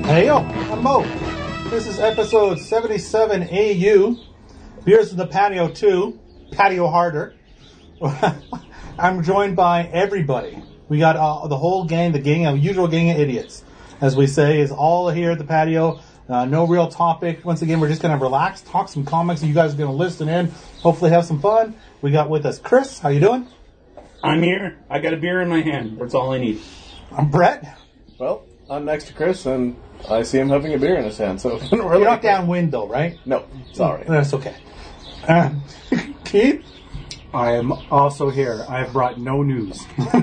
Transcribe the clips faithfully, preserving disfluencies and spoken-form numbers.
Hey yo, I'm Mo. This is episode seventy-seven A U. Beers in the Patio two. Patio harder. I'm joined by everybody. We got uh, the whole gang, the gang, of usual gang of idiots, as we say, is all here at the patio. Uh, no real topic. Once again, we're just going to relax, talk some comics. You guys are going to listen in, hopefully have some fun. We got with us Chris. How you doing? I'm here. I got a beer in my hand. That's all I need. I'm Brett. Well, I'm next to Chris, and I see him having a beer in his hand, so... You're not downwind, though, right? No, sorry. That's okay. Uh, Keith? I am also here. I have brought no news.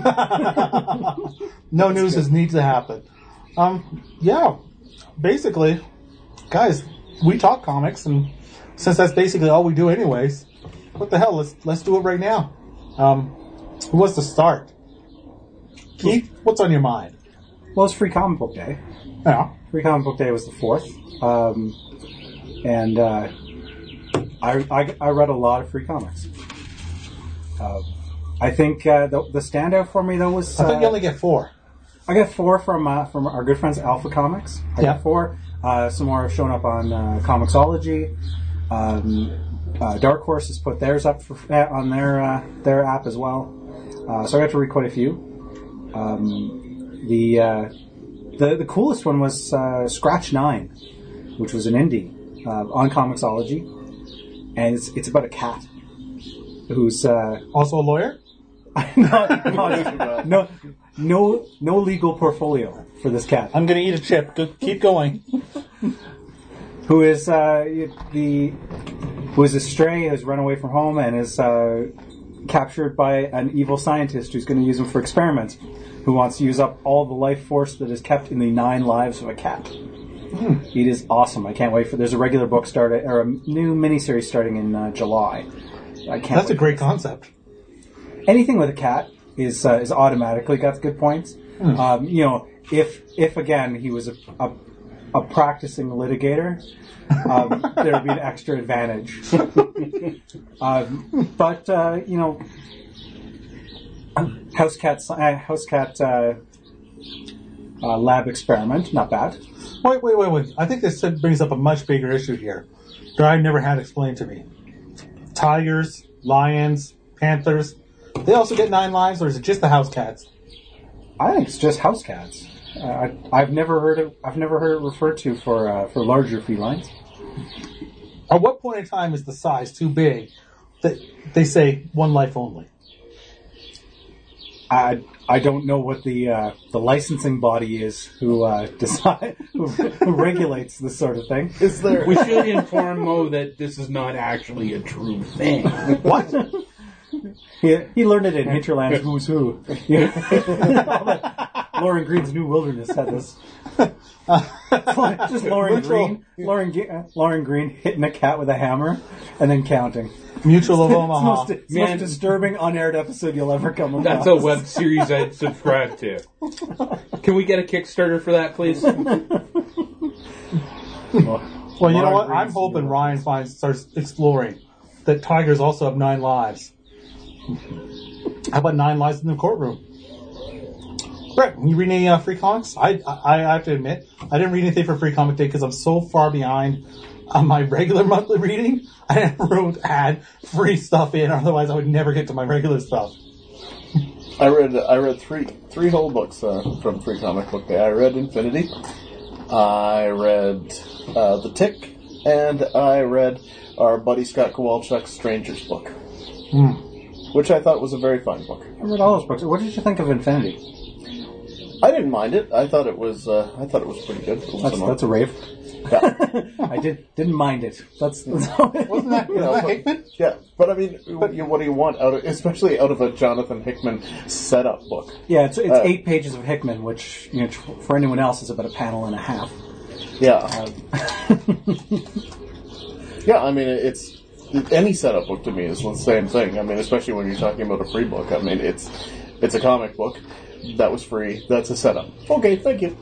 No news is needs to happen. Um, yeah, basically, guys, we talk comics, and since that's basically all we do anyways, what the hell, let's let's do it right now. Um, who wants to start? Keith, what's on your mind? Well, it's Free Comic Book Day. Yeah. Free Comic Book Day was the fourth. Um, and uh, I, I, I read a lot of free comics. Uh, I think uh, the, the standout for me, though, was... Uh, I think you only get four. I got four from uh, from our good friends Alpha Comics. I Yeah. got four. Uh, some more have shown up on uh, Comixology. Um, uh, Dark Horse has put theirs up for, uh, on their uh, their app as well. Uh, so I got to read quite a few. Um, the, uh, the the coolest one was uh, Scratch Nine, which was an indie uh, on Comixology, and it's it's about a cat who's uh, Also a lawyer? not, not, no no no legal portfolio for this cat. I'm going to eat a chip. Go, keep going. Who is uh, the who is a stray, has run away from home, and is uh, captured by an evil scientist who's going to use him for experiments. Who wants to use up all the life force that is kept in the nine lives of a cat? Mm. It is awesome. I can't wait for. There's a regular book started or a new miniseries starting in uh, July. I can't. That's wait. a great concept. Anything with a cat is uh, is automatically got good points. Mm. Um, you know, if if again he was a a, a practicing litigator, um, there would be an extra advantage. um, but uh, you know, house cat uh, house cat uh, uh, lab experiment, not bad. Wait, wait, wait, wait. I think this brings up a much bigger issue here that I never had explained to me. Tigers, lions, panthers. They also get nine lives, or is it just the house cats? I think it's just house cats. Uh, I, I've never heard it. I've never heard it referred to for uh, for larger felines. At what point in time is the size too big that they say one life only? I I don't know what the uh, the licensing body is who uh, decide who, who regulates this sort of thing. Is there... We should inform Mo that this is not actually a true thing. What? He, he learned it in Hinterland's Who's Who. Yeah. Lauren Green's New Wilderness had this. Just Lauren Mutual. Green, Lauren, Ge- uh, Lauren Green hitting a cat with a hammer and then counting. Mutual of It's the Omaha. most, it's the Man. most disturbing unaired episode you'll ever come across. That's a web series I'd subscribe to. Can we get a Kickstarter for that, please? Well, you know what? I'm hoping Ryan finds starts exploring that tigers also have nine lives. How about nine lives in the courtroom? Brett, you read any uh, free comics? I, I I have to admit, I didn't read anything for Free Comic Day because I'm so far behind on my regular monthly reading. I never wrote add free stuff in, otherwise I would never get to my regular stuff. I read I read three three whole books uh, from Free Comic Book Day. I read Infinity, I read uh, The Tick, and I read our buddy Scott Kowalczuk's Strangers book, Mm. which I thought was a very fine book. I read all those books. What did you think of Infinity? I didn't mind it. I thought it was uh, I thought it was pretty good. It was That's, annoying. that's a rave. Yeah. I did didn't mind it. That's, that's Wasn't that, You wasn't know, that but- Hickman? Yeah, but I mean, but you, what do you want out of, especially out of a Jonathan Hickman setup book? yeah. It's it's Uh, eight pages of Hickman, which you know for anyone else is about a panel and a half. Yeah, Um, yeah. I mean, it's any setup book to me is the same thing. I mean, especially when you're talking about a free book. I mean, it's it's a comic book that was free. That's a setup. Okay, thank you.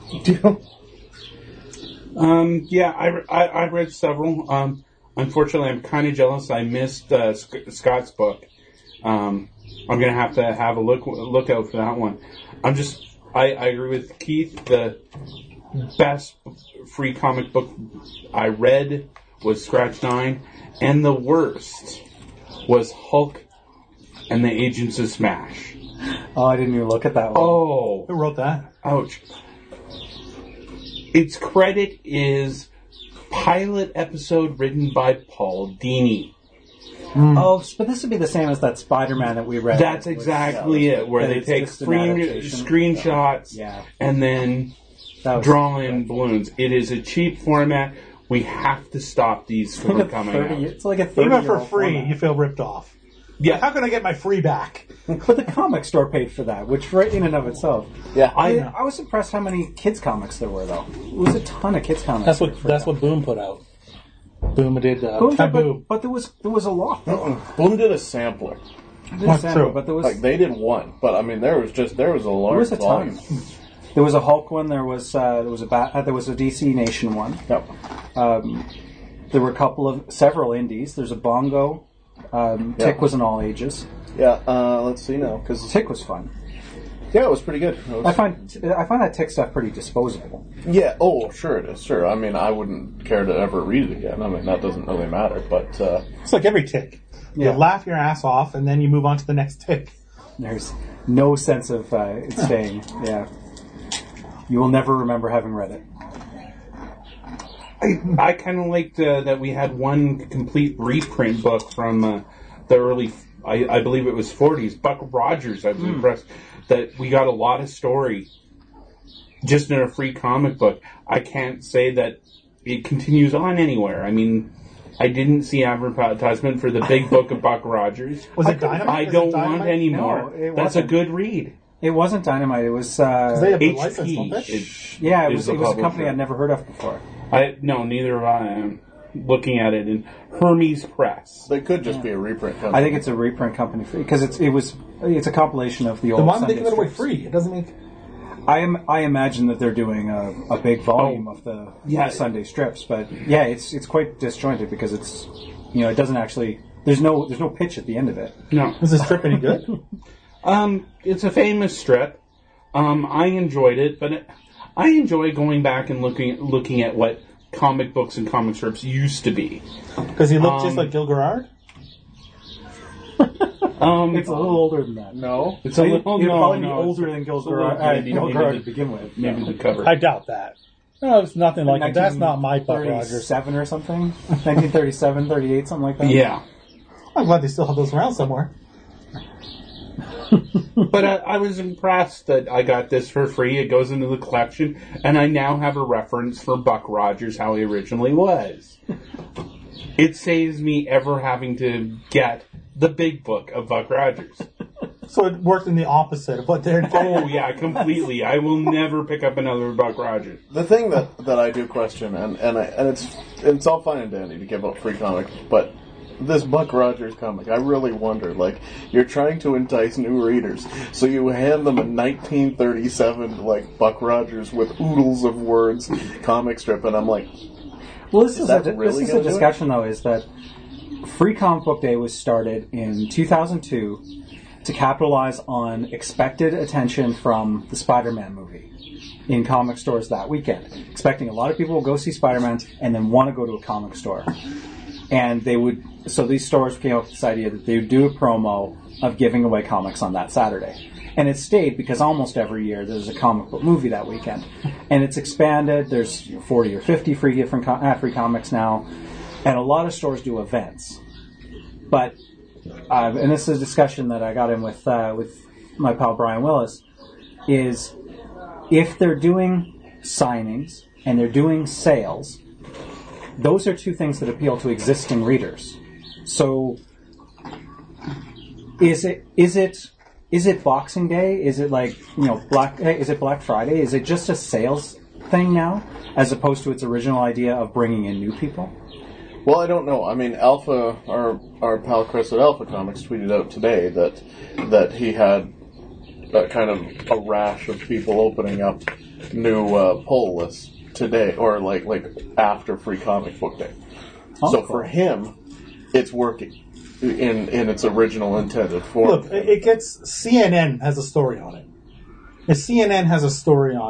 Um, yeah, I, I, I read several. Um, unfortunately, I'm kind of jealous. I missed uh, Sc- Scott's book. Um, I'm gonna have to have a look look out for that one. I'm just I, I agree with Keith. The best free comic book I read was Scratch Nine, and the worst was Hulk and the Agents of Smash. Oh, I didn't even look at that one. Oh, Who wrote that? ouch. Its credit is pilot episode written by Paul Dini. Oh, but this would be the same as that Spider-Man that we read. That's It was- exactly yeah, it, where that they it's take just an screen, adaptation. screenshots Yeah. and then That was- draw in balloons. It is a cheap format. We have to stop these It's like from a coming thirty. out. It's like a thirty. Even for free, you feel ripped off. Yeah, How can I get my free back? But the comic store paid for that, which right in and of itself. Yeah. I, I- I was impressed how many kids comics there were, though. It was a ton of kids comics. That's for- what for that's that. what Boom put out. Boom did uh, Boom did, Taboo. but, but there was there was a lot. Though. Boom did a sampler. It did That's sample, true. But there was Like they did one, but I mean there was just there was a large there was a volume. ton. There was a Hulk one. There was uh, there was a Bat, uh, there was a D C Nation one. Yep. Um, there were a couple of several indies. There's a Bongo. Um, Yeah. Tick was an all ages. Yeah. Uh, let's see now, because Tick was fun. yeah, it was pretty good. It was- I find I find that Tick stuff pretty disposable. yeah. Oh, sure it is. Sure. I mean, I wouldn't care to ever read it again. I mean, that doesn't really matter. But uh, It's like every tick. Yeah. You laugh your ass off, and then you move on to the next tick. There's no sense of uh, it staying. Yeah, you will never remember having read it. I, I kind of liked uh, that we had one complete reprint book from uh, the early, I, I believe it was forties. Buck Rogers, I was impressed that we got a lot of story just in a free comic book. I can't say that it continues on anywhere. I mean, I didn't see advertisement for the big book of Buck Rogers. Was it Dynamite? I Was it don't want Dynamite? any No, more. it That's a wasn't. good read. It wasn't Dynamite. It was uh, They have the H license, P. don't they? is- yeah. It is was the it was a publisher. company I'd never heard of before. I no, neither have I. I'm looking at it in Hermes Press. they could just be a reprint company. I think it's a reprint company because it's it was it's a compilation of the old. Then why would they Sunday give it away strips. free? It doesn't make. I am. I imagine that they're doing a, a big volume of the Yeah. Sunday strips, but yeah, it's it's quite disjointed because it's you know it doesn't actually there's no there's no pitch at the end of it. No, Is this strip any good? um, it's a famous strip. Um, I enjoyed it, but it, I enjoy going back and looking looking at what comic books and comic strips used to be. Because he looked just Um, like Gil Gerard. Um, It's a little older than that. no. it's a little You'd no, probably no, be it's- older than Gil it's a little- Gerard, uh, maybe- Gil maybe Gerard the- to begin with. maybe the cover. I doubt that. No, it's nothing like it. That's not my Buck Rogers. thirty-seven or something, nineteen thirty-seven, thirty-eight, something like that. Yeah, I'm glad they still have those around somewhere. but I, I was impressed that I got this for free. It goes into the collection, and I now have a reference for Buck Rogers, how he originally was. It saves me ever having to get the big book of Buck Rogers. So it worked in the opposite of what they're doing. Oh yeah, completely. I will never pick up another Buck Rogers. The thing that, that I do question, and and, I, and it's it's all fine and dandy to give out free comics, but this Buck Rogers comic, I really wonder. Like, you're trying to entice new readers, so you hand them a nineteen thirty-seven like Buck Rogers with oodles of words comic strip, and I'm like, Well, this is, that a, really this is gonna a do it? discussion, though, is that Free Comic Book Day was started in two thousand two to capitalize on expected attention from the Spider-Man movie in comic stores that weekend. Expecting a lot of people will go see Spider-Man and then want to go to a comic store. And they would, so these stores came up with this idea that they would do a promo of giving away comics on that Saturday. And it stayed because almost every year there's a comic book movie that weekend. And it's expanded. There's you know, forty or fifty free different com- uh, free comics now. And a lot of stores do events. But, uh, and this is a discussion that I got in with, uh, with my pal Brian Willis, is if they're doing signings and they're doing sales, those are two things that appeal to existing readers. So, is it is it is it Boxing Day? Is it like you know Black? Is it Black Friday? Is it just a sales thing now, as opposed to its original idea of bringing in new people? well, I don't know. I mean, Alpha, our our pal Chris at Alpha Comics tweeted out today that that he had a kind of a rash of people opening up new uh, poll lists today, or like like after Free Comic Book Day. Oh, so cool. for him, it's working in in its original intended form. Look, it it gets C N N has a story on it. If C N N has a story on it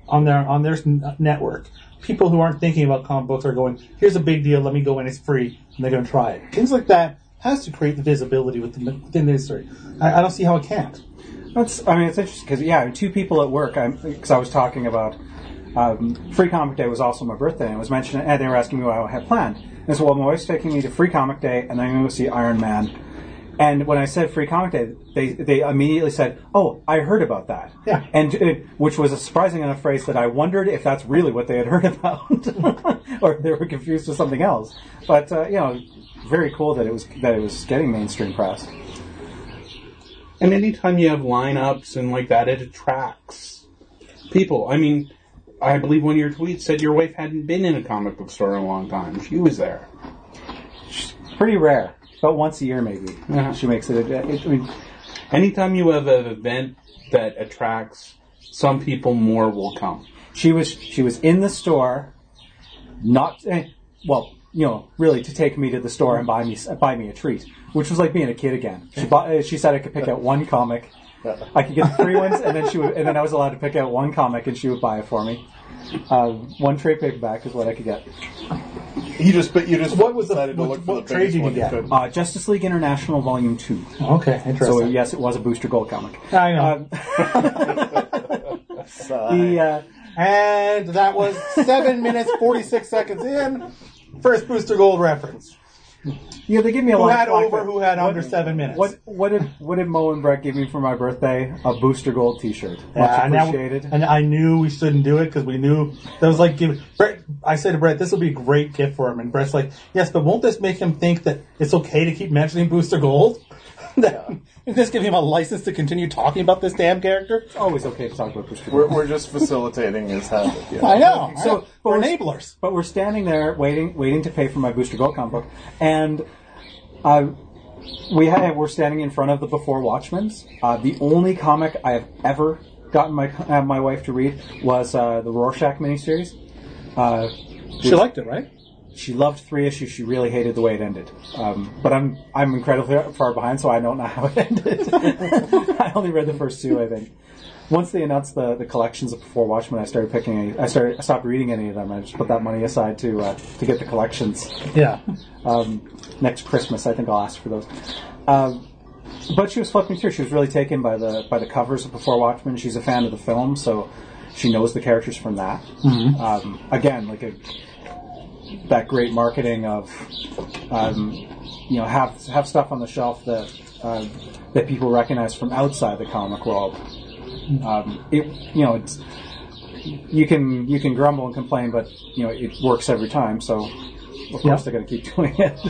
on their on their n- network. People who aren't thinking about comic books are going, here's a big deal, let me go in, it's free, and they're going to try it. Things like that has to create the visibility within the, within the industry. I, I don't see how it can't. That's, I mean, it's interesting because, yeah, two people at work, because I, I was talking about um, Free Comic Day was also my birthday, and I was mentioning, and they were asking me what I had planned. And I said, well, my wife's taking me to Free Comic Day, and then I'm going to go see Iron Man. And when I said Free Comic Day, they they immediately said, "Oh, I heard about that." Yeah. And it, which was a surprising enough phrase that I wondered if that's really what they had heard about, or they were confused with something else. But uh, you know, very cool that it was that it was getting mainstream press. And anytime you have lineups and like that, it attracts people. I mean, I believe one of your tweets said your wife hadn't been in a comic book store in a long time. She was there. Pretty rare. About once a year, maybe. Uh-huh. She makes it, a, it. I mean, anytime you have an event that attracts some people, more will come. She was she was in the store, not eh, well, you know, really to take me to the store and buy me buy me a treat, which was like being a kid again. She bought, uh, she said I could pick out one comic, I could get the free ones, and then she would, and then I was allowed to pick out one comic, and she would buy it for me. Uh, one trade paperback is what I could get. You just, but you just What was the- decided to what- look for what the trade biggest did you one get? could. Uh, Justice League International Volume Two. Okay, interesting. So yes, it was a Booster Gold comic. I know. Um, the uh, And that was seven minutes, forty-six seconds in. First Booster Gold reference. you know, they give me a Who lot had of flack over, for- who had what- under seven minutes. What what did what did Mo and Brett give me for my birthday? A Booster Gold T-shirt. Much Yeah, and, now- appreciated. and I knew we shouldn't do it because we knew that was like giving Brett. I said to Brett, "This will be a great gift for him." And Brett's like, "Yes, but won't this make him think that it's okay to keep mentioning Booster Gold? That, Won't this give him a license to continue talking about this damn character?" It's always okay to talk about Booster We're, Gold. we're just facilitating his habit. Yeah. I know. So- So but we're we're- enablers. But we're standing there waiting, waiting to pay for my Booster Gold comic book, and uh, we had we're standing in front of the Before Watchmen's. Uh, the only comic I have ever gotten my uh, my wife to read was uh, the Rorschach miniseries. Uh, She liked it, right? She loved three issues. She really hated the way it ended. Um, but I'm I'm incredibly far behind, so I don't know how it ended. I only read the first two, I think. Once they announced the, the collections of Before Watchmen, I started picking. Any, I started I stopped reading any of them. I just put that money aside to uh, to get the collections. Yeah. Um, next Christmas, I think I'll ask for those. Um, but she was flipping through. She was really taken by the by the covers of Before Watchmen. She's a fan of the film, so she knows the characters from that. Mm-hmm. Um, again, like a that great marketing of um, you know have have stuff on the shelf that uh, that people recognize from outside the comic world. Um, it you know it's you can you can grumble and complain, but you know it works every time. So of course Yep. they're going to keep doing it.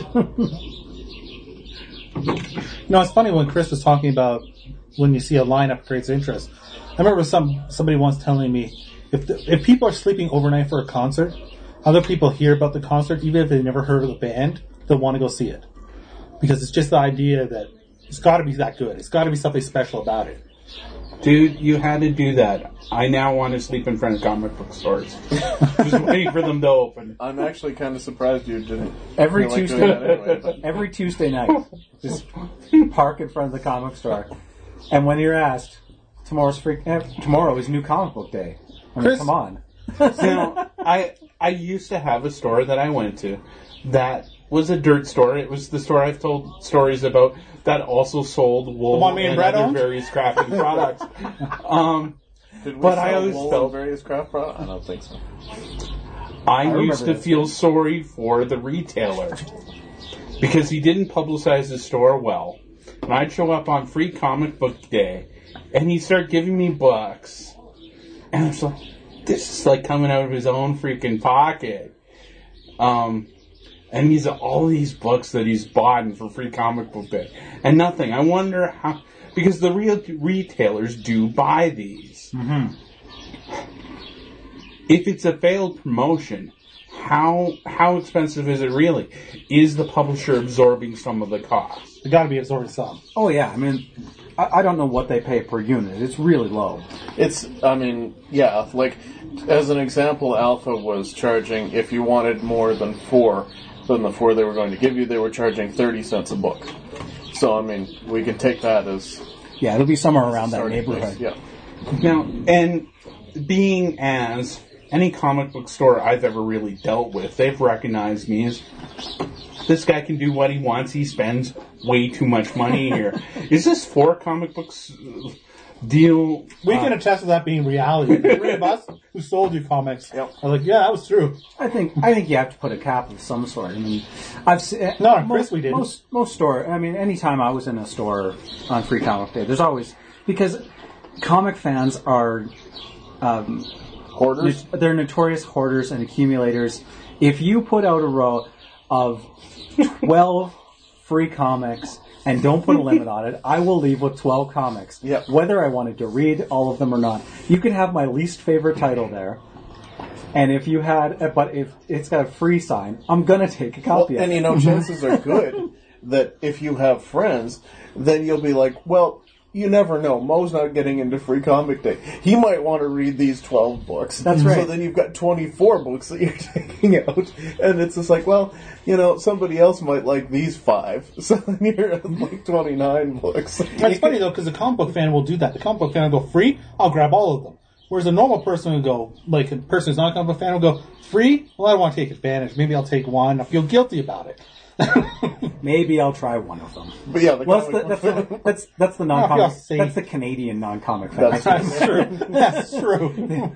No, it's funny when Chris was talking about when you see a lineup creates interest. I remember some somebody once telling me if the, if people are sleeping overnight for a concert, other people hear about the concert, even if they never heard of the band, they'll want to go see it because it's just the idea that it's got to be that good. It's got to be something special about it. Dude, you had to do that. I now want to sleep in front of comic book stores. Just waiting for them to open. I'm actually kind of surprised you didn't. Every feel like Tuesday, doing that anyway, but every Tuesday night, just park in front of the comic store, and when you're asked, tomorrow's free. Eh, tomorrow is New Comic Book Day. I mean, Chris- come on. Now, I I used to have a store that I went to that was a dirt store. It was the store I've told stories about that also sold wool one me and and Brett other owned? various crafting products. Um, did we But sell I always wool felt- and various craft products? I don't think so. I, remember used to this. feel sorry for the retailer because he didn't publicize his store well. And I'd show up on Free Comic Book Day, and he'd start giving me books. And I was like, this is like coming out of his own freaking pocket. Um, and he's all these books that he's bought for Free Comic Book Day. And nothing. I wonder how... Because the real retailers do buy these. Mm-hmm. If it's a failed promotion, how how expensive is it really? Is the publisher absorbing some of the cost? They got to be absorbing some. Oh yeah, I mean, I, I don't know what they pay per unit. It's really low. It's, I mean, yeah, like, as an example, Alpha was charging, if you wanted more than four, than the four they were going to give you, they were charging thirty cents a book. So, I mean, we can take that as Yeah, it'll be somewhere around that starting neighborhood. place. Yeah. Now, and being as any comic book store I've ever really dealt with, they've recognized me as this guy can do what he wants. He spends way too much money here. Is this for comic books deal? We uh, can attest to that being reality. The three of us who sold you comics Yep. are like, yeah, that was true. I think I think you have to put a cap of some sort. I mean, I've seen No, on Chris we didn't. Most most store. I mean, anytime I was in a store on Free Comic Day, there's always because comic fans are um, Hoarders? they're notorious hoarders and accumulators. If you put out a row of twelve free comics and don't put a limit on it, I will leave with twelve comics. Yep. Whether I wanted to read all of them or not. You can have my least favorite title there. And if you had, but if it's got a free sign, I'm gonna take a Well, copy of and it. you know, chances are good that if you have friends, then you'll be like, well, you never know. Mo's not getting into Free Comic Day. He might want to read these twelve books. That's So right. then you've got twenty-four books that you're taking out. And it's just like, well, you know, somebody else might like these five. So then you're at like twenty-nine books. It's funny though, because the comic book fan will do that. The comic book fan will go, free, I'll grab all of them. Whereas a normal person will go, like a person who's not a comic book fan will go, free? Well, I don't want to take advantage. Maybe I'll take one. I feel guilty about it. Maybe I'll try one of them. But yeah, the Well, comic that's the, that's, the, that's, that's the I non-comic. feel safe. That's the Canadian non-comic fan. That's- That's true. That's true.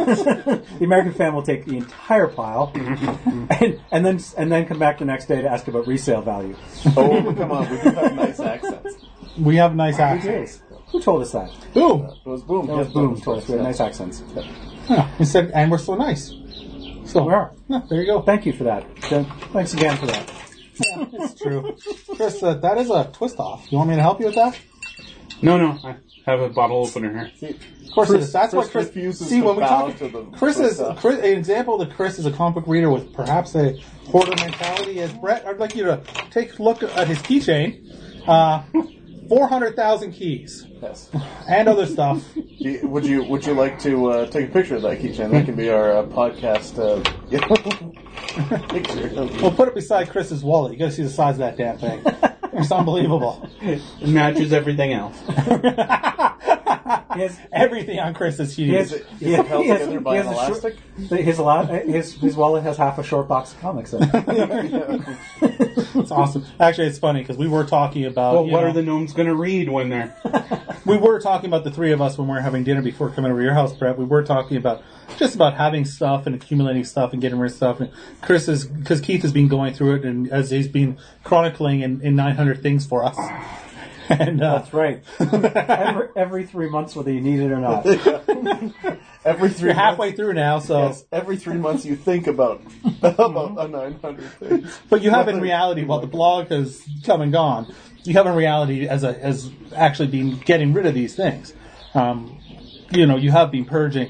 The American fan will take the entire pile, and, and then and then come back the next day to ask about resale value. Oh, come on, we do have nice accents. We have nice Who accents. did? Who told us that? Boom. It was Boom. That was Boom told us we had nice accents. Yeah, he said, and we're so nice. So We are. yeah, there you go. Thank you for that. Th- Thanks again for that. Yeah, it's true. Chris, uh, that is a twist off. You want me to help you with that? No, no. I have a bottle opener here. Of course it is. That's Chris why Chris refuses See, to when we bow talk, to the Chris is twist off. Chris, an example that Chris is a comic book reader with perhaps a hoarder mentality. Is Brett? I'd like you to take a look at his keychain. Uh, Four hundred thousand keys Yes. and other stuff. Do you- Would you Would you like to uh, take a picture of that keychain? That can be our uh, podcast uh, picture. We'll put it beside Chris's wallet. You got to see the size of that damn thing. It's unbelievable. It matches everything else. He has, Everything on Chris's he sheet. has, Is it, he is has, it held he has- together he by has an a short- elastic? his, lot, his, his wallet has half a short box of comics in it. It's awesome. Actually, it's funny because we were talking about. Well, you what know, are the gnomes going to read when they're... We were talking about the three of us when we were having dinner before coming over to your house, Brett. We were talking about just about having stuff and accumulating stuff and getting rid of stuff. And Chris is, because Keith has been going through it and as he's been chronicling in, in nine hundred things for us. And uh, That's right. every, every three months, whether you need it or not. Every three you're halfway months, through now, so. yes, every three months you think about about a nine hundred things. But you have in reality, while the blog has come and gone, you have in reality as a, as actually been getting rid of these things. Um, you know, you have been purging.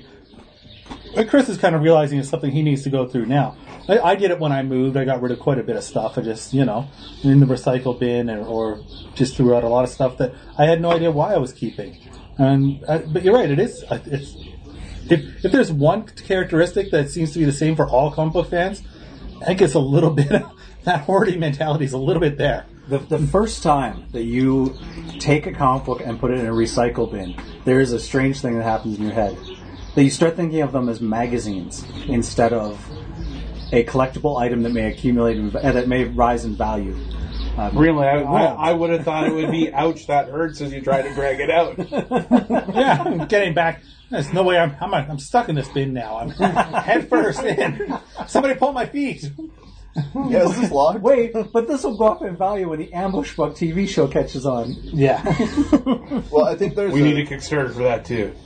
But Chris is kind of realizing it's something he needs to go through now. I, I did it when I moved. I got rid of quite a bit of stuff. I just, you know, in the recycle bin or, or just threw out a lot of stuff that I had no idea why I was keeping. And uh, but you're right. It is. uh, It's if if there's one characteristic that seems to be the same for all comic book fans, I think it's a little bit of, that hoarding mentality is a little bit there. The, the first time that you take a comic book and put it in a recycle bin, there is a strange thing that happens in your head. That you start thinking of them as magazines instead of a collectible item that may accumulate in, uh, that may rise in value. Um, Really, I, I, I would have thought it would be, ouch, that hurts as you try to drag it out. Yeah, I'm getting back. There's no way I'm, I'm I'm stuck in this bin now. I'm head first in. Somebody pull my feet. Yeah, is this locked? Wait, but this will go up in value when the Ambush Bug T V show catches on. Yeah. Well, I think there's. We a, need a Kickstarter for that, too.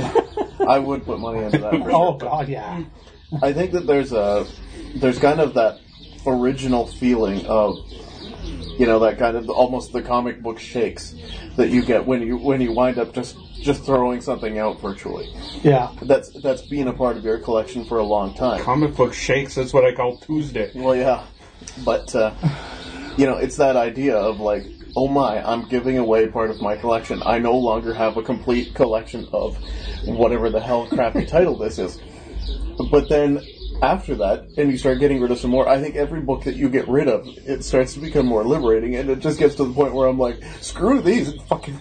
I would put money into that. For Oh sure. God, yeah. I think that there's a there's kind of that original feeling of, you know, that kind of almost the comic book shakes that you get when you when you wind up just just throwing something out virtually. Yeah. That's that's been a part of your collection for a long time. Comic book shakes, that's what I call Tuesday. Well, yeah, but uh, you know, it's that idea of like, oh my, I'm giving away part of my collection. I no longer have a complete collection of whatever the hell crappy title this is. But then after that, and you start getting rid of some more, I think every book that you get rid of, it starts to become more liberating, and it just gets to the point where I'm like, screw these, and fucking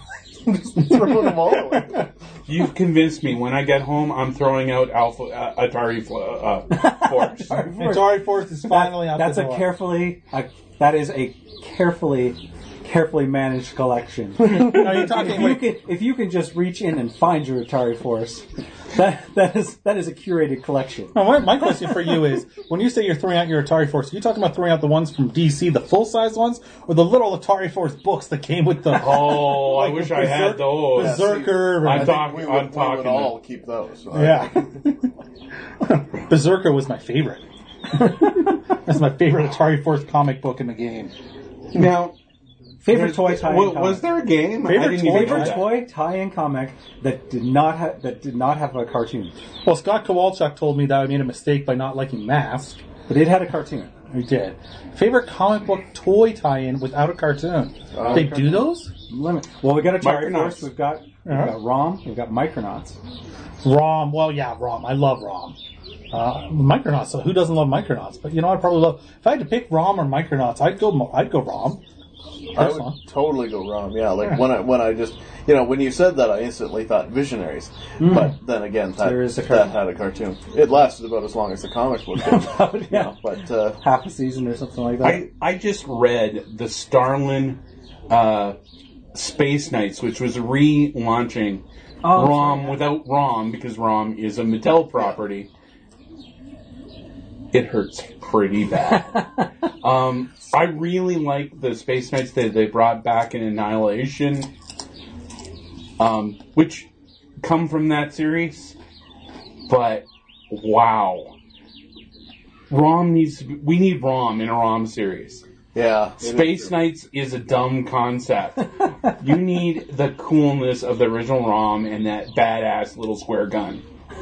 Just throwing them all away. You've convinced me. When I get home, I'm throwing out Alpha uh, Atari Flo- uh, Force. Atari Force is finally out That's the a door. carefully. A, that is a carefully, carefully managed collection. Are you talking? If you, Wait, can, if you can just reach in and find your Atari Force, that that is that is a curated collection. now, my, my question for you is: when you say you're throwing out your Atari Force, are you talking about throwing out the ones from D C, the full size ones, or the little Atari Force books that came with the? Oh, I like wish the I had Berserk- those. Berserker. I'm and- talking- We I'm would, we talking would to- all keep those. Right? Yeah. Berserker was my favorite. That's my favorite Atari Force comic book in the game. Now, Favorite toy tie-in wa- comic. was there a game? Favorite I didn't toy even know Favorite that. toy tie-in comic that did not have that did not have a cartoon, Well, Scott Kowalczuk told me that I made a mistake by not liking Mask. but it had a cartoon. We did. Favorite comic book toy tie-in without a cartoon. Uh, they do those? Limit. Well, we got Atari Micronauts. Force. We've got we've Uh-huh. got ROM. We've got Micronauts. ROM. Well, yeah, ROM. I love ROM. Uh, Micronauts. So who doesn't love Micronauts? But you know, I'd probably love. If I had to pick ROM or Micronauts, I'd go. Mo- I'd go ROM. I That's would fun. totally go wrong. Yeah, like Yeah. when I when I just you know when you said that, I instantly thought Visionaries. But then again, that, There is a that cartoon. had a cartoon. It lasted about as long as the comic book did. Yeah, But uh, half a season or something like that. I, I just read the Starlin uh, Space Knights, which was relaunching Oh, ROM sorry, yeah. without ROM, because ROM is a Mattel property. It hurts pretty bad. um, I really like the Space Knights that they brought back in Annihilation, um, which come from that series. But wow, ROM needs. To be, we need ROM in a ROM series. yeah, it is Space true. Knights is a dumb concept. You need the coolness of the original ROM and that badass little square gun.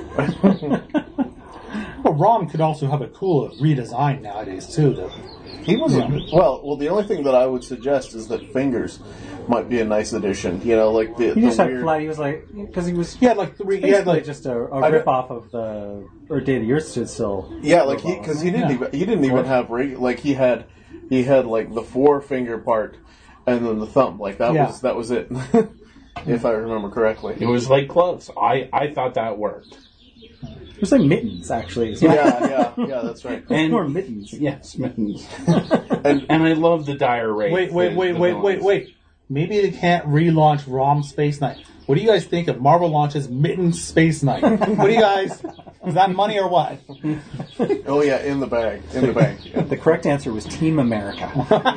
Well, ROM could also have a cool redesign nowadays too. Though. He was well. Well, the only thing that I would suggest is that Fingers might be a nice addition. You know, like the, He the just had weird. flat. He was like because he was He had like three. He had basically like just a, a I rip don't- off of the or Day the Earth Stood Still. Yeah, like he robot, because wasn't he didn't Yeah. even he didn't even have reg- like he had he had like the four finger part and then the thumb. Like that Yeah. was that was it. If I remember correctly. It was like gloves. I, I thought that worked. It was like mittens, actually. As well. Yeah, yeah, yeah. That's right. And More mittens. yes, mittens. And And I love the dire rate. wait, wait, wait, wait, wait, wait. Maybe they can't relaunch ROM Space Knight. What do you guys think if Marvel launches Mitten Space Knight? What do you guys? Is that money or what? oh yeah, in the bag, in the bank. Yeah. The correct answer was Team America.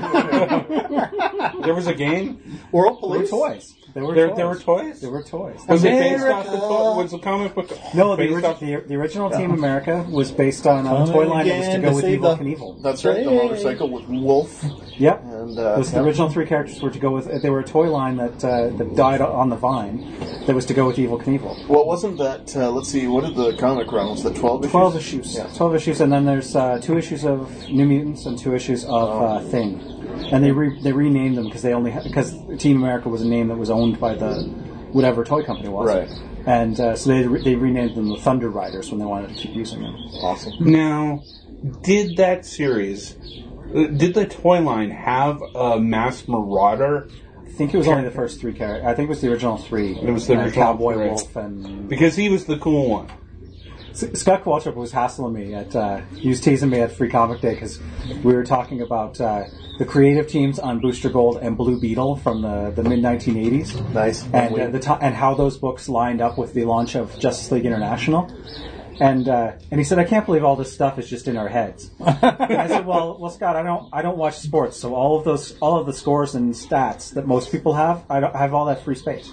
There was a game. World There were Police. toys. There were There, toys. there were toys. There were toys. Was it based America. off the to- was the comic book? No, the, based ori- off- the, the original Team America was based on a Come toy line that was to again go to with save Evil the- Knievel. That's right. The motorcycle with Wolf Yep. and uh, Those the yeah. original three characters were to go with. They were a toy line that uh, that died on the vine. That was to go with Evil Knievel. Well, wasn't that? Uh, let's see. What did the comic run? Was that twelve issues? Twelve issues. Yeah. Twelve issues, and then there's uh, two issues of New Mutants and two issues of uh, Thing. And they re- they renamed them because they only because Team America was a name that was owned by the whatever toy company it was. Right. And uh, so they re- they renamed them the Thunder Riders when they wanted to keep using them. Awesome. Now, did that series, uh, did the toy line have a Mass Marauder? I think it was only the first three characters. I think it was the original three. It was the Uh, original Cowboy three. Wolf and Because he was the cool one. S- Scott Kowalczyk was hassling me at. Uh, he was teasing me at Free Comic Day because we were talking about uh, the creative teams on Booster Gold and Blue Beetle from the, the mid nineteen eighties. Nice. And we- uh, the to- and how those books lined up with the launch of Justice League International. And uh, and he said, I can't believe all this stuff is just in our heads. And I said, well, well, Scott, I don't I don't watch sports, so all of those all of the scores and stats that most people have, I, don't, I have all that free space.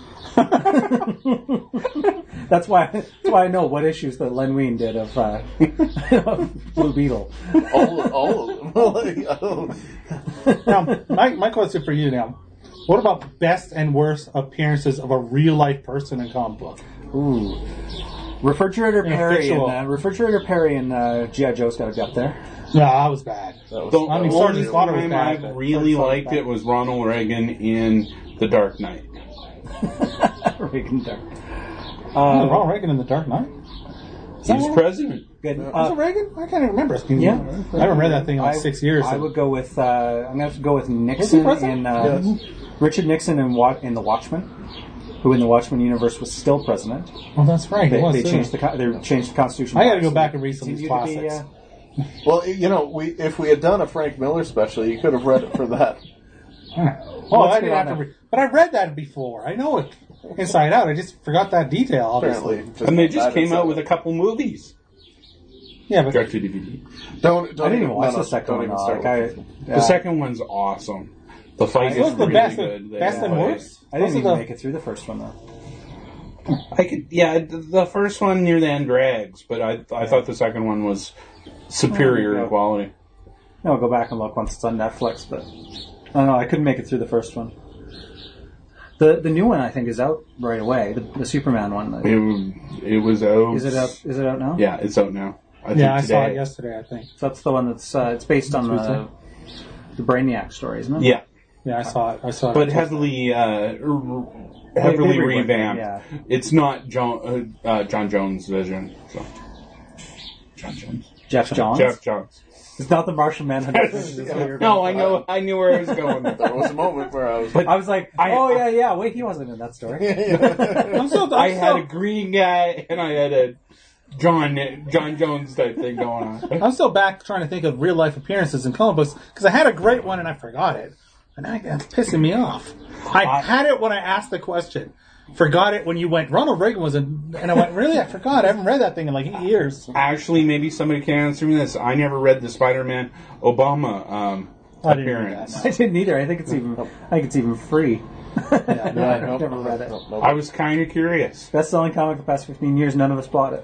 That's why that's why I know what issues that Len Wein did of, uh, of Blue Beetle. all, all of them. Now, my, my question for you now. What about best and worst appearances of a real life person in comic book? Ooh. Refrigerator Yeah, Perry fictional. and uh, Refrigerator Perry and uh, G I. Joe's got to be up there. No, that was bad. That was- The I mean, only Sergeant Slaughter was time bad, I but really Sergeant liked Slaughter it was Ronald Reagan in The Dark Knight. Reagan there. Uh, Uh, Ronald Reagan in The Dark Knight? He was president. good. Was Uh, it Reagan? I can't even remember. Yeah. I haven't read that thing in like I- six years. I so- would go with. Uh, I'm going to have to go with Nixon president? in uh, Richard Nixon in, Wa- in The Watchmen. who in the Watchmen universe was still president. Oh, that's right. They, it was, they too. changed the co- they changed the Constitution. I got to go so back and read some of these continue to be, classics. uh, Well, you know, we if we had done a Frank Miller special, you could have read it for that. Oh, Let's I didn't get have on to it. read. But I read that before. I know it inside out. I just forgot that detail, obviously. Apparently, And they just that came out inside. with a couple movies. Yeah, but Direct to D V D. Don't, don't I didn't even watch no, no, the second don't one. even though. start Like, I, with it. yeah. The second one's awesome. The fight it is was the really best, good. They best and fight. worst. I didn't Those are even the- make it through the first one though. I could, yeah, the the first one near the end drags, but I I thought the second one was superior Oh, yeah. in quality. I'll go back and look once it's on Netflix, but I don't know. I couldn't make it through the first one. The the new one I think is out right away. The, the Superman one. It, it was out. Is it out? Is it out now? Yeah, it's out now. I think Yeah, I today. saw it yesterday, I think. So that's the one that's uh, it's based on the the Brainiac story, isn't it? Yeah, Yeah, I saw it. I saw it. but heavily uh, r- They- heavily they reworked it, revamped. yeah. It's not John uh, uh, John Jones' vision. So. John Jones. Jeff Johns. Jeff Jones. It's not the Martian Manhunter. This is what you're No, going I know. I knew where I was going. There was a moment where I was But I was like, I- oh yeah, yeah. Wait, he wasn't in that story. I'm still, I'm I had still, a green guy and I had a John John Jones type thing going on. I'm still back trying to think of real life appearances in comic books because I had a great one and I forgot it, and I, that's pissing me off. I I- had it when I asked the question, forgot it when you went. Ronald Reagan was in, and I went, really? I forgot. I haven't read that thing in like eight years. Actually, maybe somebody can answer me this. I never read the Spider-Man Obama um, I didn't read appearance. that, I didn't either. I think it's even. I think it's even free. Yeah, no, I've Nope, never read it. nope, nope. I was kind of curious. Best selling comic the past fifteen years. None of us bought it.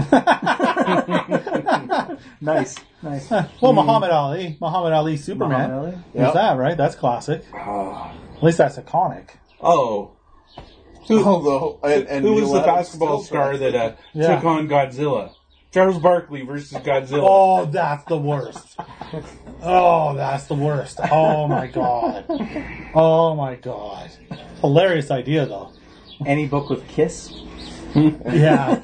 Nice, nice. Well, Muhammad Ali, Muhammad Ali, Superman. Muhammad Ali? Who's Yep. that? Right? That's classic. At least that's iconic. Oh, who, Although, and, and who was Neil the Adams basketball still star tries. that uh, Yeah. took on Godzilla? Charles Barkley versus Godzilla. Oh, that's the worst. Oh, that's the worst. Oh my god. Oh my god. Hilarious idea though. Any book with Kiss? Yeah.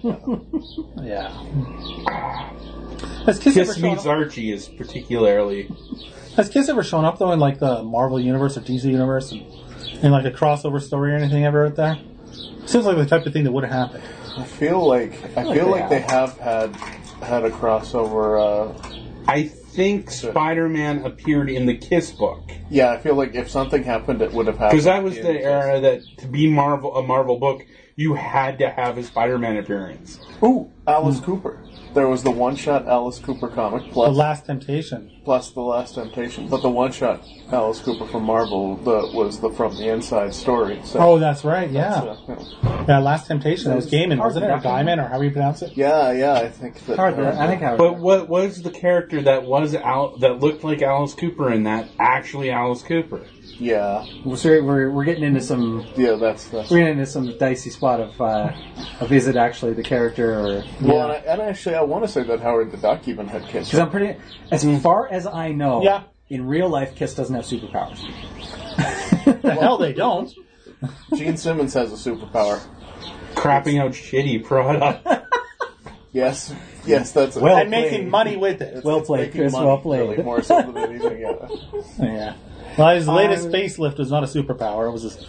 Yeah. Has Kiss, ever Kiss shown Meets up? Archie is particularly. Has Kiss ever shown up though in like the Marvel universe or D C universe, and in like a crossover story or anything ever out there? Seems like the type of thing that would have happened. I feel like I like feel they like they have had had a crossover. Uh, I think Spider-Man appeared in the Kiss book. yeah, I feel like if something happened, it would have happened. Because that was in the Kiss. era that to be Marvel a Marvel book, you had to have a Spider-Man appearance. Ooh, Alice Cooper. There was the one-shot Alice Cooper comic The plus Last Temptation. plus the Last Temptation, but the one-shot Alice Cooper from Marvel the, was the From the Inside story. So Oh, that's right. Yeah. uh, yeah. Yeah, Last Temptation. That was Gaiman, Hard wasn't it? Or production. Gaiman, or however you pronounce it. Yeah, yeah, I think that. Hard. I think Howard. But what was the character that was Al- that looked like Alice Cooper in that actually Alice Cooper? Yeah, We're, we're we're getting into some yeah, that's that's. we're getting into some dicey spot of uh, of is it actually the character or Well, and, I, and actually, I want to say that Howard the Duck even had Kiss. because I'm pretty as far as I know. Yeah. In real life, Kiss doesn't have superpowers. The hell they don't. Gene Simmons has a superpower. Crapping out shitty product. Yes, yes, that's it. Well And played. making money with it. It's- well it's played, making Chris, money, well played. Really, more so than anything. Yeah. Yeah. Well, his latest Um, facelift was not a superpower. It was just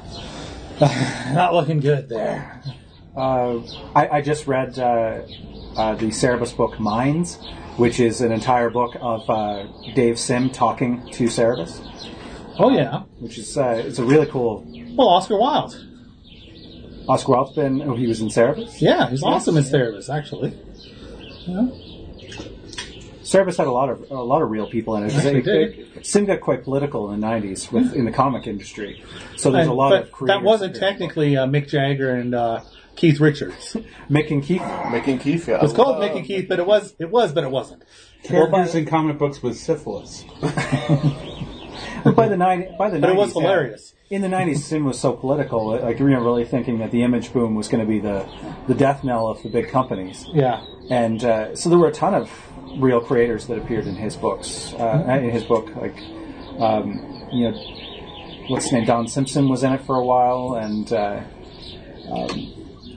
not looking good there. Uh, I, I just read uh, uh, the Cerebus book Minds, which is an entire book of uh, Dave Sim talking to Cerebus, Oh yeah. which is uh, it's a really cool. Well, Oscar Wilde. Oscar Wilde's been oh he was in Cerebus. Yeah, he's awesome in Cerebus, actually. Yeah. Cerebus had a lot of a lot of real people in it. Yes, they It- did. it- Sim got quite political in the nineties with in the comic industry, so there's And- a lot but of creators. that wasn't technically uh, Mick Jagger and uh, Keith Richards. Mick and Keith. Making Keith, yeah. It was called Uh, Mick and Keith, but it was it was, but it wasn't. Characters in comic books with syphilis. But by the nine, by the But it was nineties, yeah. hilarious. In the nineties, Sim was so political. Like we were really thinking that the image boom was going to be the the death knell of the big companies. Yeah. And uh, so there were a ton of real creators that appeared in his books. Uh, in his book, like um, you know, what's his name? Don Simpson was in it for a while, and uh, um,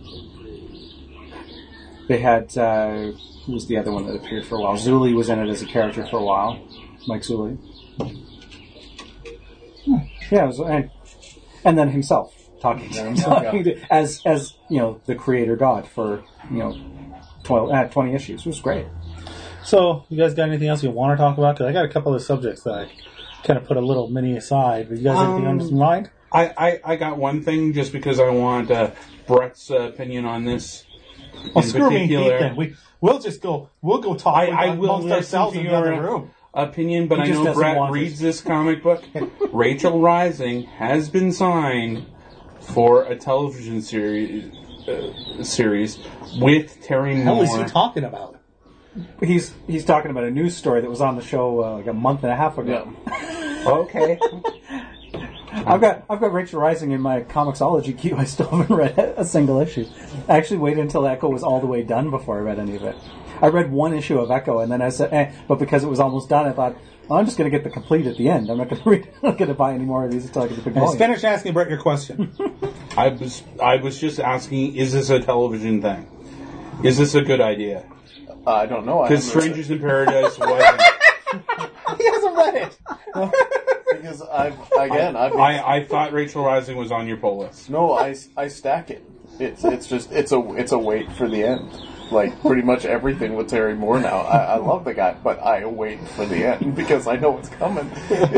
they had uh, who was the other one that appeared for a while? Zuli was in it as a character for a while. Mike Zuli. Yeah, it was, and, and then himself. talking to him, talking to, as as you know the creator god for you know twelve, uh, twenty issues. It was great. So, you guys got anything else you want to talk about? Because I got a couple of subjects that I kind of put a little mini aside. But you guys anything Um, on your mind? I, I, I got one thing just because I want uh, Brett's uh, opinion on this. Well, in screw me and Keith particular. then. We, we'll just go, we'll go talk I, with- I will amongst listen ourselves to in the other your room. opinion, but He I just know doesn't Brett want it. reads this comic book. Rachel Rising has been signed for a television series uh, series with Terry What the hell Moore. is he talking about? He's he's talking about a news story that was on the show uh, like a month and a half ago. Yeah. Okay. I've got I've got Rachel Rising in my Comixology queue. I still haven't read a single issue. I actually waited until Echo was all the way done before I read any of it. I read one issue of Echo, and then I said, eh, but because it was almost done, I thought, well, I'm just going to get the complete at the end. I'm not going to read. I'm not going to buy any more of these until I get the big Just volume. finish asking Brett your question. I was I was just asking, is this a television thing? Is this a good idea? I don't know. I Because haven't read Strangers in Paradise wasn't. He hasn't read it. it. Because I've again I've been, I, I thought Rachel Rising was on your pull list. no I, I stack it. It's it's just it's a it's a wait for the end. Like pretty much everything with Terry Moore now. I, I love the guy, but I wait for the end because I know it's coming.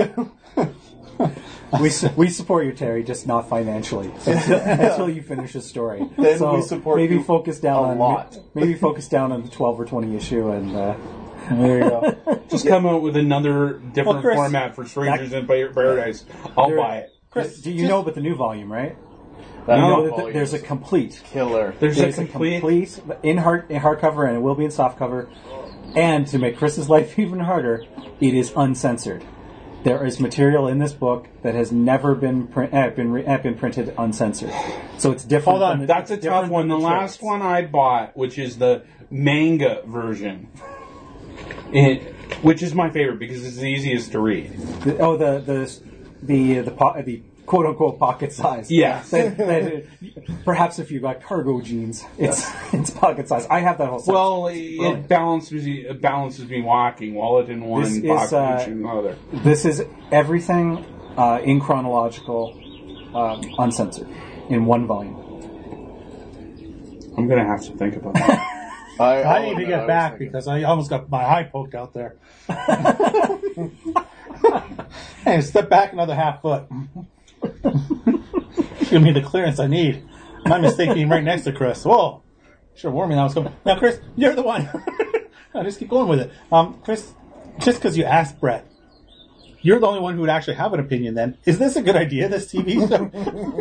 We su- we support you, Terry, just not financially until, until you finish the story. Then so we support maybe you focus down a on lot. maybe focus down on the twelve or twenty issue and. Uh, There you go. Just come out with another different Well, Chris, format for Strangers in Par- Paradise. I'll There- buy it. Chris, do you just- know about the new volume, right? That You No. know that volume there's a is complete. killer. There's, There's a complete. in hard in hardcover, and it will be in softcover. And to make Chris's life even harder, it is uncensored. There is material in this book that has never been print, uh, been re, uh, been printed uncensored. So it's different. Hold on, than the- That's a it's tough different one. The than last trades. one I bought, which is the manga version, it, which is my favorite because it's the easiest to read. The, oh, the the the the, po- the quote unquote pocket size. Yeah. That- that- perhaps if you got cargo jeans, it's it's pocket size. I have that whole. Section. Well, It's it brilliant. balances me, it balances me walking, wallet in one, This is, pocket uh, in another. This is everything uh, in chronological, um, uncensored, in one volume. I'm gonna have to think about that. I, I I'll need to admit, I get was back thinking- because I almost got my eye poked out there. Hey, step back another half foot. Give me the clearance I need. My mistake being right next to Chris. Whoa. Sure warned me that was coming. Now, Chris, you're the one. I just keep going with it. Um, Chris, just because you asked Brett, you're the only one who would actually have an opinion then. Is this a good idea, this T V show?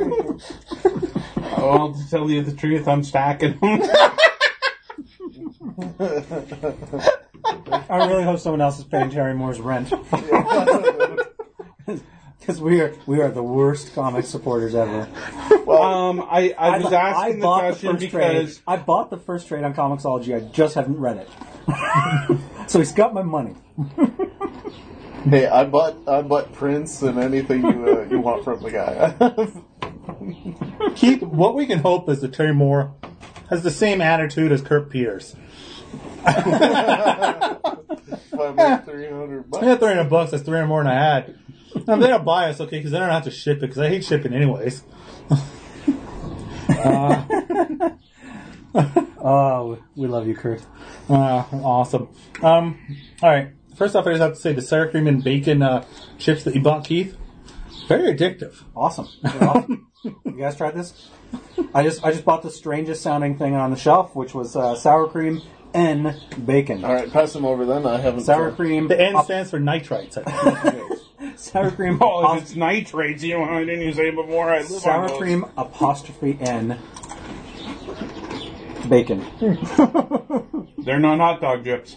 Well, to tell you the truth, I'm stacking them. I really hope someone else is paying Terry Moore's rent. Because we are we are the worst comic supporters ever. um, I, I was bu- asking the bought question first trade. because I bought the first trade on Comixology. I just haven't read it. So he's got my money. Hey, I bought I bought prints and anything you uh, you want from the guy. Keith, what we can hope is that Terry Moore has the same attitude as Kurt Peters. If I make three hundred I bucks. got three hundred bucks. That's three hundred more than I had. And they don't buy us, okay, because they don't have to ship it, because I hate shipping anyways. uh, Oh, we love you, Kurt. uh, awesome. Um, all right. First off, I just have to say the sour cream and bacon uh, chips that you bought, Keith, very addictive. Awesome. They're awesome. You guys tried this? I just I just bought the strangest sounding thing on the shelf, which was uh, sour cream and bacon. All right, pass them over then. I haven't. Sour tried. cream. The N up- stands for nitrites. I think. sour cream. oh, apos- if it's nitrates, you know, I didn't even say before. I live on sour those. cream apostrophe N bacon. They're not hot dog chips.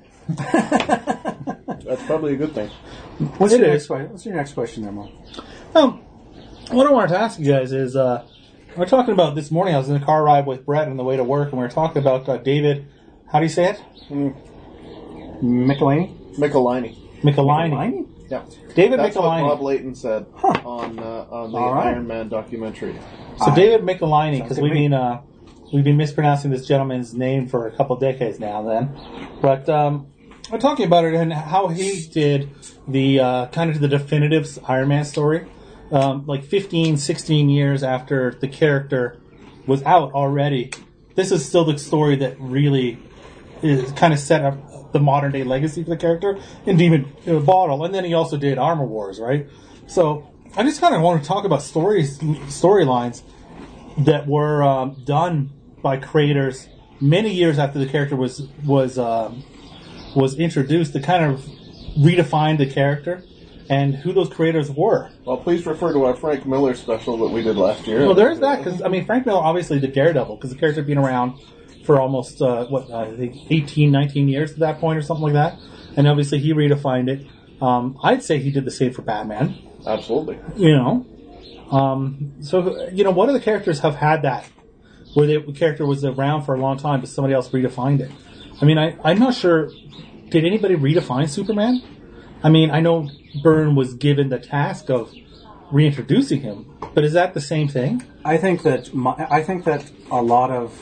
That's probably a good thing. What's It your is. next question? What's your next question, Emma? Um, what I wanted to ask you guys is, uh, we we're talking about this morning. I was in the car ride with Brett on the way to work, and we were talking about uh, David. How do you say it? Michelini? Michelini. Michelini. Yeah. David That's what Michelini. Bob Layton said Huh. on uh, on the All right. Iron Man documentary. So I- David Michelini, because Sounds we've good to me. been uh, we've been mispronouncing this gentleman's name for a couple decades now. Then, but um, we're talking about it and how he did the uh, kind of the definitive Iron Man story, um, like fifteen, sixteen years after the character was out already, this is still the story that really is kind of set up the modern day legacy for the character in Demon uh, Bottle. And then he also did Armor Wars, right? So I just kind of want to talk about stories, storylines that were um, done by creators many years after the character was was um, was introduced to kind of redefine the character and who those creators were. Well, please refer to our Frank Miller special that we did last year. Well, there's that, because, I mean, Frank Miller obviously did Daredevil, because the character had been around for almost, uh, what, I think eighteen, nineteen years at that point or something like that. And obviously he redefined it. Um, I'd say he did the same for Batman. Absolutely. You know? Um, so, you know, what other characters have had that? Where the character was around for a long time, but somebody else redefined it. I mean, I, I'm not sure, did anybody redefine Superman? I mean, I know Byrne was given the task of reintroducing him, but is that the same thing? I think that my, I think that a lot of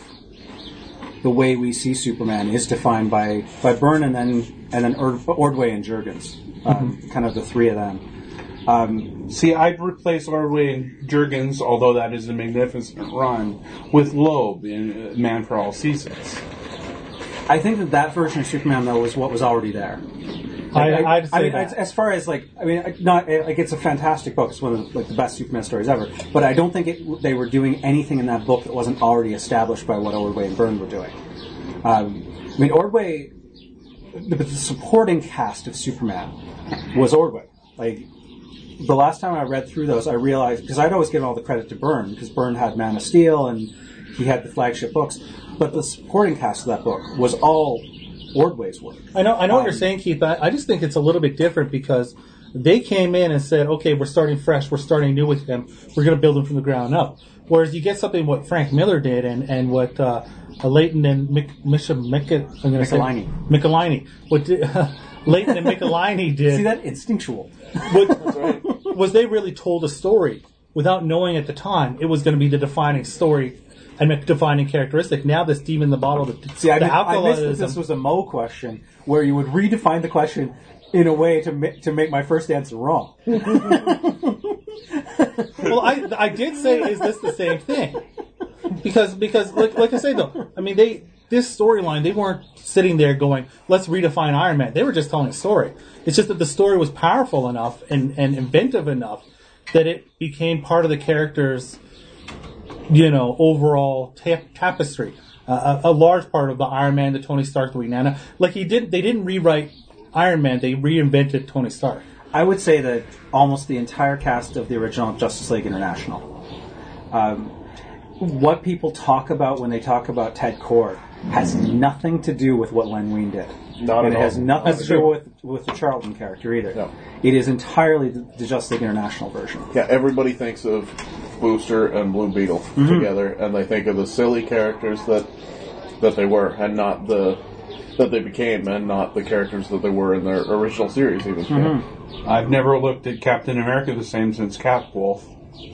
the way we see Superman is defined by, by Byrne and then and then Ord, Ordway and Jurgens, um, mm-hmm. kind of the three of them. Um, See, I'd replace Ordway and Jurgens, although that is a magnificent run, with Loeb in uh, Man for All Seasons. I think that that version of Superman, though, was what was already there. I, I, I'd say I mean, that. as far as like, I mean, not like it's a fantastic book. It's one of the, like the best Superman stories ever. But I don't think it, they were doing anything in that book that wasn't already established by what Ordway and Byrne were doing. Um, I mean, Ordway, the, the supporting cast of Superman was Ordway. Like the last time I read through those, I realized because I'd always given all the credit to Byrne because Byrne had Man of Steel and he had the flagship books, but the supporting cast of that book was all Ordway's work. I know, I know um, what you're saying, Keith. I, I just think it's a little bit different because they came in and said, "Okay, we're starting fresh. We're starting new with him. We're going to build him from the ground up." Whereas you get something what Frank Miller did and and what uh, Leighton and Mick, Misha, Mick, I'm going to say Michelinie. Michelinie. What did, uh, Leighton and Michelinie did? See that instinctual. What, right. Was they really told a story without knowing at the time it was going to be the defining story and defining characteristic. Now this demon in the bottle, the, See, I, the mi- I missed that alcoholism. this was a Mo question, where you would redefine the question in a way to ma- to make my first answer wrong. Well, I I did say, is this the same thing? Because because like like I say though, I mean they this storyline they weren't sitting there going, let's redefine Iron Man. They were just telling a story. It's just that the story was powerful enough and, and inventive enough that it became part of the character's, you know, overall ta- tapestry. Uh, a, a large part of the Iron Man, the Tony Stark, the Nana. Like he did, they didn't rewrite Iron Man; they reinvented Tony Stark. I would say that almost the entire cast of the original Justice League International, um, what people talk about when they talk about Ted Kord, has nothing to do with what Len Wein did. Not and at it has all. nothing That's to true. do with with the Charlton character either. No. It is entirely the, the Justice League International version. Yeah, everybody thinks of Booster and Blue Beetle Mm-hmm. together, and they think of the silly characters that that they were, and not the that they became, and not the characters that they were in their original series. Even. Mm-hmm. I've never looked at Captain America the same since Catwolf.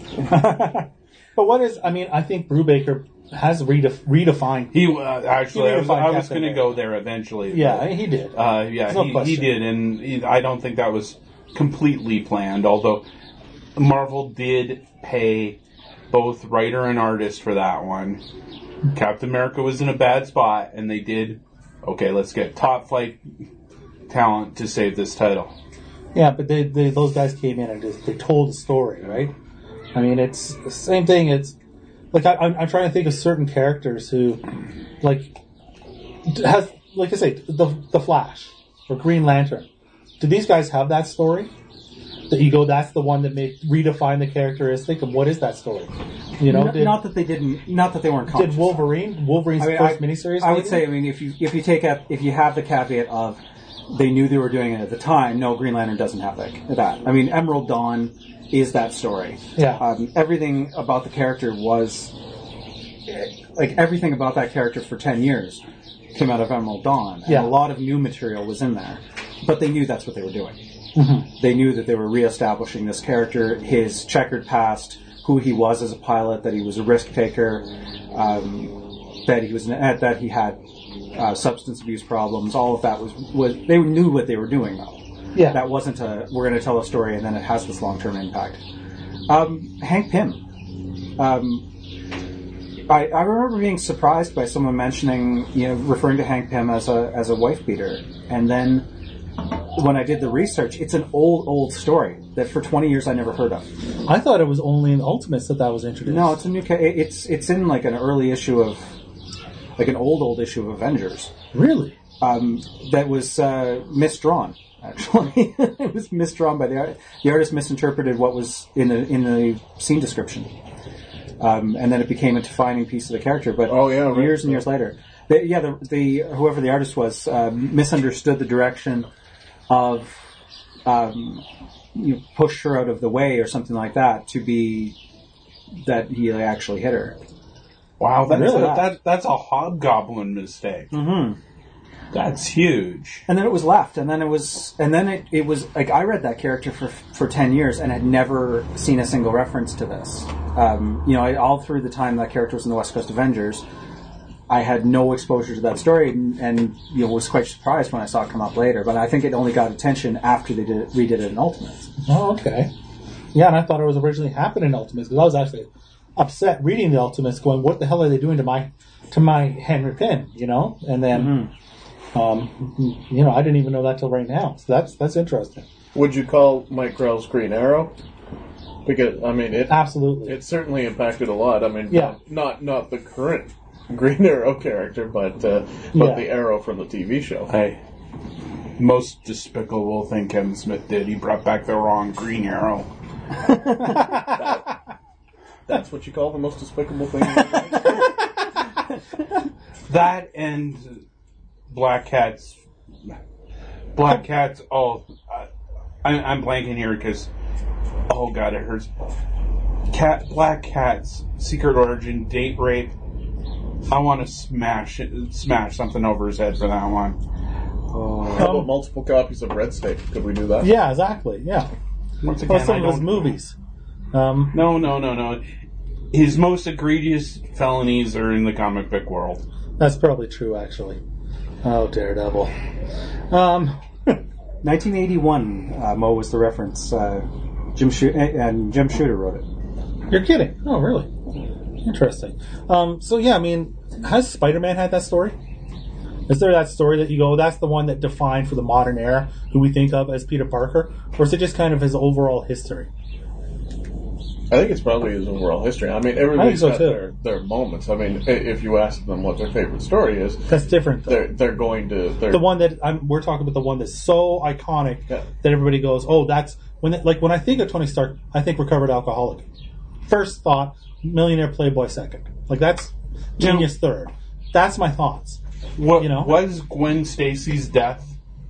But what is? I mean, I think Brubaker has redef- redefined. He uh, actually, He I was, redefined I was Captain going to America. go there eventually. Yeah, he did. Uh, yeah, There's no he, he question. did, and he, I don't think that was completely planned. Although Marvel did pay both writer and artist for that one. Captain America was in a bad spot, and they did. Okay, let's get top flight talent to save this title. Yeah, but they, they, those guys came in and just, they told the story, right? I mean, it's the same thing. It's like I, I'm, I'm trying to think of certain characters who, like, has like I say, the the Flash or Green Lantern. Do these guys have that story? That you go, that's the one that made redefine the characteristic, and what is that story? You know, N- did, not that they didn't, not that they weren't conscious. did Wolverine, Wolverine's I mean, first I, miniseries? I would maybe? say, I mean, if you if you take up if you have the caveat of they knew they were doing it at the time, no, Green Lantern doesn't have that. that. I mean, Emerald Dawn is that story. Yeah. Um, everything about the character was like everything about that character for ten years came out of Emerald Dawn. And Yeah. a lot of new material was in there, but they knew that's what they were doing. Mm-hmm. They knew that they were reestablishing this character, his checkered past, who he was as a pilot, that he was a risk taker, um, that he was an, that he had uh, substance abuse problems. All of that was, was they knew what they were doing though. Yeah. That wasn't a we're going to tell a story and then it has this long term impact. Um, Hank Pym. Um, I, I remember being surprised by someone mentioning, you know, referring to Hank Pym as a as a wife beater, and then when I did the research, it's an old old story that for twenty years I never heard of. I thought it was only in Ultimates that that was introduced. No, it's a new. Ca- It's it's in like an early issue of, like an old old issue of Avengers. Really? Um, that was uh, misdrawn. Actually, it was misdrawn by the art. The artist misinterpreted what was in the in the scene description, um, and then it became a defining piece of the character. But Oh, yeah, right. years and years later, the, yeah, the, the whoever the artist was uh, misunderstood the direction of um, you know, pushed her out of the way or something like that to be that he actually hit her. Wow, that's, Really? a, that, that's a Hobgoblin mistake. Mm-hmm. That's huge. And then it was left, and then it was, and then it, it was like I read that character for for ten years and had never seen a single reference to this. Um, you know, I, all through the time that character was in the West Coast Avengers, I had no exposure to that story, and, and you know was quite surprised when I saw it come up later. But I think it only got attention after they did it, redid it in Ultimates. Oh, okay. Yeah, and I thought it was originally happening in Ultimates because I was actually upset reading the Ultimates, going, "What the hell are they doing to my to my Henry Pym?" You know, and then. Mm-hmm. Um, you know, I didn't even know that till right now. So that's that's interesting. Would you call Mike Grell's Green Arrow? Because I mean, it Absolutely. it certainly impacted a lot. I mean, Yeah. not not the current Green Arrow character, but uh, but Yeah. the Arrow from the T V show. Hey, most despicable thing Kevin Smith did, he brought back the wrong Green Arrow. That's what you call the most despicable thing. That and Black Cat's... Black Cat's... Oh, I, I'm blanking here because... Oh, God, it hurts. Cat, Black Cat's Secret Origin date rape. I want to smash it, smash something over his head for that one. How about multiple copies of Red State? Could we do that? Yeah, exactly. Yeah. Once Well, again, some I of his don't... movies. Um, No, no, no, no. His most egregious felonies are in the comic book world. that's probably true, actually. Oh, Daredevil. Um, nineteen eighty-one, uh, Mo was the reference. Uh, Jim Shoo- and Jim Shooter wrote it. you're kidding. Oh, really? Interesting. Um, so, yeah, I mean, has Spider-Man had that story? Is there that story that you go, that's the one that defined for the modern era who we think of as Peter Parker? Or is it just kind of his overall history? I think it's probably his overall history. I mean, everybody's so, got too. their, their moments. I mean, i- if you ask them what their favorite story is, That's different, though. they're they're going to they're, The one that I'm, we're talking about, the one that's so iconic Yeah. that everybody goes, "Oh, that's when." It, like when I think of Tony Stark, I think recovered alcoholic. First thought, millionaire playboy. Second, like that's genius. Third, that's my thoughts. What You know? was Gwen Stacy's death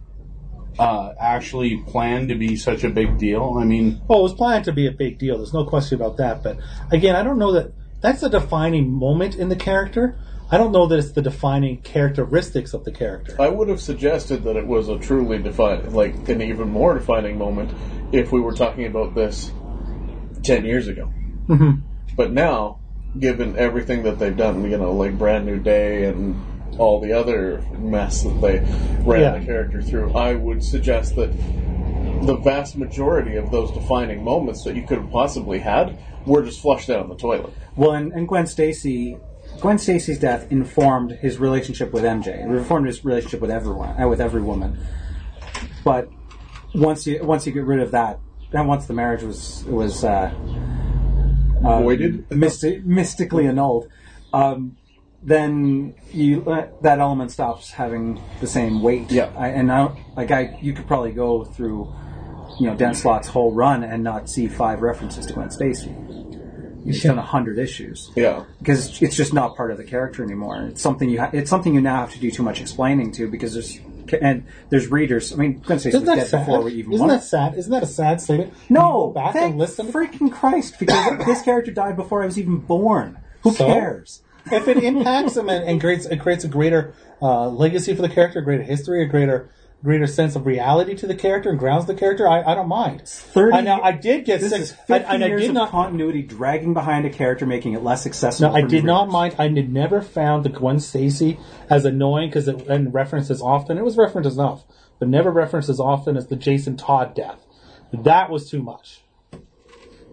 uh, actually planned to be such a big deal? I mean, Well, it was planned to be a big deal. There's no question about that. But again, I don't know that that's a defining moment in the character. I don't know that it's the defining characteristics of the character. I would have suggested that it was a truly defining, like an even more defining moment, if we were talking about this ten years ago. Mm-hmm. But now, given everything that they've done, you know, like Brand New Day and all the other mess that they ran Yeah. the character through, I would suggest that the vast majority of those defining moments that you could have possibly had were just flushed down the toilet. Well, and, and Gwen Stacy, Gwen Stacy's death informed his relationship with M J. It informed his relationship with everyone, uh, with every woman. But once you once you get rid of that, and once the marriage was was uh, uh, Voided? mysti- mystically annulled, um, then you uh, that element stops having the same weight. Yeah. I, and I, like I, you could probably go through, you know, Dan Slott's whole run and not see five references to Gwen Stacy. He's done a hundred issues. Yeah. Because it's just not part of the character anymore. It's something you ha- it's something you now have to do too much explaining to because there's and there's readers. I mean, Gwen Stacy Isn't was that dead sad? before we even Isn't wanted- that sad? Isn't that a sad statement? No, You go back thank and listen. freaking Christ! Because this character died before I was even born. Who So? cares? If it impacts them and, and creates it creates a greater uh, legacy for the character, a greater history, a greater greater sense of reality to the character, and grounds the character, I, I don't mind. thirty. I know I did get This sick, is I, fifty and I years did of not. continuity dragging behind a character, making it less accessible. No, I for did new not readers. mind. I did never found the Gwen Stacy as annoying because it and referenced as often. It was referenced enough, but never referenced as often as the Jason Todd death. That was too much.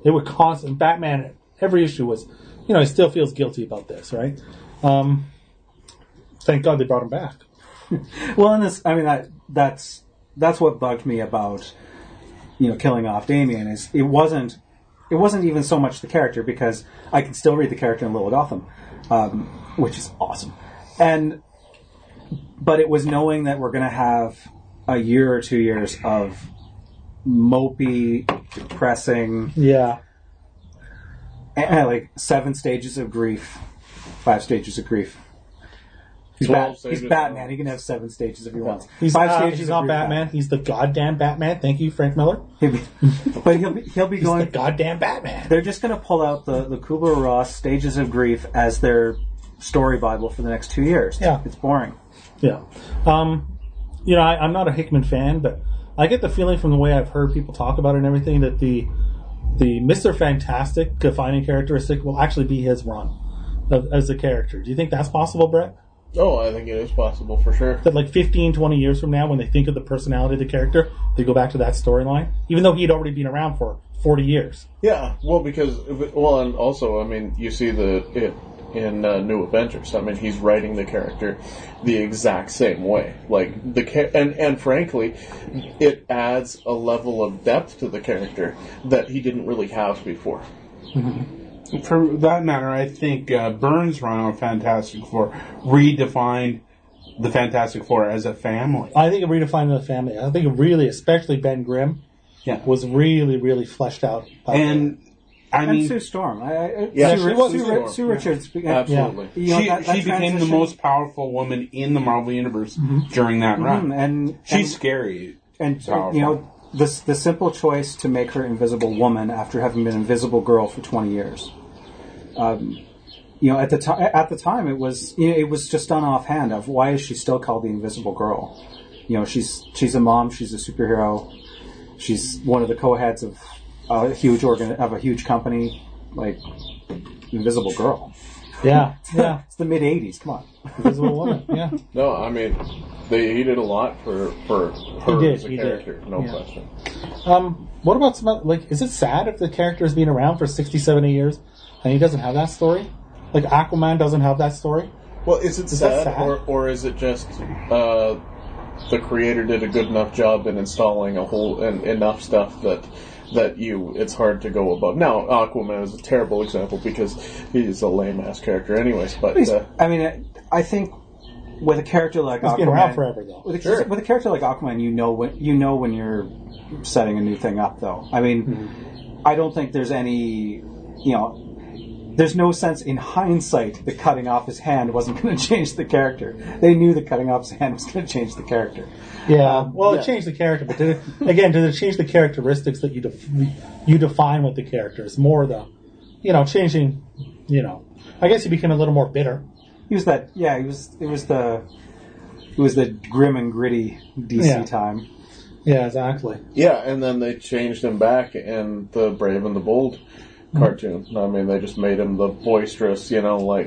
They were constant. Batman, every issue was, you know, he still feels guilty about this, right? Um, thank God they brought him back. Well, and this, I mean, that that's that's what bugged me about, you know, killing off Damian is it wasn't it wasn't even so much the character, because I can still read the character in Little Gotham, um, which is awesome, and but it was knowing that we're going to have a year or two years of mopey, depressing, Yeah. and, like seven stages of grief, five stages of grief. He's, Twelve Bat- stages he's of Batman. grief. He can have seven stages if he wants. He's, five uh, stages he's of not grief. Batman. He's the goddamn Batman. Thank you, Frank Miller. He'll be, but he'll be he'll be He's going. the goddamn Batman. They're just going to pull out the the Kubler-Ross stages of grief as their story bible for the next two years. Yeah. It's boring. Yeah. Um, you know, I, I'm not a Hickman fan, but I get the feeling from the way I've heard people talk about it and everything that the the Mister Fantastic defining characteristic will actually be his run of, as a character. Do you think that's possible, Brett? Oh, I think it is possible for sure. That like fifteen, twenty years from now, when they think of the personality of the character, they go back to that storyline, even though he'd already been around for forty years. Yeah, well, because well, and also, I mean, you see the it in uh, New Avengers. I mean, he's writing the character the exact same way. Like the cha- and and frankly, it adds a level of depth to the character that he didn't really have before. Mm-hmm. For that matter, I think uh, Burns' run on Fantastic Four redefined the Fantastic Four as a family. I think it redefined the family. I think it really, especially Ben Grimm, Yeah. was really, really fleshed out. by And I And mean, Sue Storm. I, I, Yeah, Sue, she Ri- was Sue, Sue Ri- Storm. Sue Richards. uh, Absolutely. you know, she, that- that she became the transition- most powerful woman in the Marvel Universe during that run. Mhm, and She's and, scary. and powerful. you know the the simple choice to make her Invisible Woman after having been Invisible Girl for twenty years. Um, you know, at the time, at the time, it was you know, it was just done offhand of why is she still called the Invisible Girl? You know, she's she's a mom, she's a superhero, she's one of the co-heads of a huge organ of a huge company, like Invisible Girl. Yeah, yeah. It's the mid eighties. Come on. Invisible Woman, yeah. No, I mean, they, he did a lot for for her did, as a he did. character, no Yeah. question. Um, what about some other- like? Is it sad if the character has been around for sixty, seventy years and he doesn't have that story? Like Aquaman doesn't have that story. Well, is it Is that sad, sad? or or is it just uh, the creator did a good enough job in installing a whole en- enough stuff that that you it's hard to go above. Now, Aquaman is a terrible example because he's a lame ass character, anyways. But He's- uh, I mean, I think with a character like He's Aquaman, been around forever, though. With a, Sure. with a character like Aquaman, you know when you know when you're setting a new thing up. Though, I mean, Mm-hmm. I don't think there's any, you know, there's no sense in hindsight that cutting off his hand wasn't going to change the character. They knew that cutting off his hand was going to change the character. Yeah. Um, well, yeah. it changed the character, but did it, again, did it change the characteristics that you def- you define with the character? It's more the, you know, changing. You know, I guess he became a little more bitter. He was that, yeah. He was. It was the. It was the grim and gritty D C Yeah. time. Yeah, exactly. yeah, and then they changed him back in the Brave and the Bold cartoon. I mean, they just made him the boisterous, you know, like,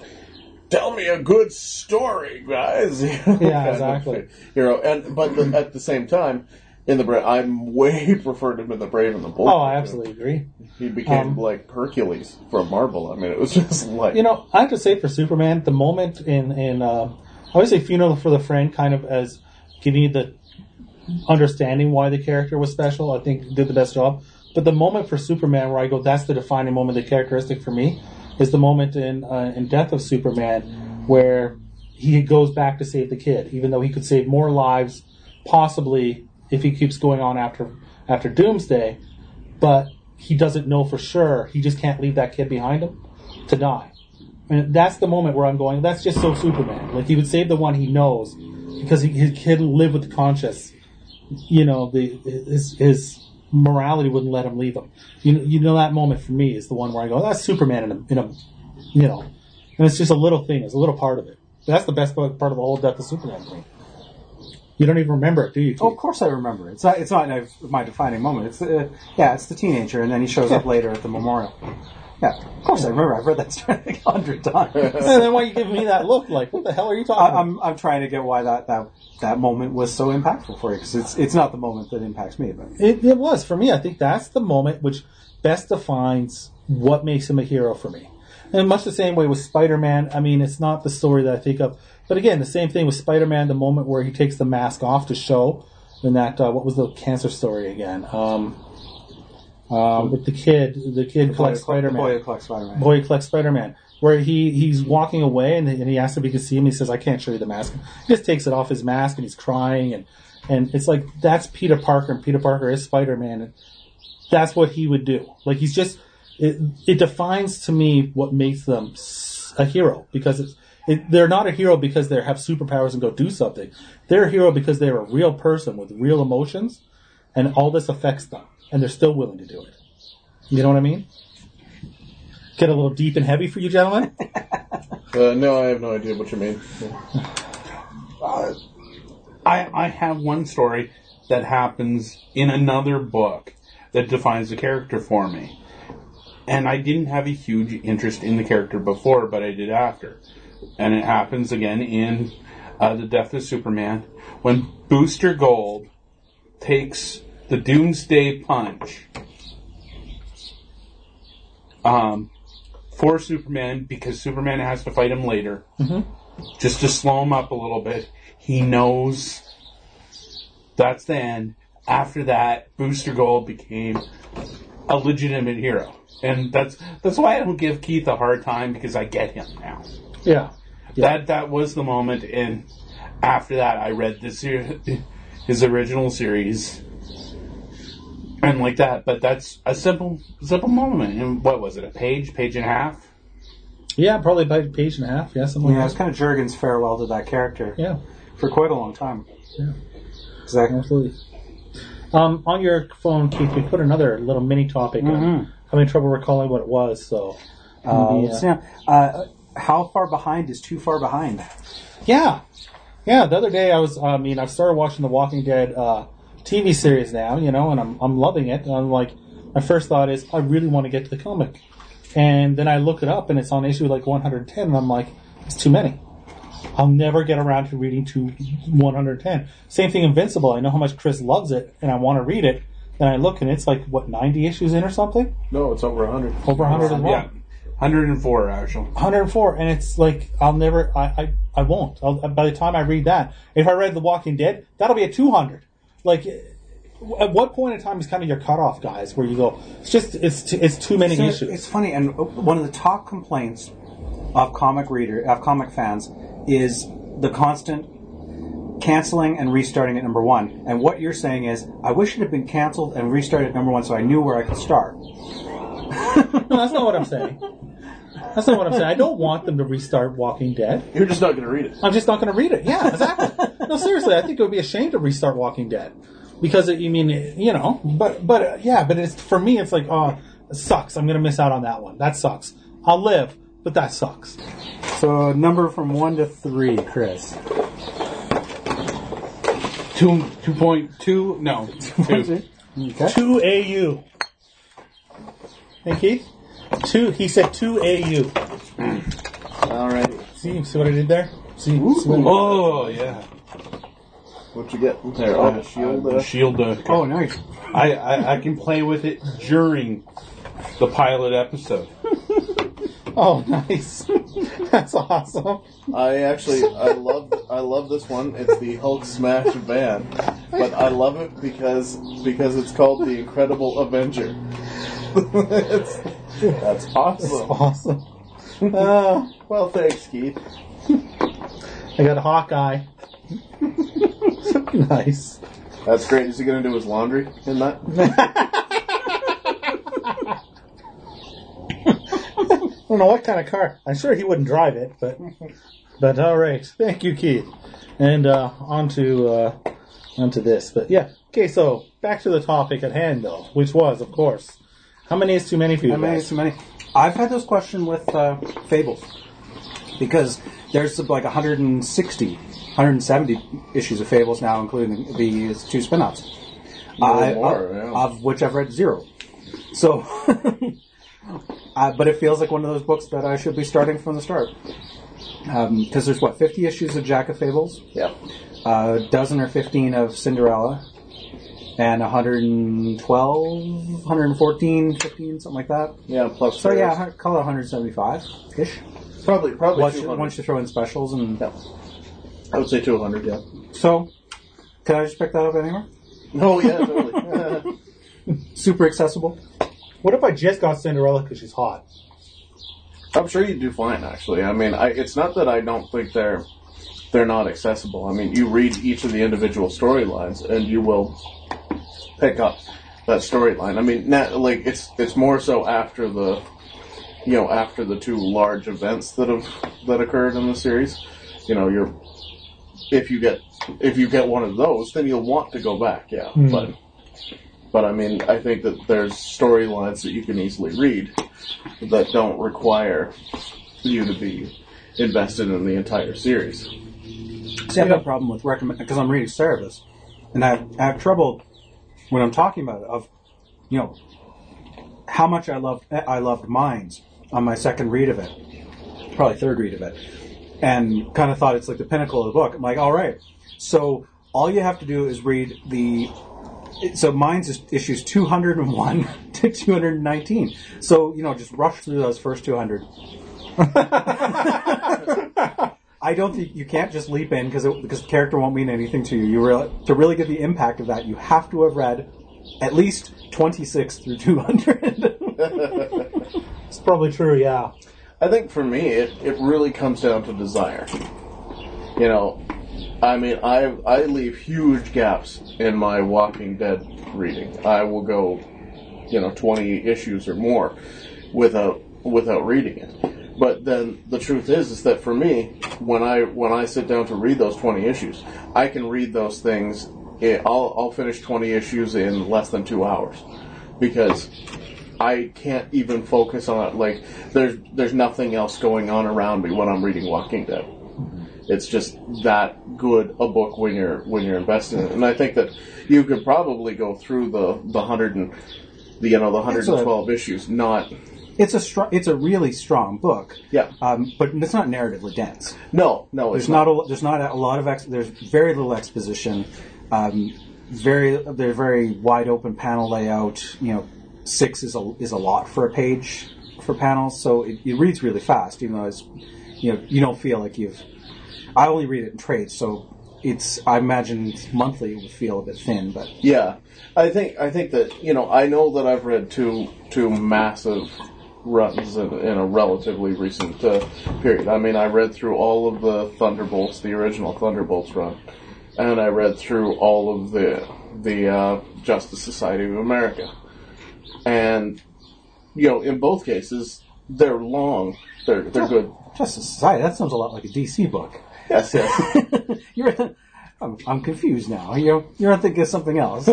tell me a good story, guys. You know, kind of exactly. hero, and but the, at the same time, in the Bra- I way preferred him in the Brave and the Bold. Oh, I cartoon. absolutely agree. He became Um, like Hercules from Marvel. I mean, it was just like You know, I have to say for Superman, the moment in in uh, I would say Funeral for the Friend, kind of as giving you the understanding why the character was special, I think did the best job. But the moment for Superman where I go, that's the defining moment, the characteristic for me, is the moment in uh, in Death of Superman where he goes back to save the kid, even though he could save more lives, possibly if he keeps going on after after Doomsday. But he doesn't know for sure. He just can't leave that kid behind him to die. And that's the moment where I'm going, that's just so Superman. Like, he would save the one he knows because he, his kid lived with the conscience. You know, the his, his morality wouldn't let him leave him. You know, you know, that moment for me is the one where I go, that's Superman in a, in a, you know, and it's just a little thing. It's a little part of it. That's the best part of the whole Death of Superman for me. You don't even remember it, do you, Keith? Oh, of course I remember. It's not. It's not my defining moment. It's uh, yeah. It's the teenager, and then he shows up later at the memorial. Yeah, of course I remember. I've read that story like a hundred times. And then why are you giving me that look? Like, what the hell are you talking I, about? I'm I'm trying to get why that, that, that moment was so impactful for you, because it's it's not the moment that impacts me, but It, it was for me. I think that's the moment which best defines what makes him a hero for me. And much the same way with Spider-Man. I mean, it's not the story that I think of. But again, the same thing with Spider-Man, the moment where he takes the mask off to show in that, uh, what was the cancer story again? Um, um, with the kid, the kid The collects boy, Spider-Man. The boy who collects Spider-Man. Boy who collects Spider-Man. Where he, he's walking away and, and he asks if he can see him. He says, I can't show you the mask. He just takes it off his mask and he's crying. And, and it's like, that's Peter Parker, and Peter Parker is Spider-Man. And that's what he would do. Like, he's just, it, it defines to me what makes them a hero. Because it's, it, they're not a hero because they have superpowers and go do something. They're a hero because they're a real person with real emotions, and all this affects them. And they're still willing to do it. You know what I mean? Get a little deep and heavy for you gentlemen? Uh, no, I have no idea what you mean. Uh, I, I have one story that happens in another book that defines the character for me. And I didn't have a huge interest in the character before, but I did after. And it happens again in uh, The Death of Superman, when Booster Gold takes the Doomsday Punch um, for Superman, because Superman has to fight him later, mm-hmm. just to slow him up a little bit. He knows that's the end. After that, Booster Gold became a legitimate hero. And that's that's why I don't give Keith a hard time, because I get him now. Yeah. yeah. That that was the moment, and after that I read this his original series and like that. But that's a simple simple moment. And what was it? A page, page and a half? Yeah, probably about a page and a half. Yeah, something Yeah, like it was kind of Jurgen's farewell to that character. Yeah. For quite a long time. Yeah. Exactly. Absolutely. Um, on your phone, Keith, we put another little mini topic Mm-hmm. on. Having trouble recalling what it was, so. Uh, yeah. yeah. Uh, how far behind is too far behind? Yeah. Yeah, the other day I was, I mean, I've started watching the Walking Dead uh, T V series now, you know, and I'm I'm loving it. And I'm like, my first thought is, I really want to get to the comic. And then I look it up, and it's on issue like one hundred ten, and I'm like, it's too many. I'll never get around to reading to one hundred ten. Same thing Invincible. I know how much Chris loves it, and I want to read it. Then I look, and it's like, what, ninety issues in or something? No, it's over one hundred. Over one hundred as well. Yeah, one hundred four actually. one hundred four, and it's like, I'll never, I, I, I won't. I'll, by the time I read that, if I read The Walking Dead, that'll be at two hundred. Like, at what point in time is kind of your cutoff, guys, where you go, it's just, it's too, it's too many So issues. It's funny, and one of the top complaints of comic reader, of comic fans, is the constant canceling and restarting at number one. And what you're saying is, I wish it had been canceled and restarted at number one so I knew where I could start. No, that's not what I'm saying. That's not what I'm saying. I don't want them to restart Walking Dead. You're just not going to read it. I'm just not going to read it. Yeah, exactly. No, seriously, I think it would be a shame to restart Walking Dead. Because, it, you mean, you know, but, but uh, yeah, but it's for me, it's like, oh, it sucks. I'm going to miss out on that one. That sucks. I'll live, but that sucks. So, number from one to three, Chris. Two two point two no two. Okay. two A U. Hey, Keith? Two, he said two A U. All right. See, see what I did there? See, see what I did? Oh yeah. What you get there? Oh, the shield. Uh, Shield. Uh, Oh, nice. I, I I can play with it during the pilot episode. Oh, nice. That's awesome. I actually, I love, I love this one. It's the Hulk Smash Van, but I love it because because it's called the Incredible Avenger. it's, that's awesome. Awesome. Uh, Well, thanks, Keith. I got a Hawkeye. Nice. That's great. Is he going to do his laundry in that? I don't know what kind of car. I'm sure he wouldn't drive it, but but all right. Thank you, Keith. And uh, on to uh, on to this. But yeah, okay. So back to the topic at hand, though, which was, of course, how many is too many for you How many guys? is too many? I've had this question with uh, Fables. Because there's like one hundred sixty, one hundred seventy issues of Fables now, including the two spin-offs. I, more, of, yeah. of which I've read zero. So, uh, but it feels like one of those books that I should be starting from the start. Because um, there's, what, fifty issues of Jack of Fables? Yeah. A dozen or fifteen of Cinderella. and one hundred twelve, one hundred fourteen, fifteen, something like that. Yeah, plus. So fares. yeah, call it one hundred seventy-five-ish. probably probably Once two you, hundred. once you throw in specials and... Yeah. I would say two hundred. Yeah. So, can I just pick that up anywhere? Oh yeah, totally. Super accessible. What if I just got Cinderella because she's hot? I'm sure you'd do fine, actually. I mean, I, it's not that I don't think they're they're not accessible. I mean, you read each of the individual storylines, and you will pick up that storyline. I mean, not, like it's it's more so after the you know after the two large events that have that occurred in the series. You know, you're if you get if you get one of those, then you'll want to go back. Yeah, Hmm. but but I mean, I think that there's storylines that you can easily read that don't require you to be invested in the entire series. See, I've got a problem with recommend because I'm reading Cerebus, and I have, I have trouble when I'm talking about it of, you know, how much I loved I loved Minds on my second read of it, probably third read of it, and kind of thought it's like the pinnacle of the book. I'm like, all right, so all you have to do is read the. So Minds is issues two hundred one to two hundred nineteen. So, you know, just rush through those first two hundred. I don't think you can't just leap in because because the character won't mean anything to you. You really, to really get the impact of that, you have to have read at least twenty-six through two hundred. It's probably true, yeah. I think for me, it, it really comes down to desire. You know, I mean, I I leave huge gaps in my Walking Dead reading. I will go, you know, twenty issues or more without without reading it. But then the truth is, is that for me, when I when I sit down to read those twenty issues, I can read those things. I'll I'll finish twenty issues in less than two hours because I can't even focus on it. Like there's there's nothing else going on around me when I'm reading Walking Dead. It's just that good a book when you're when you're invested in it. And I think that you could probably go through the the hundred and the you know the hundred and twelve issues. Not It's a str- it's a really strong book. Yeah. Um, but it's not narratively dense. no no. It's There's not a there's not a lot of ex- there's very little exposition. Um, very they're very wide open panel layout. You know, six is a is a lot for a page for panels, so it, it reads really fast. Even though it's you know you don't feel like you've. I only read it in trades, so it's. I imagine monthly it would feel a bit thin, but Yeah, I think I think that you know I know that I've read two two massive runs in, in a relatively recent uh, period. I mean, I read through all of the Thunderbolts, the original Thunderbolts run, and I read through all of the the uh, Justice Society of America, and you know, in both cases, they're long. They're they're good. Justice Society. That sounds a lot like a D C book. Yes, yes. You're. I'm, I'm confused now. You're you're thinking of something else.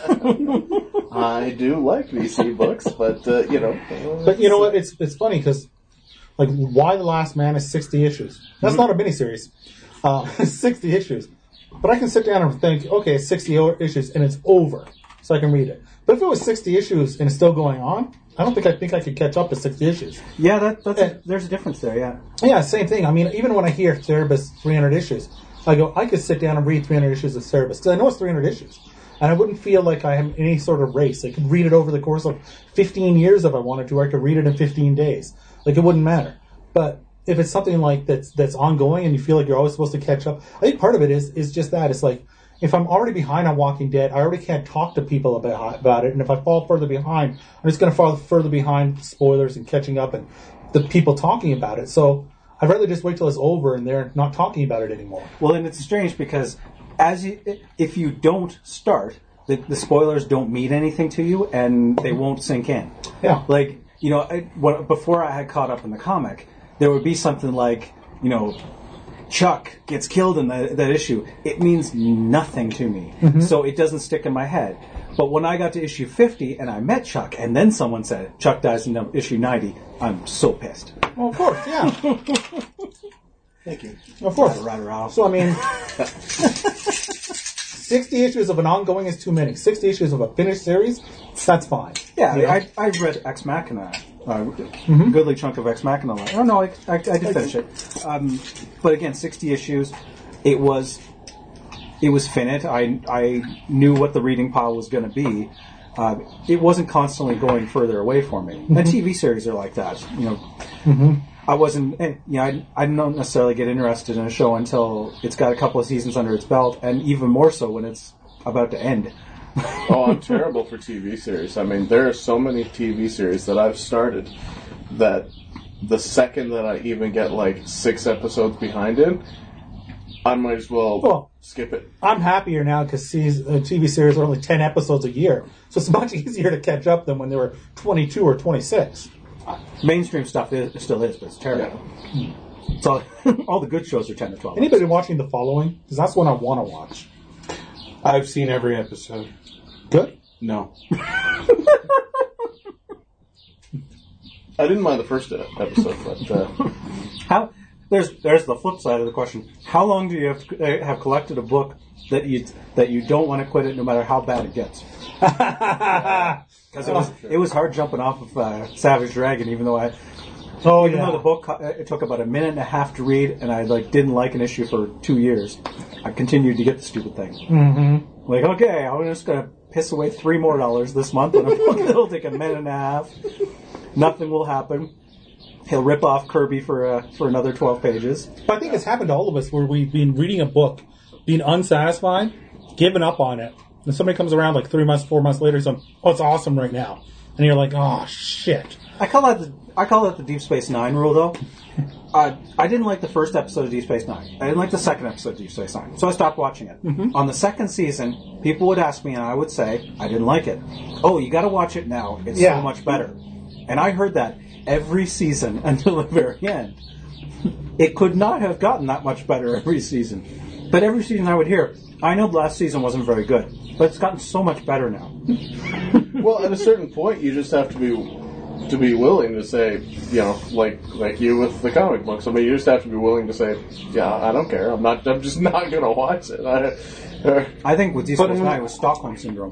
I do like D C books, but uh, you know. But you know what? It's it's funny because, like, Why the Last Man is sixty issues. That's not a miniseries. Uh, sixty issues. But I can sit down and think, okay, it's sixty issues and it's over, so I can read it. But if it was sixty issues and it's still going on, I don't think I think I could catch up to sixty issues. Yeah, that, that's Yeah. a, there's a difference there. Yeah. Yeah, same thing. I mean, even when I hear Cerebus three hundred issues, I go, I could sit down and read three hundred issues of Cerebus because I know it's three hundred issues. And I wouldn't feel like I have any sort of race. I could read it over the course of fifteen years if I wanted to, or I could read it in fifteen days. Like, it wouldn't matter. But if it's something like that's that's ongoing and you feel like you're always supposed to catch up, I think part of it is is just that. It's like, if I'm already behind on Walking Dead, I already can't talk to people about about it. And if I fall further behind, I'm just going to fall further behind spoilers and catching up and the people talking about it. So I'd rather just wait till it's over and they're not talking about it anymore. Well, and it's strange because as you, if you don't start, the, the spoilers don't mean anything to you and they won't sink in. Yeah. Like, you know, I, what, before I had caught up in the comic, there would be something like, you know, Chuck gets killed in that, that issue. It means nothing to me. Mm-hmm. So it doesn't stick in my head. But when I got to issue fifty and I met Chuck and then someone said, Chuck dies in issue ninety, I'm so pissed. Well, of course, yeah. Thank you. Of course. Right around. So, I mean, sixty issues of an ongoing is too many. sixty issues of a finished series, that's fine. Yeah, You know? I, I read Ex Machina, a uh, mm-hmm. goodly chunk of Ex Machina. Oh no, I, I, I did finish it. Um, but again, sixty issues. It was it was finite. I I knew what the reading pile was going to be. Uh, it wasn't constantly going further away from me. Mm-hmm. And T V series are like that. You know, mm-hmm. I wasn't. You know, I I don't necessarily get interested in a show until it's got a couple of seasons under its belt, and even more so when it's about to end. Oh, I'm terrible for T V series. I mean, there are so many T V series that I've started that the second that I even get like six episodes behind it, I might as well, well skip it. I'm happier now because uh, T V series are only ten episodes a year, so it's much easier to catch up than when they were twenty-two or twenty-six. Mainstream stuff is, still is, but it's terrible. Yeah. So all the good shows are ten to twelve. Anybody watching The Following? Because that's one I want to watch. I've seen every episode. Good? No. I didn't mind the first episode, but uh, how? There's there's the flip side of the question. How long do you have to, uh, have collected a book that you that you don't want to quit it, no matter how bad it gets? Because it was it was hard jumping off of uh, Savage Dragon, even though I. Oh, even yeah. though the book it took about a minute and a half to read, and I like didn't like an issue for two years, I continued to get the stupid thing. Mm-hmm. Like, okay, I'm just gonna piss away three more dollars this month on a book that'll take a minute and a half. Nothing will happen. He'll rip off Kirby for uh, for another twelve pages. But I think it's happened to all of us where we've been reading a book, being unsatisfied, giving up on it, and somebody comes around like three months, four months later, saying, "Oh, it's awesome right now," and you're like, "Oh shit." I call that the I call that the Deep Space Nine rule, though. Uh, I didn't like the first episode of Deep Space Nine. I didn't like the second episode of Deep Space Nine, so I stopped watching it. Mm-hmm. On the second season, people would ask me, and I would say, I didn't like it. Oh, you got to watch it now. It's yeah. so much better. And I heard that every season until the very end. It could not have gotten that much better every season. But every season I would hear, I know the last season wasn't very good, but it's gotten so much better now. Well, at a certain point, you just have to be to be willing to say, you know, like like you with the comic books. I mean, you just have to be willing to say, yeah, I don't care. I'm not. I'm just not going to watch it. I, uh, I think with Deep Space Nine, it was Stockholm Syndrome.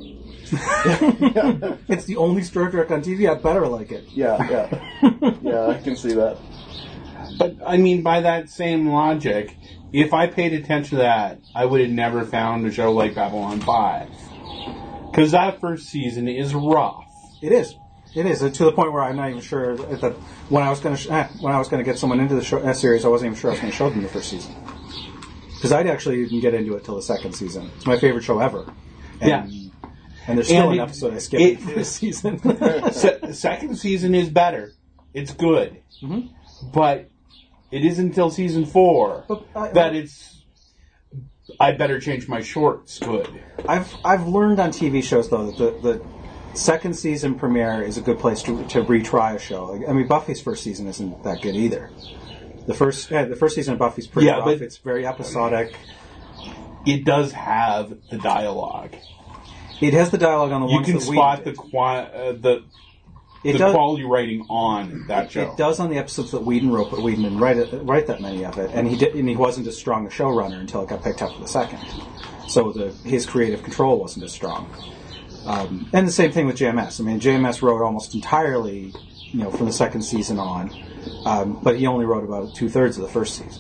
Yeah. It's the only Star Trek on T V. I better like it. Yeah, yeah, yeah. I can see that. But I mean, by that same logic, if I paid attention to that, I would have never found a show like Babylon five, because that first season is rough. It is. It is to the point where I'm not even sure that when I was going to sh- when I was going to get someone into the show, uh, series, I wasn't even sure I was going to show them the first season, because I actually didn't get into it till the second season. It's my favorite show ever. And, yeah. And there's still and an it, episode I skipped it, this season. se- second season is better. It's good. Mm-hmm. But it isn't until season four but I, that it's I better change my shorts good. I've I've learned on T V shows, though, that the, the second season premiere is a good place to to retry a show. Like, I mean, Buffy's first season isn't that good either. The first uh, the first season of Buffy's pretty yeah, rough. But it's very episodic. It does have the dialogue. It has the dialogue on the you ones can that spot we the qua- uh, the it the does, quality writing on that show. It does on the episodes that Whedon wrote, but Whedon didn't write, it, write that many of it, and he did, and he wasn't as strong a showrunner until it got picked up for the second. So the, his creative control wasn't as strong. Um, and the same thing with J M S. I mean, J M S wrote almost entirely, you know, from the second season on, um, but he only wrote about two thirds of the first season.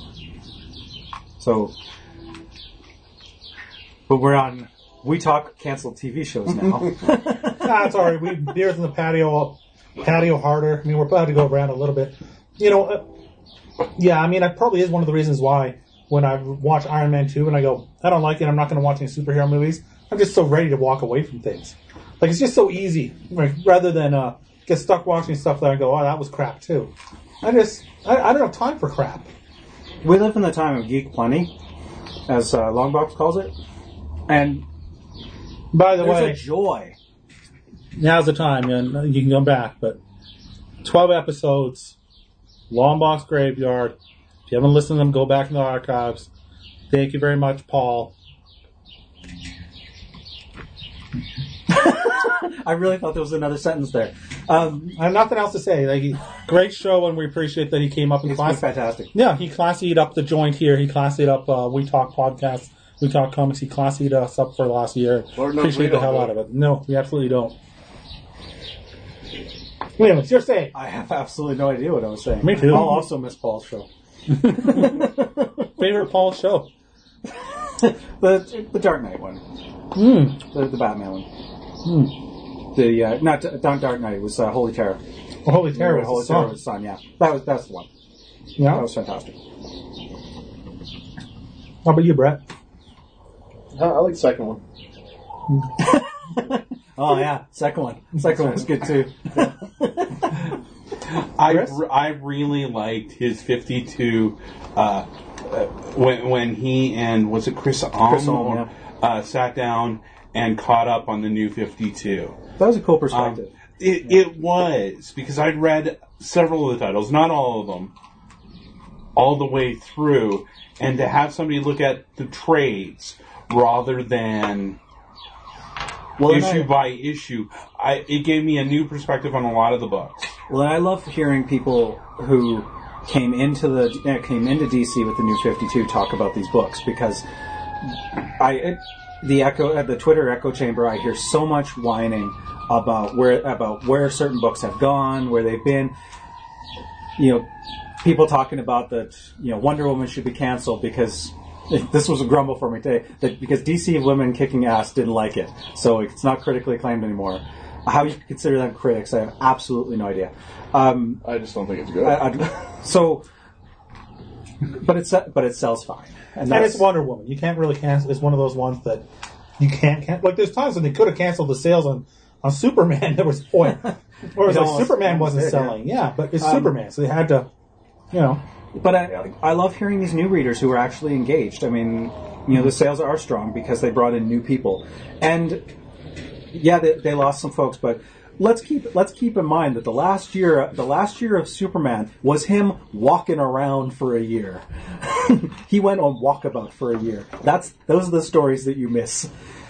So, but we're on. We talk canceled T V shows now. That's all right. We beers in the patio, patio harder. I mean, we're about to go around a little bit. You know, uh, yeah. I mean, that probably is one of the reasons why when I watch Iron Man two and I go, I don't like it. I'm not going to watch any superhero movies. I'm just so ready to walk away from things. Like, it's just so easy, like, rather than uh, get stuck watching stuff that I go, oh, that was crap too. I just, I, I don't have time for crap. We live in the time of geek plenty, as uh, Longbox calls it, and by the there's way, a joy. Now's the time, and you can go back, but twelve episodes, Longbox Graveyard. If you haven't listened to them, go back in the archives. Thank you very much, Paul. I really thought there was another sentence there. Um, I have nothing else to say. Like, he, great show, and we appreciate that he came up and it's class. fantastic. Yeah, he classied up the joint here. He classied up uh, We Talk Podcast, We Talk Comics. He classied us up for the last year. Lord appreciate the hell out of it. No, we absolutely don't. Anyways, you're saying. I have absolutely no idea what I was saying. Me too. I'll also miss Paul's show. Favorite Paul show? the the Dark Knight one, Mm. the, the Batman one. Mm. The uh, not not Dark Knight. It was uh, Holy Terror. Well, Holy Terror was Holy the Terror song. was the son. Yeah, that was that's the one. Yeah. That was fantastic. How about you, Brett? I I like the second one. Oh yeah, second one. Second one was good too. I, Chris? re- I really liked his fifty-two uh, uh, when when he and was it Chris Alm, Chris Alm, yeah. uh, sat down and caught up on the new fifty-two. That was a cool Um, perspective. it, it was because I'd read several of the titles, not all of them, all the way through, and to have somebody look at the trades rather than Well, and issue I- by issue, I, it gave me a new perspective on a lot of the books. Well, I love hearing people who came into the uh, came into D C with the new fifty-two talk about these books because I it, the echo at the Twitter echo chamber. I hear so much whining about where about where certain books have gone, where they've been. You know, people talking about that. You know, Wonder Woman should be canceled because. This was a grumble for me today that because D C women kicking ass didn't like it, so it's not critically acclaimed anymore. How you consider them critics, I have absolutely no idea. Um, I just don't think it's good. I, I, so, but it's but it sells fine, and, And that's, it's Wonder Woman. You can't really cancel. It's one of those ones that you can't cancel. Like there's times when they could have canceled the sales on, on Superman. There was a point where it was It like almost- Superman wasn't almost did, selling. Yeah, but it's Um, Superman, so they had to, you know. But I, I love hearing these new readers who are actually engaged. I mean, you know, the sales are strong because they brought in new people, and yeah, they, they lost some folks. But let's keep let's keep in mind that the last year, the last year of Superman was him walking around for a year. He went on walkabout for a year. That's those are the stories that you miss.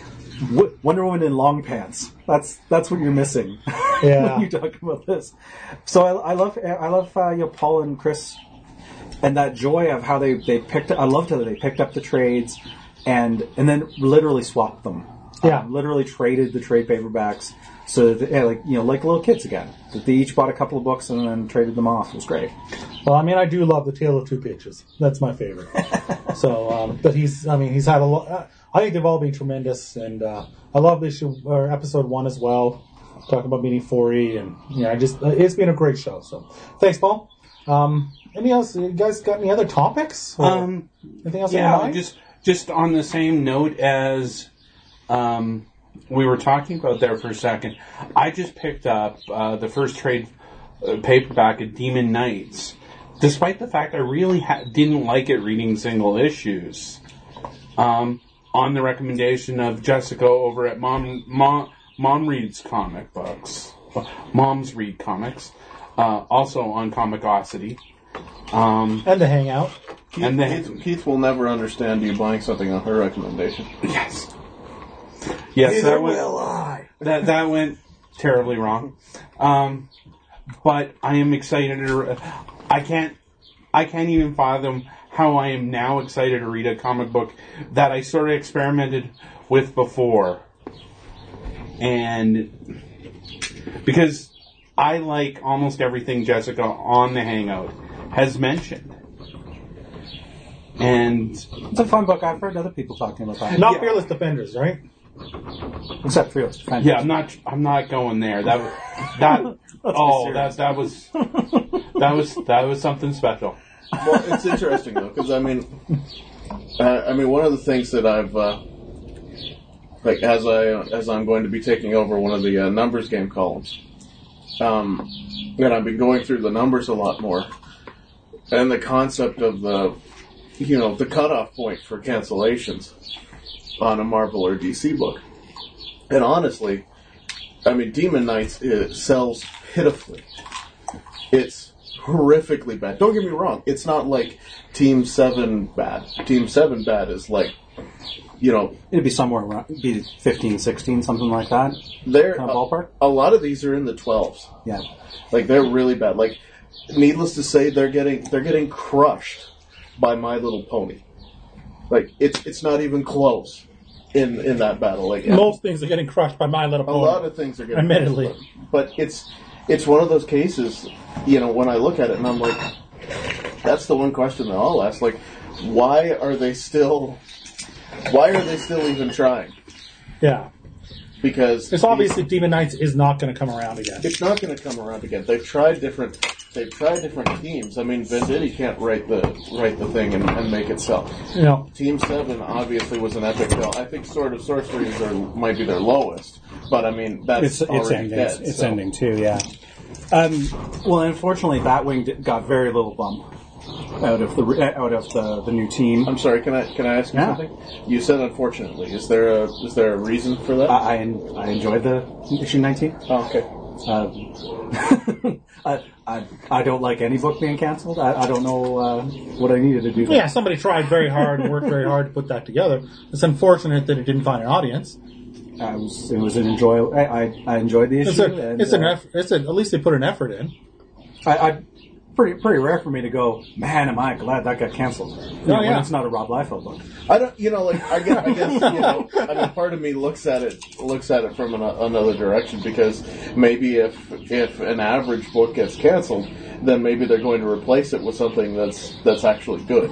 W- Wonder Woman in long pants. That's that's what you're missing Yeah. when you talk about this. So I, I love I love uh, you know, Paul and Chris. And that joy of how they, they picked up, I loved how they picked up the trades and and then literally swapped them. Yeah. Um, literally traded the trade paperbacks so that, yeah, like, you know, like little kids again. That they each bought a couple of books and then traded them off. It was great. Well, I mean, I do love the Tale of Two Pitches. That's my favorite. so, um, but he's, I mean, he's had a lot. I think they've all been tremendous, and uh, I love issue or episode one as well. Talking about meeting Forey, and yeah, I just it's been a great show. So, thanks, Paul. Um, any else? You guys got any other topics? Or Um, anything else? in yeah, your mind? just just on the same note as um, we were talking about there for a second, I just picked up uh, the first trade uh, paperback of Demon Knights, despite the fact I really ha- didn't like it reading single issues. Um, on the recommendation of Jessica over at Mom Mom Mom Reads Comic Books, Moms Read Comics, uh, also on Comicosity. Um, and the Hangout. Keith, and the- Keith, Keith will never understand you buying something on her recommendation. yes. Yes, that went, I. that that went terribly wrong. Um, but I am excited to. I can't. I can't even fathom how I am now excited to read a comic book that I sort of experimented with before, and because I like almost everything Jessica on the Hangout has mentioned, and It's a fun book. I've heard other people talking about that. Not Yeah. Fearless Defenders, right? Except Fearless Defenders. yeah, I'm not. I'm not going there. That was that. oh, that that was that was that was something special. Well, it's interesting though, because I mean, uh, I mean, one of the things that I've uh, like as I as I'm going to be taking over one of the uh, numbers game columns, um, and I've been going through the numbers a lot more, and the concept of the, you know, the cutoff point for cancellations on a Marvel or D C book, and honestly, I mean, Demon Knights it sells pitifully. It's horrifically bad. Don't get me wrong. It's not like Team seven bad. Team seven bad is like, you know, It'd be somewhere around, it'd be fifteen, sixteen, something like that. they're Kind of ballpark? a, a lot of these are in the twelves. Yeah. Like they're really bad. Like, needless to say, they're getting they're getting crushed by My Little Pony. Like it's it's not even close in in that battle. Like Most things are getting crushed by My Little a Pony. lot of things are getting Admittedly. crushed, but it's it's one of those cases. You know, when I look at it and I'm like, that's the one question that I'll ask. Like, why are they still why are they still even trying? Yeah. Because It's obviously Demon Knights is not going to come around again. it's not going to come around again. They've tried different. They've tried different teams. I mean, Venditti can't write the write the thing and, and make it sell. You know, Team Seven obviously was an epic sell. I think Sword of Sorcery is their, might be their lowest, but I mean that's It's, it's already ending. dead. it's so. ending too, yeah. Um, well, unfortunately, Batwing did, got very little bump out of the out of the, the new team. I'm sorry. Can I can I ask you Yeah. something? You said unfortunately. Is there a is there a reason for that? I, I I enjoyed the issue nineteen. oh, okay. Um, I, I I don't like any book being canceled. I, I don't know uh, what I needed to do. yeah, somebody tried very hard and worked very hard to put that together. It's unfortunate that it didn't find an audience. I was it was an enjoy. I, I, I enjoyed the issue. It's, a, and, it's an uh, effort. It's a, at least they put an effort in. I, I pretty pretty rare for me to go. Man, am I glad that got canceled? You know, Oh, yeah. when it's not a Rob Liefeld book. I don't. You know, like I guess, I guess you know. I mean, part of me looks at it looks at it from an, another direction because maybe if if an average book gets canceled, then maybe they're going to replace it with something that's that's actually good.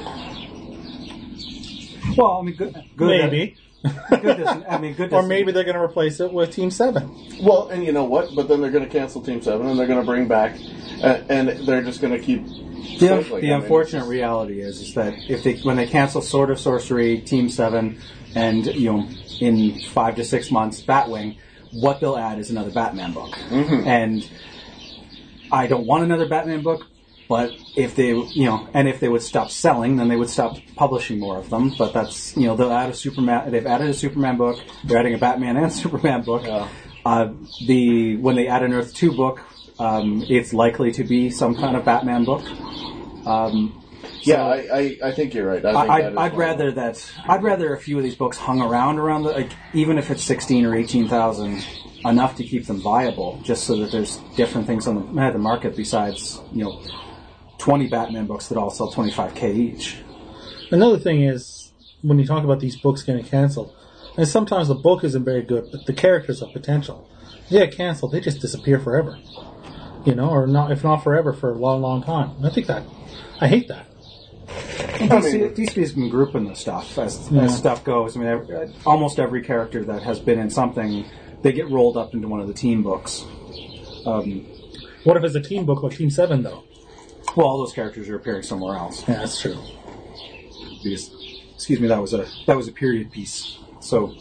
Well, I mean, good. good Maybe. Good doesn't, I mean, good. Or doesn't- maybe they're going to replace it with Team seven. Well, and you know what? But then they're going to cancel Team Seven, and they're going to bring back, uh, and they're just going to keep. The, cycling. the I mean, unfortunate it's- reality is, is that if they when they cancel Sword of Sorcery, Team Seven, and you know in five to six months Batwing, what they'll add is another Batman book, Mm-hmm. and I don't want another Batman book. But if they, you know, and if they would stop selling, then they would stop publishing more of them. But that's, you know, they'll add a Superman. They've added a Superman book. They're adding a Batman and Superman book. Yeah. Uh, the when they add an Earth Two book, um, it's likely to be some kind of Batman book. Um, Yeah, I, I, I think you're right. I think I, that is I'd, I'd one. rather that. I'd rather a few of these books hung around around the like, even if it's sixteen or eighteen thousand, enough to keep them viable, just so that there's different things on the, the market besides you know twenty Batman books that all sell twenty-five K each. Another thing is, when you talk about these books getting canceled, and sometimes the book isn't very good, but the characters have potential. They get canceled, they just disappear forever. You know, or not, if not forever, for a long, long time. I think that, I hate that. D C, D C's been grouping the stuff as, Yeah. as stuff goes. I mean, every, almost every character that has been in something, they get rolled up into one of the team books. Um, What if it's a team book like Team seven, though? well, all those characters are appearing somewhere else. Yeah, that's true. Because, excuse me, that was a that was a period piece. So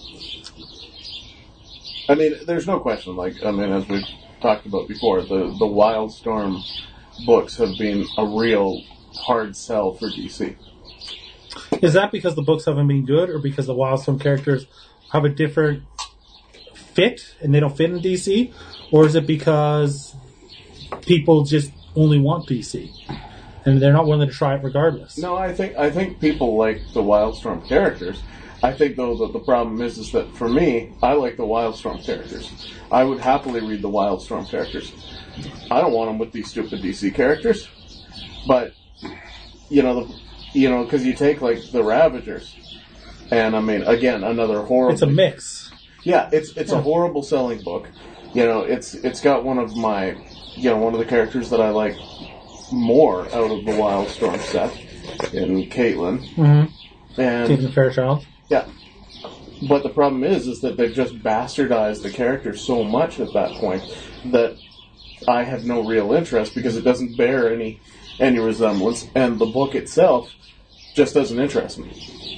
I mean, there's no question. Like, I mean, as we've talked about before, the the Wildstorm books have been a real hard sell for D C. Is that because the books haven't been good, or because the Wildstorm characters have a different fit and they don't fit in D C? Or is it because people just only want D C and they're not willing to try it regardless? No, I think I think people like the Wildstorm characters. I think though that the problem is is that for me, I like the Wildstorm characters. I would happily read the Wildstorm characters. I don't want them with these stupid D C characters, but you know the you know because you take like the Ravagers, and I mean again another horrible. It's a mix. Yeah, it's it's a horrible selling book. You know, it's it's got one of my you know one of the characters that I like more out of the Wildstorm set in Caitlin. Mm-hmm. And Caitlin Fairchild. yeah, but the problem is, is that they've just bastardized the character so much at that point that I have no real interest because it doesn't bear any any resemblance, and the book itself just doesn't interest me.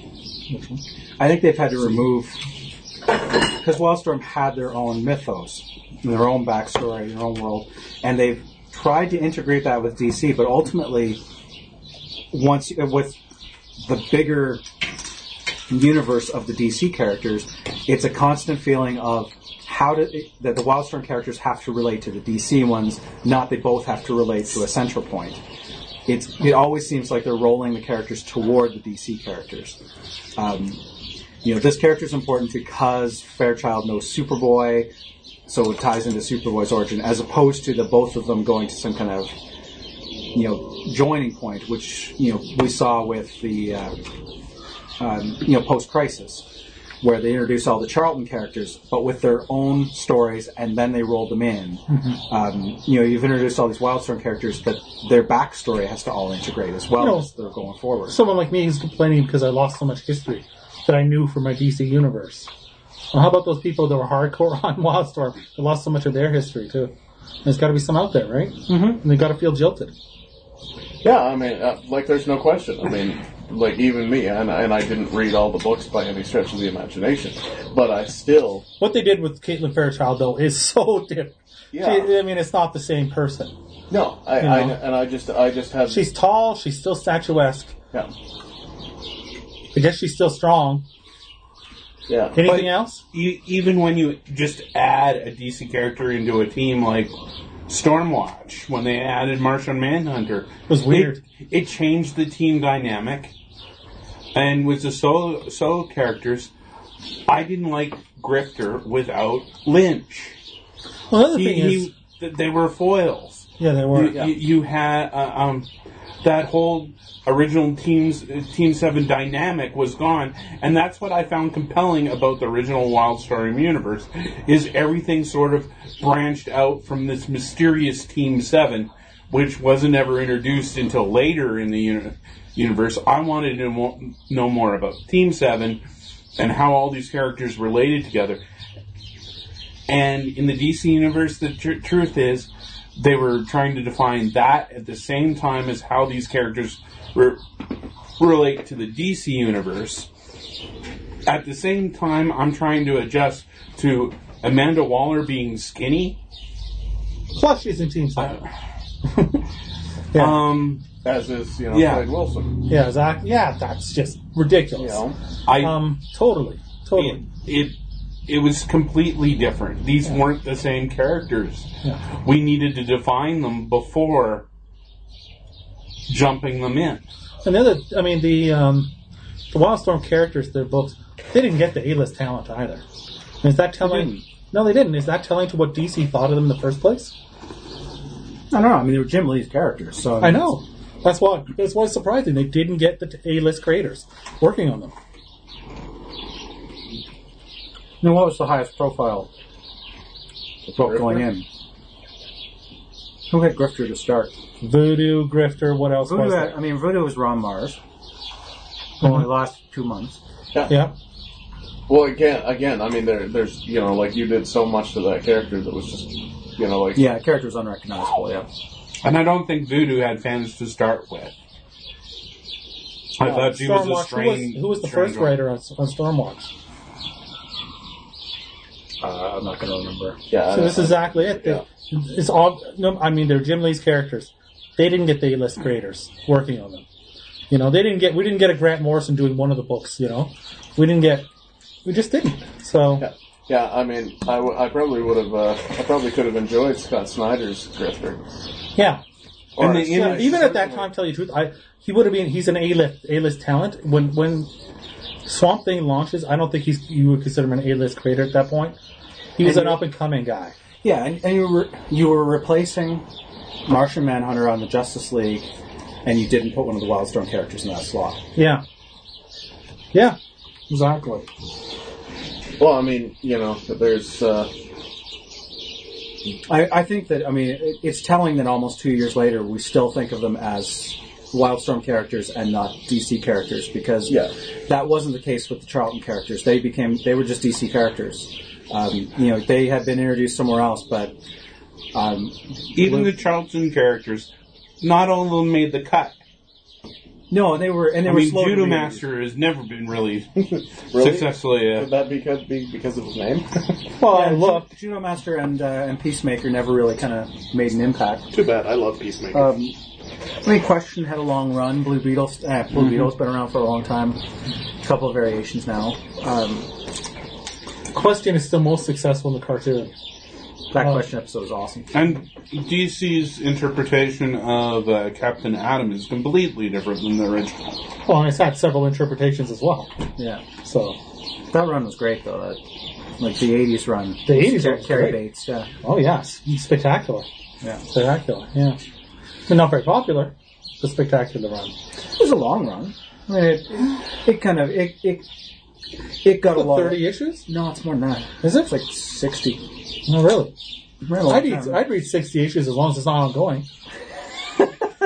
I think they've had to remove because Wildstorm had their own mythos, their own backstory, their own world, and they've tried to integrate that with D C, but ultimately, once with the bigger universe of the D C characters, it's a constant feeling of how to, that the Wildstorm characters have to relate to the D C ones, not they both have to relate to a central point. It's, it always seems like they're rolling the characters toward the D C characters. Um, you know, this character is important because Fairchild knows Superboy, so it ties into Superboy's origin, as opposed to the both of them going to some kind of, you know, joining point, which, you know, we saw with the, uh, um, you know, post-Crisis, where they introduce all the Charlton characters, but with their own stories, and then they rolled them in. Mm-hmm. Um, you know, you've introduced all these Wildstorm characters, but their backstory has to all integrate as well You know, as they're going forward. Someone like me is complaining because I lost so much history. that I knew from my D C universe. Well, how about those people that were hardcore on Wildstorm that lost so much of their history too? There's got to be some out there, right? Mm-hmm. And they got to feel jilted. Yeah, I mean, uh, like, there's no question. I mean, like, even me, and, and I didn't read all the books by any stretch of the imagination, but I still... What they did with Caitlin Fairchild, though, is so different. Yeah. She, I mean, it's not the same person. No, I, You I, know. and I just, I just have... She's tall, she's still statuesque. Yeah. I guess she's still strong. Yeah. Anything But else? You, even when you just add a D C character into a team like Stormwatch, when they added Martian Manhunter, It was weird. It, it changed the team dynamic. And with the solo solo characters, I didn't like Grifter without Lynch. Well, the other He, thing is... he, th- they were foils. yeah, they were. You, yeah. you, you had uh, um, that whole original teams uh, Team Seven dynamic was gone, and that's what I found compelling about the original Wildstorm universe. Is everything sort of branched out from this mysterious Team Seven, which wasn't ever introduced until later in the uni- universe. I wanted to mo- know more about Team Seven and how all these characters related together. And in the D C universe, the tr- truth is, they were trying to define that at the same time as how these characters re- relate to the D C universe. At the same time, I'm trying to adjust to Amanda Waller being skinny. Plus, she's in Team Seven. yeah. Um, As is, you know, Yeah. Slade Wilson. yeah, Zach. Yeah, that's just ridiculous. You know? I Um, totally. Totally. it, it it was completely different. These weren't the same characters. Yeah. We needed to define them before jumping them in. And the other, I mean, the um, the Wildstorm characters, their books, they didn't get the A-list talent either. And is that telling? didn't. No, they didn't. Is that telling to what D C thought of them in the first place? I don't know. I mean, they were Jim Lee's characters, so I know. That's why. That's why it's surprising they didn't get the A-list creators working on them. You know, what was the highest profile book going in? Who had Grifter to start? Voodoo, Grifter, what else Voodoo was had, there? I mean, Voodoo was Ron Mars. Who only lasted two months. Yeah. Well, again, again, I mean, there, there's, you know, like, you did so much to that character that was just, you know, like... Yeah, the character was unrecognizable, yeah. And I don't think Voodoo had fans to start with. I thought she was a Stormwatch, who was, strange. who was the strange first one. writer on, on Stormwatch? Uh, I'm not going to remember. Yeah, So I- this is exactly it. Yeah. It's all. No, I mean, they're Jim Lee's characters. They didn't get the A-list creators working on them. You know, they didn't get. We didn't get a Grant Morrison doing one of the books. You know, we didn't get. We just didn't. So Yeah, yeah. I mean, I, w- I probably would have. Uh, I probably could have enjoyed Scott Snyder's Grifter. yeah. Or And the Yeah, image- even at that time, tell you the truth, I he would have been. He's an A-list A-list talent. When when Swamp Thing launches, I don't think he's. You would consider him an A-list creator at that point. He was And an you- up and coming guy. Yeah, and, and you were you were replacing Martian Manhunter on the Justice League, and you didn't put one of the Wildstorm characters in that slot. Yeah. Yeah. Exactly. Well, I mean, you know, there's. Uh, I, I think that, I mean, it, it's telling that almost two years later, we still think of them as Wildstorm characters and not D C characters, because Yeah. that wasn't the case with the Charlton characters. They became, they were just D C characters. Um, you know, they had been introduced somewhere else, but um, Even the Charlton characters, not all of them made the cut. no, they were, and they I were mean, slow to Judo be Master has never been really, really? successfully. Could Uh, that be because, be because of his name? Well, Yeah, look. Ju- Judo Master and uh, and Peacemaker never really kind of made an impact. Too bad. I love Peacemaker. Um, I mean, Question had a long run. Blue Beetle, uh, Blue Mm-hmm. Beetle's been around for a long time. A couple of variations now. Um, Question is still most successful in the cartoon. that Oh. Question episode is awesome. and D C's interpretation of uh, Captain Atom is completely different than the original. Well, and it's had several interpretations as well. Yeah, So, that run was great though. That, like the eighties run. The eighties Car- run was Carrie great. Bates. Yeah, oh yes, spectacular, yeah. spectacular. Yeah, but not very popular. The spectacular run. It was a long run. I mean, it, it kind of it it, it got a What, lot. Thirty issues? No, it's more than that. Is it? It's like sixty. Oh, really? Ran a long I'd read, time. I'd read sixty issues as long as it's not ongoing.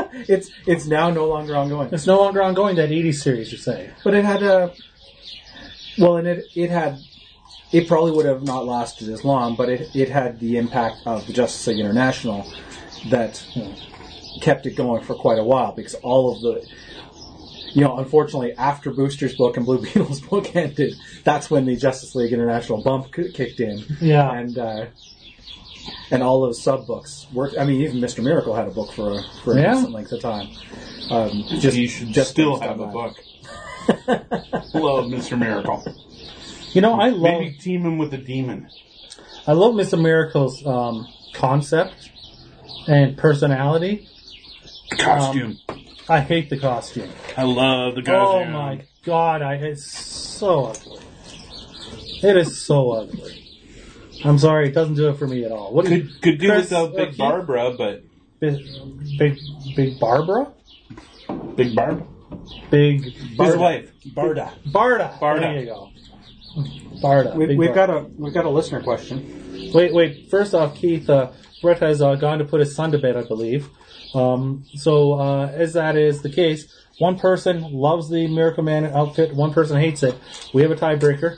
It's it's now no longer ongoing. It's no longer ongoing. That eighties series, you say? But it had a. Well, and it it had it probably would have not lasted as long, but it it had the impact of the Justice League International that you know, kept it going for quite a while because all of the. You know, unfortunately, after Booster's book and Blue Beetle's book ended, that's when the Justice League International bump k- kicked in. Yeah. And uh, and all those sub books worked. I mean, even Mister Miracle had a book for a, for a Yeah. decent length of time. Um, just you should just still based have on a that. book. Love Mister Miracle. You know, I love Maybe team him with a demon. I love Mister Miracle's um, concept and personality. Costume. I hate the costume. I love the Oh costume. my god, I it's so ugly. It is so ugly. I'm sorry, it doesn't do it for me at all. What do you, Could could do Chris, without uh, Big Keith? Barbara, but big, big, big Barbara, Big Barb, big his Barda. wife, Barda. Barda. Barda. There you go. Barda. We, big we've Barda. got a we've got a listener question. Wait, wait. First off, Keith, uh, Brett has uh, gone to put his son to bed, I believe. Um, so, uh, as that is the case, one person loves the Miracle Man outfit, one person hates it. We have a tiebreaker.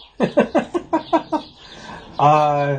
Uh,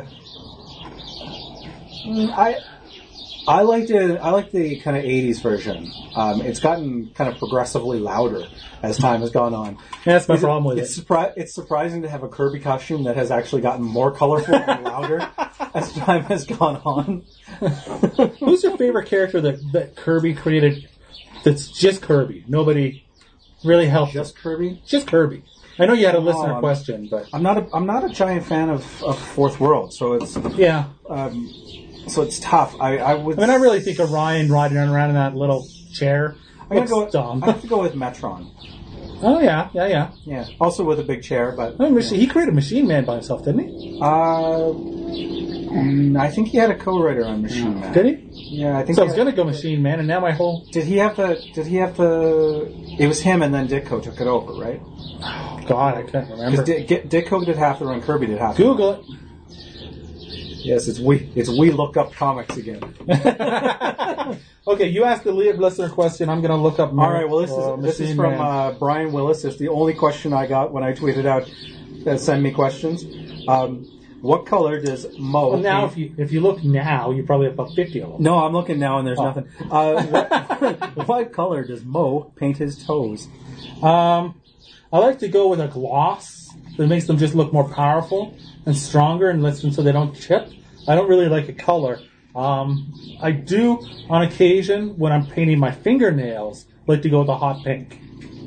mm, I I liked it. I like the kind of eighties version. Um, it's gotten kind of progressively louder as time has gone on. Yeah, that's my Is it- problem with it's it. surpri- it's surprising to have a Kirby costume that has actually gotten more colorful and louder as time has gone on. Who's your favorite character that, that Kirby created that's just Kirby? Nobody really helped. Just Kirby. Just Kirby. I know you had a listener I'm- question, but I'm not a I'm not a giant fan of, of Fourth World, so it's yeah. um, so it's tough. I, I would. I mean, I really think of Ryan riding around in that little chair. I'm gonna Looks go. With, dumb. I have to go with Metron. Oh yeah, yeah, yeah. Yeah, also with a big chair, but I mean, Machi- he created Machine Man by himself, didn't he? Uh, mm, I think he had a co-writer on Machine Man. Did he? Yeah, I think. So I he was had- gonna go Machine Man, and now my whole Did he have the? Did he have the? It was him, and then Ditko took it over, right? God, I can't remember. Because D- D- Ditko did half the run, Kirby did half. the run. Google it. Yes, it's we. It's we look up comics again. Okay, you asked the lead listener question. I'm going to look up. All right. Well, this uh, is this is Machine from Man. uh, Brian Willis. It's the only question I got when I tweeted out, uh, "Send me questions." Um, what color does Mo? Well, now, paint- if you if you look now, you probably have about fifty of them. No, I'm looking now, and there's Oh. nothing. Uh, what, what color does Mo paint his toes? Um, I like to go with a gloss that makes them just look more powerful and stronger, and lets them so they don't chip. I don't really like a color. Um, I do on occasion when I'm painting my fingernails like to go with a hot pink.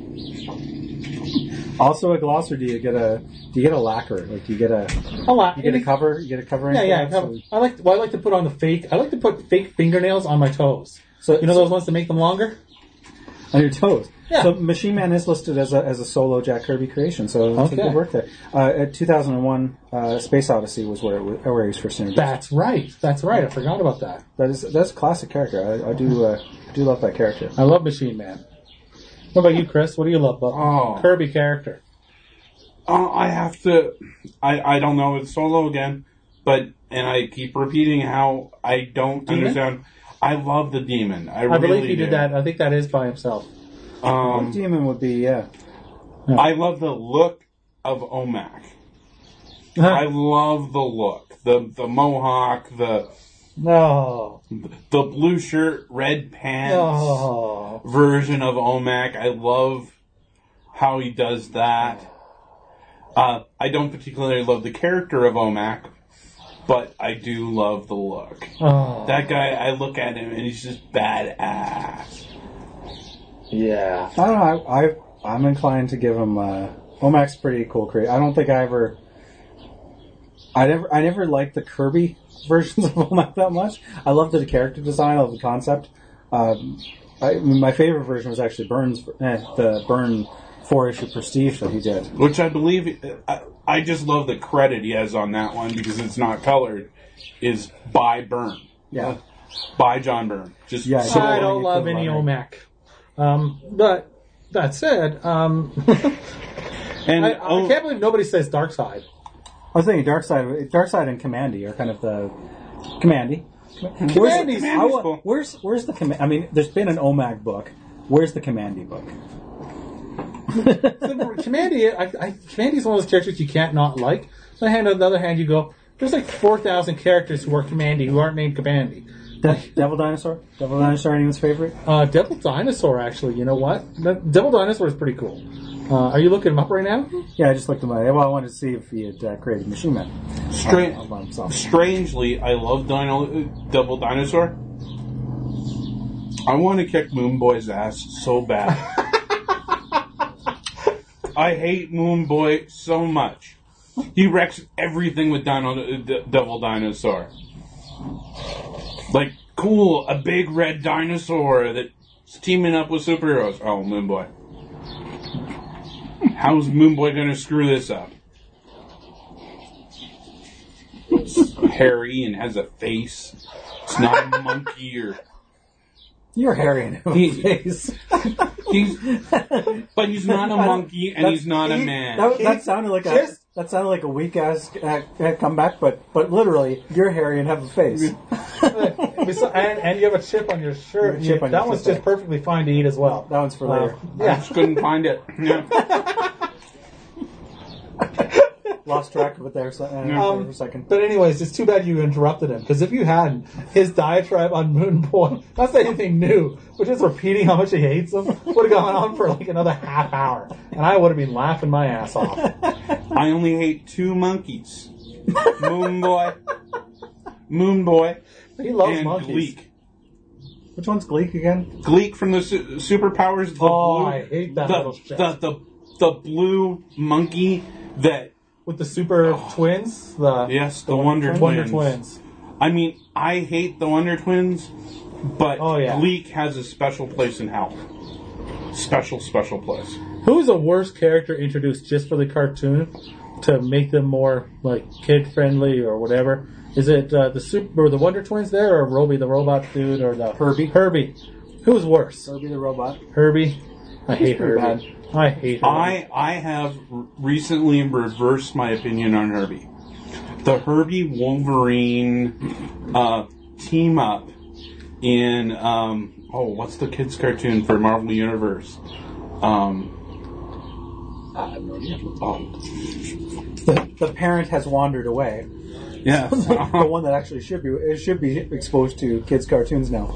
Also a gloss, or do you get a do you get a lacquer? Like do you get a A lot. you get a cover? You get a cover? Yeah, yeah. I, anything have- else? I like. Well, I like to put on the fake. I like to put fake fingernails on my toes. So You know those ones to make them longer? on your toes. Yeah. So Machine Man is listed as a as a solo Jack Kirby creation. So it's a Okay. good work there. Uh, at two thousand one, uh, Space Odyssey was where it was, where he was first introduced. That's right. That's right. I forgot about that. That is that's a classic character. I, I do uh, I do love that character. I love Machine Man. What about you, Chris? What do you love about Oh. Kirby character? Uh, I have to. I, I don't know. It's solo again, but and I keep repeating how I don't Demon? understand. I love the demon. I, I really believe he do. did that. I think that is by himself. Um, Demon would be yeah. I love the look of Omak. I love the look, the the mohawk, the No. the blue shirt, red pants No. version of Omak. I love how he does that. Uh, I don't particularly love the character of Omak, but I do love the look. Oh. That guy, I look at him and he's just badass. Yeah. I don't know. I, I I'm inclined to give him. Uh, Omak's pretty cool. Create. I don't think I ever. I never. I never liked the Kirby versions of Omak that much. I loved the character design. I loved the concept. Um, I, my favorite version was actually Burns. Eh, the Burn four issue Prestige that he did. Which I believe, I, I just love the credit he has on that one because it's not colored, is by Byrne. Yeah. By John Byrne. Just Yeah, so- I Yeah. don't love any Omak. Um, but that said, um, and I, I oh, can't believe nobody says Darkseid. I was thinking Darkseid. Darkseid and Commandy are kind of the Commandy. Commandy's- Commandy's I wa- cool. Where's where's the command? I mean, there's been an Omak book. Where's the Commandy book? Commandy, I, I, Commandy's one of those characters you can't not like. On the, hand, on the other hand, you go, there's like four thousand characters who are Commandy who aren't named Commandy. De- Devil Dinosaur? Devil Dinosaur, anyone's favorite? Uh, Devil Dinosaur, actually, you know what? The, Devil Dinosaur is pretty cool. Uh, are you looking him up right now? Yeah, I just looked him up. Well, I wanted to see if he had uh, created Machine Man. Stra- All by himself. strangely, I love Dino- Devil Dinosaur. I want to kick Moon Boy's ass so bad. I hate Moon Boy so much. He wrecks everything with Dino- D- Devil Dinosaur. Like, cool, a big red dinosaur that's teaming up with superheroes. Oh, Moon Boy. How's Moon Boy gonna screw this up? It's hairy and has a face. It's not a monkey or... You're hairy in the He- face. He's, but he's not a monkey and he's not a he- man. That, that sounded like a Just- that sounded like a weak ass uh, uh, comeback, but but literally, you're hairy and have a face. and, and you have a chip on your shirt. You have a chip on that your one's shirt. just perfectly fine to eat as well. That one's for later. Uh, I yeah. just couldn't find it. Yeah. Lost track of it there, so, uh, Um, for a second. But anyways, it's too bad you interrupted him, because if you hadn't, his diatribe on Moon Boy, not saying anything new, but just repeating how much he hates him, would have gone on for like another half hour, and I would have been laughing my ass off. I only hate two monkeys. Moon Boy. Moon Boy. He loves and monkeys. Gleek. Which one's Gleek again? Gleek from the su- Superpowers. The Oh, blue, I hate that the, little shit. the, the, the blue monkey that... With the super twins, the Yes, the Wonder Twins. Wonder Twins. I mean, I hate the Wonder Twins, but Oh, yeah. Gleek has a special place in hell. Special, special place. Who's the worst character introduced just for the cartoon to make them more like kid friendly or whatever? Is it uh, the super or the Wonder Twins there, or Roby the robot dude, or the Herbie. Herbie. Who's worse? Herbie the robot. Herbie. I hate pretty Herbie. I hate Herbie. I I have r- recently reversed my opinion on Herbie. The Herbie Wolverine uh, team up in um, oh what's the kids cartoon for Marvel Universe? Um, oh The, the parent has wandered away. yeah. The one that actually should be it should be exposed to kids' cartoons now.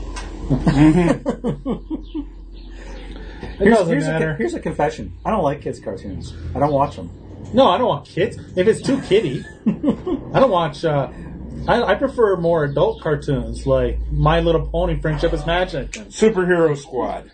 It Here's, doesn't here's, a, matter. con- here's a confession. I don't like kids' cartoons. I don't watch them. No, I don't want kids. If it's too kiddie, I don't watch. Uh, I, I prefer more adult cartoons like My Little Pony: Friendship is Magic. Superhero Squad,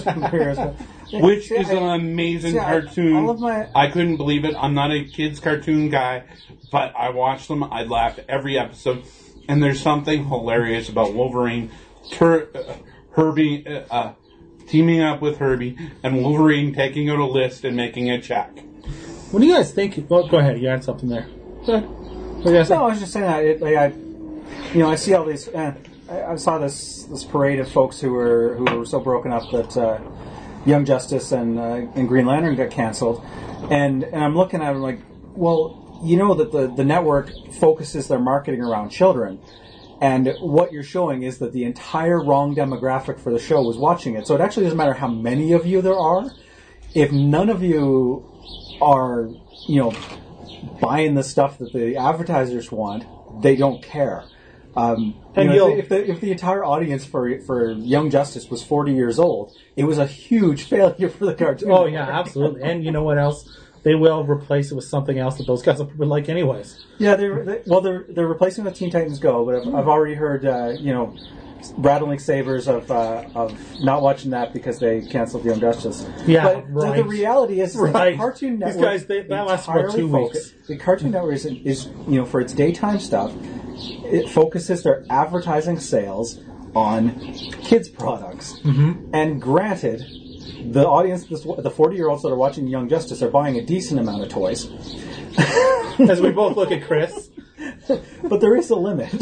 which See, is I- an amazing see, I- cartoon. all of my- I couldn't believe it. I'm not a kids cartoon guy, but I watched them. I laughed every episode, and there's something hilarious about Wolverine, Tur- uh, Herbie, uh, uh, teaming up with Herbie, and Wolverine taking out a list and making a check. What do you guys think? Well, go ahead. You had something there. Go ahead. What do you guys No, think? I was just saying that. It, like, I, you know, I see all these. Uh, I, I saw this this parade of folks who were who were so broken up that uh, Young Justice and uh, and Green Lantern got canceled, and and I'm looking at it like, well, you know that the the network focuses their marketing around children. And what you're showing is that the entire wrong demographic for the show was watching it. So it actually doesn't matter how many of you there are. If none of you are, you know, buying the stuff that the advertisers want, they don't care. Um, you And know, you'll- if, the, if the entire audience for for Young Justice was forty years old, it was a huge failure for the cartoon. Oh yeah, absolutely. And you know what else? They will replace it with something else that those guys would like anyways. Yeah, they're they, well, they're they're replacing with Teen Titans Go, but I've, I've already heard uh, you know rattling sabers of uh, of not watching that because they canceled Young Justice. Yeah, but the- right. the reality is that Right. the Cartoon These Network guys, they- that lasts about entirely two focus- weeks. The Cartoon Network is, is you know for its daytime stuff, it focuses their advertising sales on kids products. Mm-hmm. And granted, the audience, the forty-year-olds that are watching Young Justice, are buying a decent amount of toys. As we both look at Chris. But there is a limit.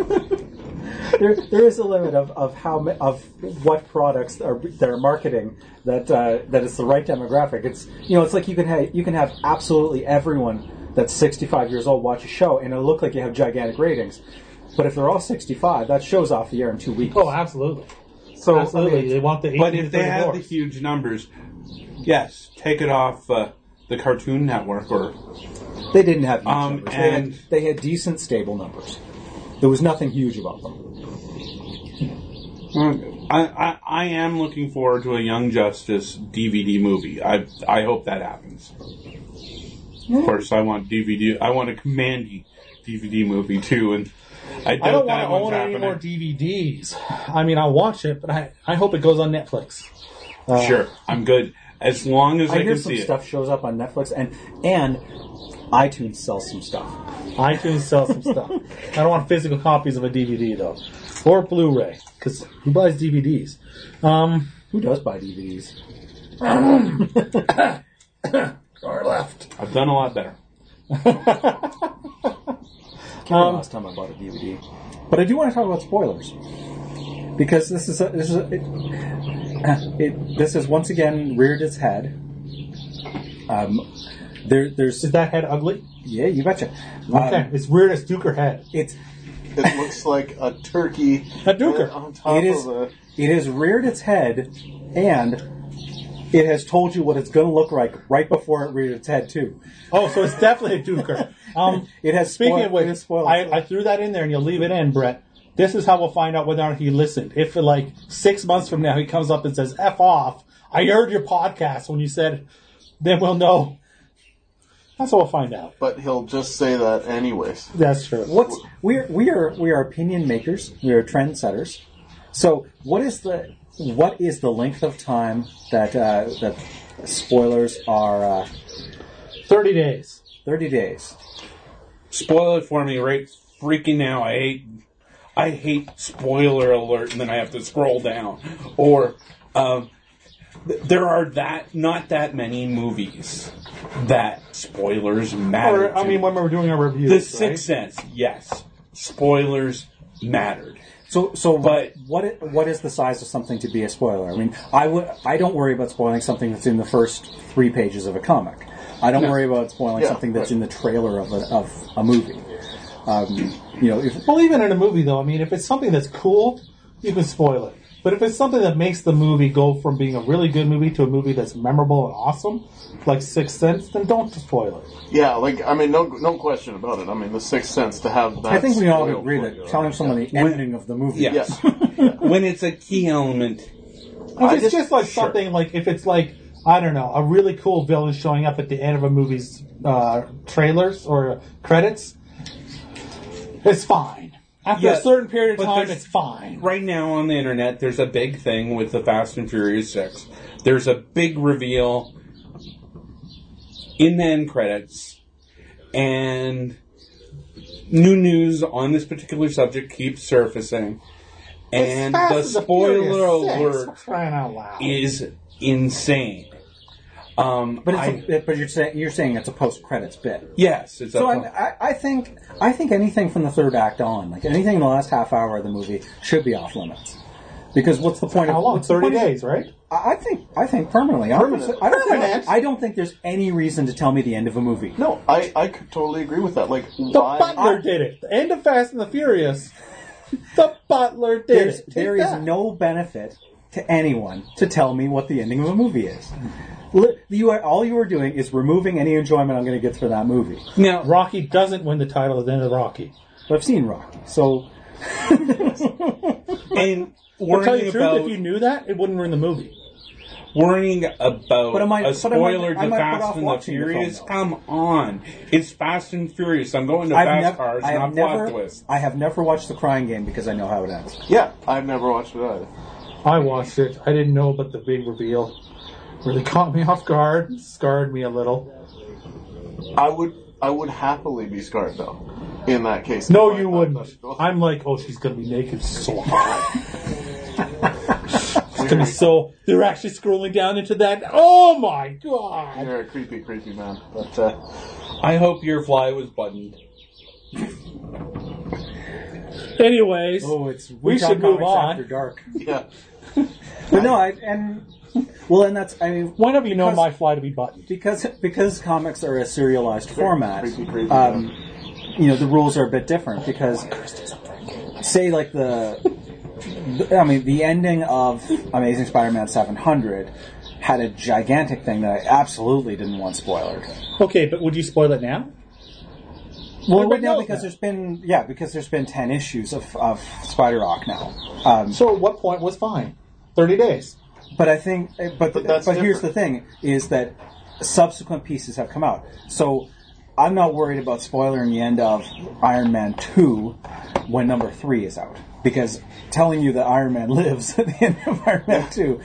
there, there is a limit of, of how ma- of what products are they're marketing that uh, that is the right demographic. It's you know it's like you can have you can have absolutely everyone that's sixty-five years old watch a show and it'll look like you have gigantic ratings. But if they're all sixty-five, that show's off the air in two weeks. Oh, absolutely. so Absolutely. I mean, They want the But eighteen if to they have the thirty-fours. huge numbers, Yes, take it off uh, the Cartoon Network or... They didn't have huge Um, numbers. They and- had, they had decent, stable numbers. There was nothing huge about them. I, I, I am looking forward to a Young Justice D V D movie. I I hope that happens. Of course, I want D V D. I want a Commandy D V D movie too, and I, I don't want that to one's own any happening. more D V Ds. I mean, I'll watch it, but I, I hope it goes on Netflix. Uh, Sure, I'm good as long as I, I hear can some see stuff shows up on Netflix, and and iTunes sells some stuff. iTunes sells some stuff. I don't want physical copies of a D V D, though. Or Blu-ray, because who buys D V Ds? Um, Who does buy D V Ds? or left. it. I've done a lot better. Can't remember the last time I bought a D V D. But I do want to talk about spoilers. Because this is a, this is a, it, it, this has once again reared its head. Um, there, there's Is that head ugly? yeah, you betcha. Okay, Um, it's weird as Duker head. it's It looks like a turkey A Duker. on top it is of a... it has reared its head, and it has told you what it's going to look like right before it reared its head too. Oh, so it's definitely a Duker. Um, It has speaking spoil- of which, it has spoiled. I, I threw that in there, and you'll leave it in, Brett. This is how we'll find out whether or not he listened. If, like, six months from now he comes up and says, F off, I heard your podcast when you said, then we'll know. That's how we'll find out. But he'll just say that anyways. That's true. What's we are we are we are opinion makers. We are trendsetters. So what is the what is the length of time that uh, that spoilers are? Uh, thirty days. Thirty days. Spoil it for me right freaking now. I hate I hate spoiler alert, and then I have to scroll down. Or um, th- there are that not that many movies that spoilers matter. Or, I to. mean, when we were doing our reviews, The right? Sixth Sense, yes, spoilers mattered. So so But- what i- what is the size of something to be a spoiler? I mean, I would I don't worry about spoiling something that's in the first three pages of a comic. I don't No. worry about spoiling Yeah, something that's right. in the trailer of a of a movie. Um, you know, if Well, even in a movie, though, I mean, if it's something that's cool, you can spoil it. But if it's something that makes the movie go from being a really good movie to a movie that's memorable and awesome, like Sixth Sense, then don't spoil it. Yeah, like, I mean, no no question about it. I mean, The Sixth Sense, to have that... I think we all spoiled agree for that you, telling someone the When- ending of the movie. Yes. Yeah. When it's a key element. If I it's just- just, like sure. something like, if it's like, I don't know, a really cool villain showing up at the end of a movie's uh, trailers or credits, it's fine. After Yeah, a certain period of but time, there's- it's fine. Right now on the internet, there's a big thing with the Fast and Furious six. There's a big reveal in the end credits, and new news on this particular subject keeps surfacing. And It's Fast the and spoiler Furious six, alert for crying out loud. is insane. Um, But it's I, a, but you're saying you're saying it's a post credits bit. yes, it's So a, I, I, I think I think anything from the third act on, like anything in the last half hour of the movie, should be off limits. Because what's the point How of long? what's the thirty point of- days, right? I I think I think permanently. I don't, Permanent. I, don't Permanent. think, I don't think there's any reason to tell me the end of a movie. No, I, I could totally agree with that. Like, The why... Butler did it. The end of Fast and the Furious. The Butler did There's, it. Take there is that. no benefit to anyone to tell me what the ending of a movie is. Li- You are, all you are doing is removing any enjoyment I'm going to get for that movie. now, Rocky doesn't win the title at the end of Rocky. But I've seen Rocky, so and To tell worrying you the truth, about if you knew that, it wouldn't ruin the movie. worrying about But I might- a but I might- spoiler I to might put Fast off and the watching the film, Furious. though. Come on, it's Fast and Furious. I'm going to I've fast never, cars, I have not never, plot twists. I have never watched The Crying Game because I know how it ends. Yeah, I've never watched it either. I watched it. I didn't know about the big reveal. Really caught me off guard. Scarred me a little. I would I would happily be scarred, though, in that case. No, If I you thought wouldn't. that- I'm like, oh, she's gonna be naked so hot. It's gonna be so. They're actually scrolling down into that. Oh my god! You're a creepy, creepy man. But, uh, I hope your fly was buttoned. Anyways, Oh, it's we should move on. After dark. yeah. But no, I and well, and that's I mean, When have you known because- my fly to be buttoned? because because comics are a serialized format. creepy, creepy, um, you know, the rules are a bit different because say like the, the I mean, the ending of Amazing Spider-Man seven hundred had a gigantic thing that I absolutely didn't want spoiled. Okay, but would you spoil it now? Well, Everybody right now knows because that. there's been yeah because there's been ten issues of, of Spider Rock now. Um, So at what point was fine? Thirty days. But I think, but but, that's but here's the different. thing: is that subsequent pieces have come out. So I'm not worried about spoiling the end of Iron Man two when number three is out, because telling you that Iron Man lives at the end of Iron Man two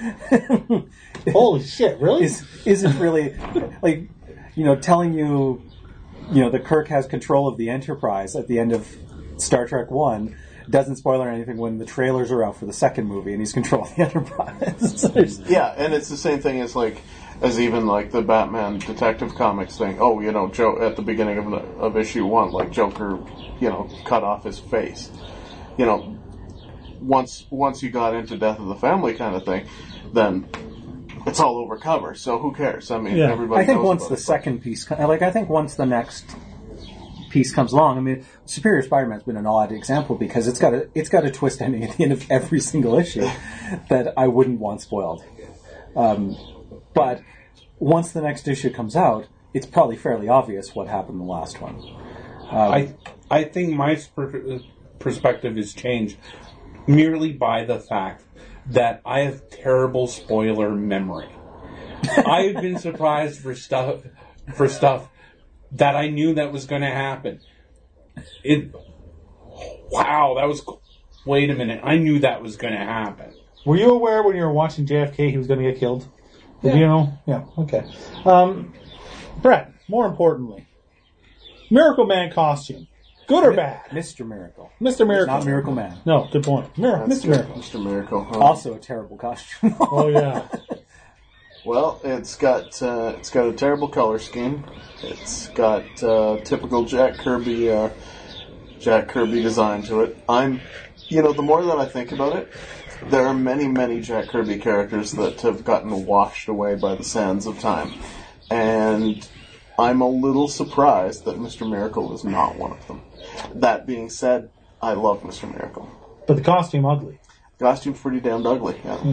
Holy shit! Really? is isn't really like you know telling you you know that Kirk has control of the Enterprise at the end of Star Trek one. Doesn't spoil or anything when the trailers are out for the second movie and he's controlling the Enterprise. So there's- Yeah, and it's the same thing as like, as even like the Batman Detective Comics thing. Oh, you know, Joe at the beginning of of issue one, like Joker, you know, cut off his face. You know, once once you got into Death of the Family kind of thing, then it's all over cover. So who cares? I mean, Yeah. everybody. I think knows once about the it. second piece, co- like I think once the next piece comes along, I mean, Superior Spider-Man's been an odd example because it's got a it's got a twist ending at the end of every single issue that I wouldn't want spoiled. Um, but once the next issue comes out, it's probably fairly obvious what happened in the last one. Um, I I think my per- perspective has changed merely by the fact that I have terrible spoiler memory. I've been surprised for stuff for stuff that I knew that was going to happen. It wow, that was wait a minute. I knew that was going to happen. Were you aware when you were watching J F K he was going to get killed? Did you know? Yeah. Okay. Um, Brett, more importantly, Miracle Man costume, good or bad? Mister Miracle, Mister Miracle. not Miracle Man. No, good point. Mir- That's Mister good. Miracle. Mister Miracle. huh? Also a terrible costume. Oh yeah. Well, it's got uh, it's got a terrible color scheme. It's got uh, typical Jack Kirby uh, Jack Kirby design to it. I'm, you know, the more that I think about it, there are many, many Jack Kirby characters that have gotten washed away by the sands of time, and I'm a little surprised that Mister Miracle is not one of them. That being said, I love Mister Miracle. But the costume ugly. Costume's pretty damned ugly. Yeah.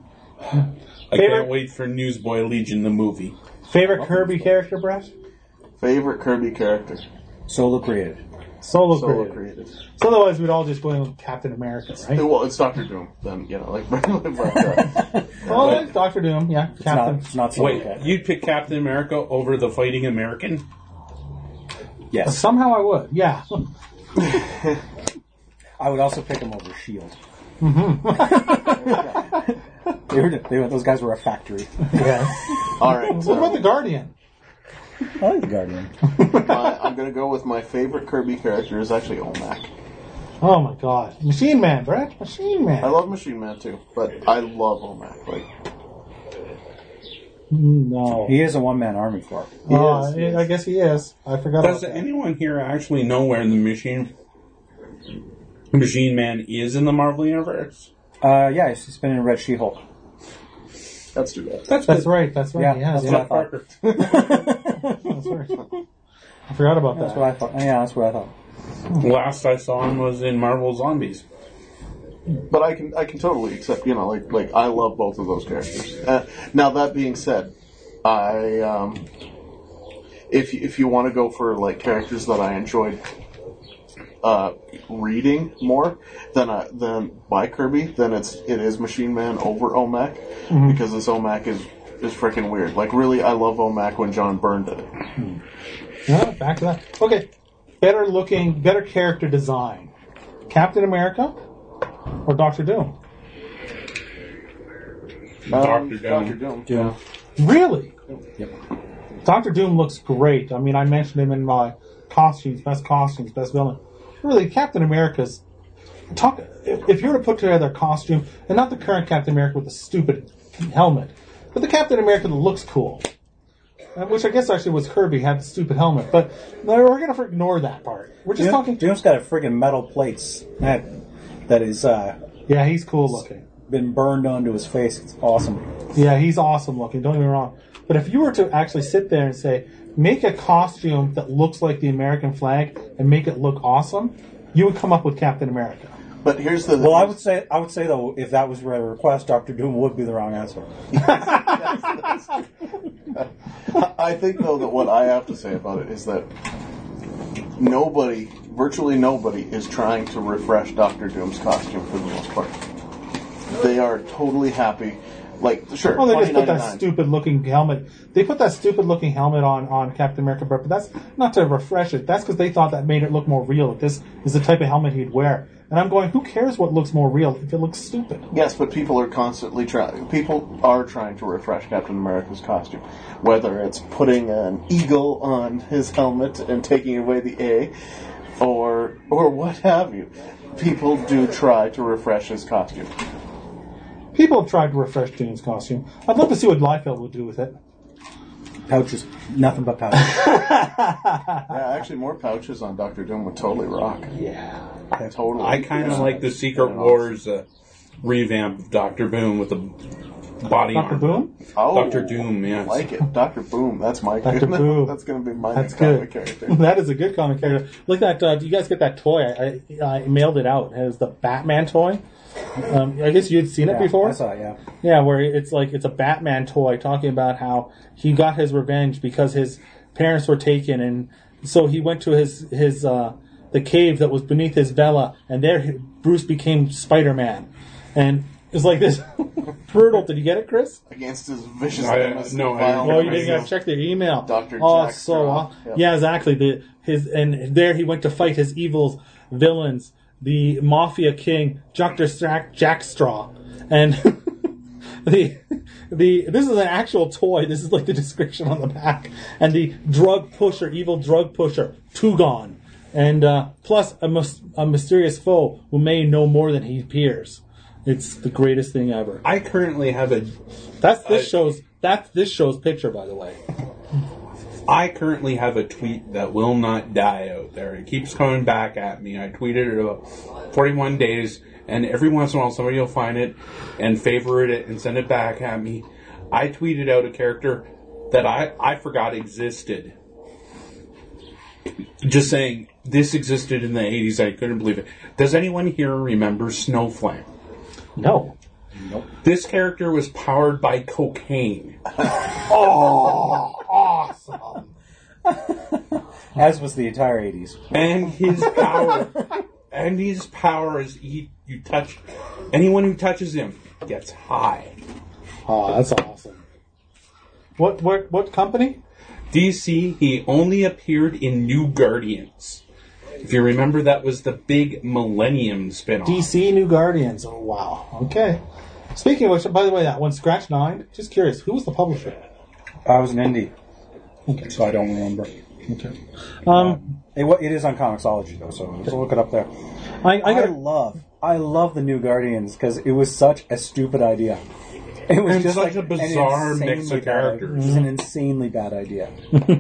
I Favorite- can't wait for Newsboy Legion the movie. Favorite Kirby character, Brett? Favorite Kirby character? Solo created. Solo, Solo created. created. So otherwise we'd all just go in with Captain America, right? Well, it's Doctor Doom. Then you know, like, but, uh, Well, that's Doctor Doom, yeah, It's Captain. not, it's not solo Wait, created. you'd pick Captain America over the Fighting American? Yes. Somehow I would, yeah. I would also pick him over Shield. they were, they were, those guys were a factory. Yes. all right. What about the Guardian? I like the Guardian. my, I'm going to go with my favorite Kirby character is actually Olmec. Oh my God, Machine Man, Brett, Machine Man. I love Machine Man too, but I love Olmec. Like, No. He is a one-man army for it. he Uh, is, he is. I guess he is. I forgot Does about that. anyone here actually know where the Machine Machine Man is in the Marvel Universe? Uh, yeah, he's been in Red She-Hulk. That's too bad. That's That's good. right. That's right. Yeah, Yeah, that's yeah, what I thought. Parker. that's right. I forgot about That's that. what I thought. Yeah, that's what I thought. Last I saw him was in Marvel Zombies. But I can I can totally accept. You know, like like I love both of those characters. Uh, now that being said, I um, if if you want to go for like characters that I enjoyed uh, reading more than uh, than by Kirby, then it's it is Machine Man over Olmec because this Olmec is is freaking weird. Like really, I love Olmec when John Byrne did it. Yeah, back to that. Okay, better looking, better character design. Captain America or Doctor Doom? Doctor Um, Doom. Doctor Doom. Yeah. Really? Yep. Doctor Doom looks great. I mean, I mentioned him in my costumes, best costumes, best villain. Really, Captain America's talk. If, if you were to put together a costume, and not the current Captain America with the stupid helmet, but the Captain America that looks cool, uh, which I guess actually was Kirby had the stupid helmet. But no, we're going to ignore that part. We're just Doom, talking. Doom's got a friggin' metal plates that that is uh, Yeah, he's cool looking. been burned onto his face. It's awesome. Yeah, he's awesome looking. Don't get me wrong. But if you were to actually sit there and say, make a costume that looks like the American flag and make it look awesome, you would come up with Captain America. But here's the. Well, I would say, I would say though, if that was a request, Doctor Doom would be the wrong answer. I think though that what I have to say about it is that nobody, virtually nobody, is trying to refresh Doctor Doom's costume for the most part. They are totally happy. Like, sure, Well, they just put that twenty ninety-nine. stupid-looking helmet. They put that stupid-looking helmet on, on Captain America, but that's not to refresh it. That's because they thought that made it look more real. This is the type of helmet he'd wear. And I'm going, who cares what looks more real if it looks stupid? Yes, but people are constantly trying. People are trying to refresh Captain America's costume, whether it's putting an eagle on his helmet and taking away the A, or or what have you. People do try to refresh his costume. People have tried to refresh Doom's costume. I'd love to see what Liefeld would do with it. Pouches, nothing but pouches. Yeah, actually, more pouches on Doctor Doom would totally rock. Yeah. Totally. I kind of Yeah. like the Secret Wars uh, revamp of Doctor Boom with the body Doctor armor. Boom? Oh, Doctor Doom, yes. I like it. Doctor Boom. That's my Doctor Boom. That's going to be my That's next comic good. character. That is a good comic character. Look at that. Uh, do you guys get that toy? I, I, I mailed it out. It was the Batman toy. Um, I guess you'd seen it Yeah, before? I saw it, yeah. Yeah, where it's like it's a Batman toy talking about how he got his revenge because his parents were taken, and so he went to his his uh, the cave that was beneath his villa, and there he, Bruce became Spider-Man, and it's like this brutal. Did you get it, Chris? Against his vicious I- nemesis, no, I vile didn't Oh, you nemesis. didn't have to check their email. Doctor Oh, Jack it's so Straw. aw- Yep. yeah, exactly. The his and there he went to fight his evil villains, the Mafia King, Doctor Strack, Jack Straw, and the the this is an actual toy. This is like the description on the back, and the drug pusher, evil drug pusher, Tugon, and uh, plus a, mys- a mysterious foe who may know more than he appears. It's the greatest thing ever. I currently have a That's this I- show's that's this show's picture, by the way. I currently have a tweet that will not die out there. It keeps coming back at me. I tweeted it about forty-one days, and every once in a while somebody will find it and favorite it and send it back at me. I tweeted out a character that I, I forgot existed. Just saying, this existed in the eighties. I couldn't believe it. Does anyone here remember Snowflame? No. This character was powered by cocaine. Oh, awesome. As was the entire eighties. And his power, and his power is he, you touch, anyone who touches him gets high. Oh, that's awesome. What what what company? D C, he only appeared in New Guardians. If you remember, that was the big Millennium spin-off. D C New Guardians. Oh, wow. Okay. Speaking of which, by the way, that one, Scratch Nine, just curious, who was the publisher? I was an indie, so I don't remember. Okay. Um, It, wa- it is on Comixology though, so, so look it up there. I, I I, got love, I love the New Guardians because it was such a stupid idea. It was And just such like a bizarre an mix of insanely bad- characters. It was an insanely bad idea.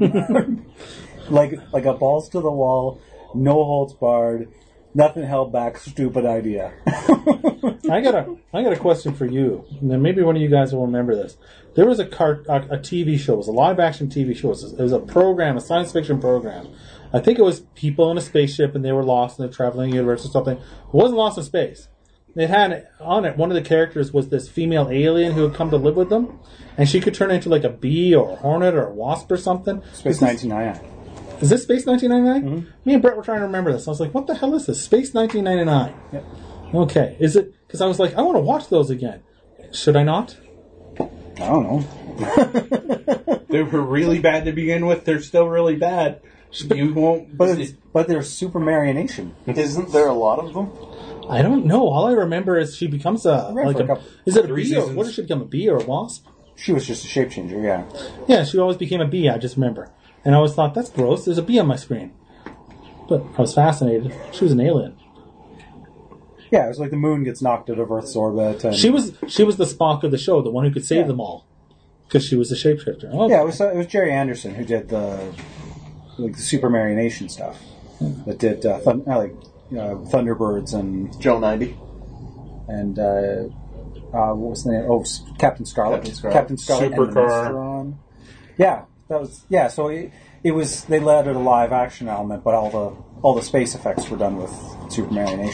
like like a balls to the wall, no holds barred, nothing held back, stupid idea. I got a I got a question for you. And then maybe one of you guys will remember this. There was a cart a, a T V show, it was a live action T V show. It was, it was a program, a science fiction program. I think it was people in a spaceship and they were lost in the traveling universe or something. It wasn't lost in space. It had on it, one of the characters was this female alien who had come to live with them, and she could turn into like a bee or a hornet or a wasp or something. Space Is this- nineteen ninety-nine. Is this Space nineteen ninety-nine? Mm-hmm. Me and Brett were trying to remember this. I was like, what the hell is this? Space nineteen ninety-nine. Yep. Okay. Is it? Because I was like, I want to watch those again. Should I not? I don't know. They were really bad to begin with. They're still really bad. You won't. But it's, but there's super marionation. Isn't there a lot of them? I don't know. All I remember is she becomes a read like for a a. couple- Is it a three bee or seasons. what does she become? A bee or a wasp? She was just a shape changer, yeah. Yeah, she always became a bee. I just remember, and I always thought that's gross. There's a bee on my screen, but I was fascinated. She was an alien. Yeah, it was like the moon gets knocked out of Earth's orbit. And She was she was the Spock of the show, the one who could save Yeah. them all, because she was a shapeshifter. Oh, Yeah, it was uh, it was Jerry Anderson who did the like the super marionation stuff. That did uh, thun- uh, like uh, Thunderbirds and Joe ninety. and uh, uh, what was the name? Oh, S- Captain Scarlet. Captain Scarlet. Captain Scarlet. and the Supercar. Masteron. Yeah, that was yeah. So it, it was they added a live action element, but all the all the space effects were done with super marionation.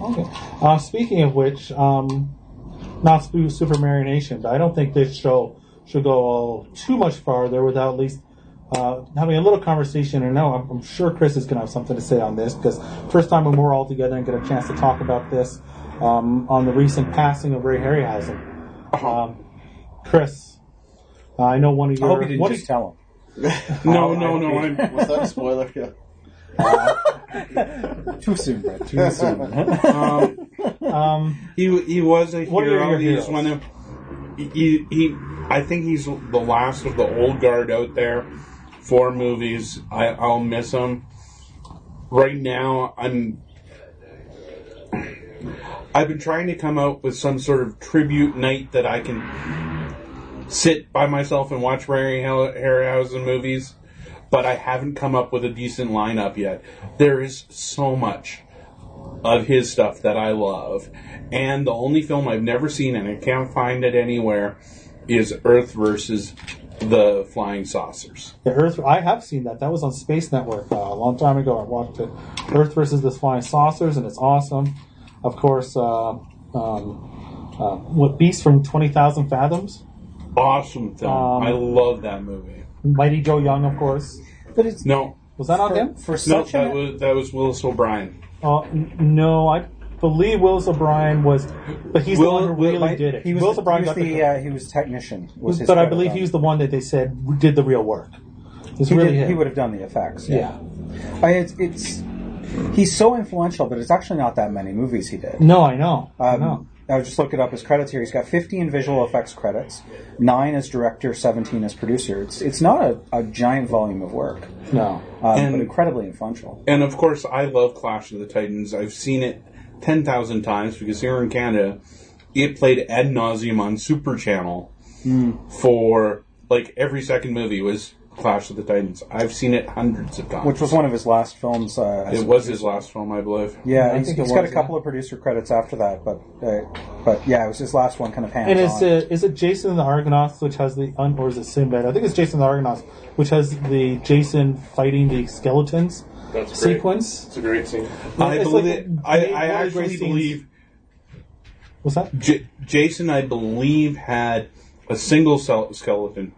Okay. Uh, speaking of which, um, not Sp- Super Mario Nation, but I don't think this show should go too much farther without at least uh, having a little conversation. And no, I'm, I'm sure Chris is going to have something to say on this, because first time when we're all together and get a chance to talk about this um, on the recent passing of Ray Harryhausen. Um, Chris, uh, I know one of your... I hope you didn't what just tell him. No, no, no. I'm, Was that a spoiler? Yeah. Too soon, Brett. Too soon. um, Um, he he was a What are hero. your He's heroes? one of he, he. I think he's the last of the old guard out there. Four movies. I, I'll miss him. Right now, I'm. I've been trying to come out with some sort of tribute night that I can sit by myself and watch Ray Harryhausen movies, but I haven't come up with a decent lineup yet. There is so much of his stuff that I love, and the only film I've never seen, and I can't find it anywhere, is Earth versus the Flying Saucers. The Earth, I have seen that. That was on Space Network uh, a long time ago. I watched it. Earth versus the Flying Saucers, and it's awesome. Of course, uh, um, uh, what Beast from twenty thousand Fathoms? Awesome film. Um, I love that movie. Mighty Joe Young, of course. But it's No, Was that on for, him? for no, such that an was that was Willis O'Brien. Uh, n- no, I believe Willis O'Brien was, but he's Will- the one who Will- really Like, did it. He was, Willis he O'Brien was got the, the uh, he was technician. Was his but I credit believe on he was it. the one that they said did the real work. It's He, really did, him. he would have done the effects. Yeah. I, it's, it's he's so influential, but it's actually not that many movies he did. No, I know. I Um, know. I was just looking up his credits here. He's got fifteen visual effects credits, nine as director, seventeen as producer. It's it's not a, a giant volume of work, No. um, And- but incredibly influential. And of course, I love Clash of the Titans. I've seen it ten thousand times because here in Canada, it played ad nauseum on Super Channel for like every second movie was Clash of the Titans. I've seen it hundreds of times. Which was one of his last films. Uh, as it a was producer. his last film, I believe. Yeah, I he's, think he's it got was, a couple of producer credits after that, but uh, but yeah, it was his last one, kind of hands And on. is it, is it Jason and the Argonauts, which has the, un- or is it Sinbad? I think it's Jason and the Argonauts, which has the Jason fighting the skeletons That's great. sequence. It's a great scene. I It's believe like it. I, one of I the great actually scenes. believe What's that? J- Jason. I believe had a single cel- skeleton.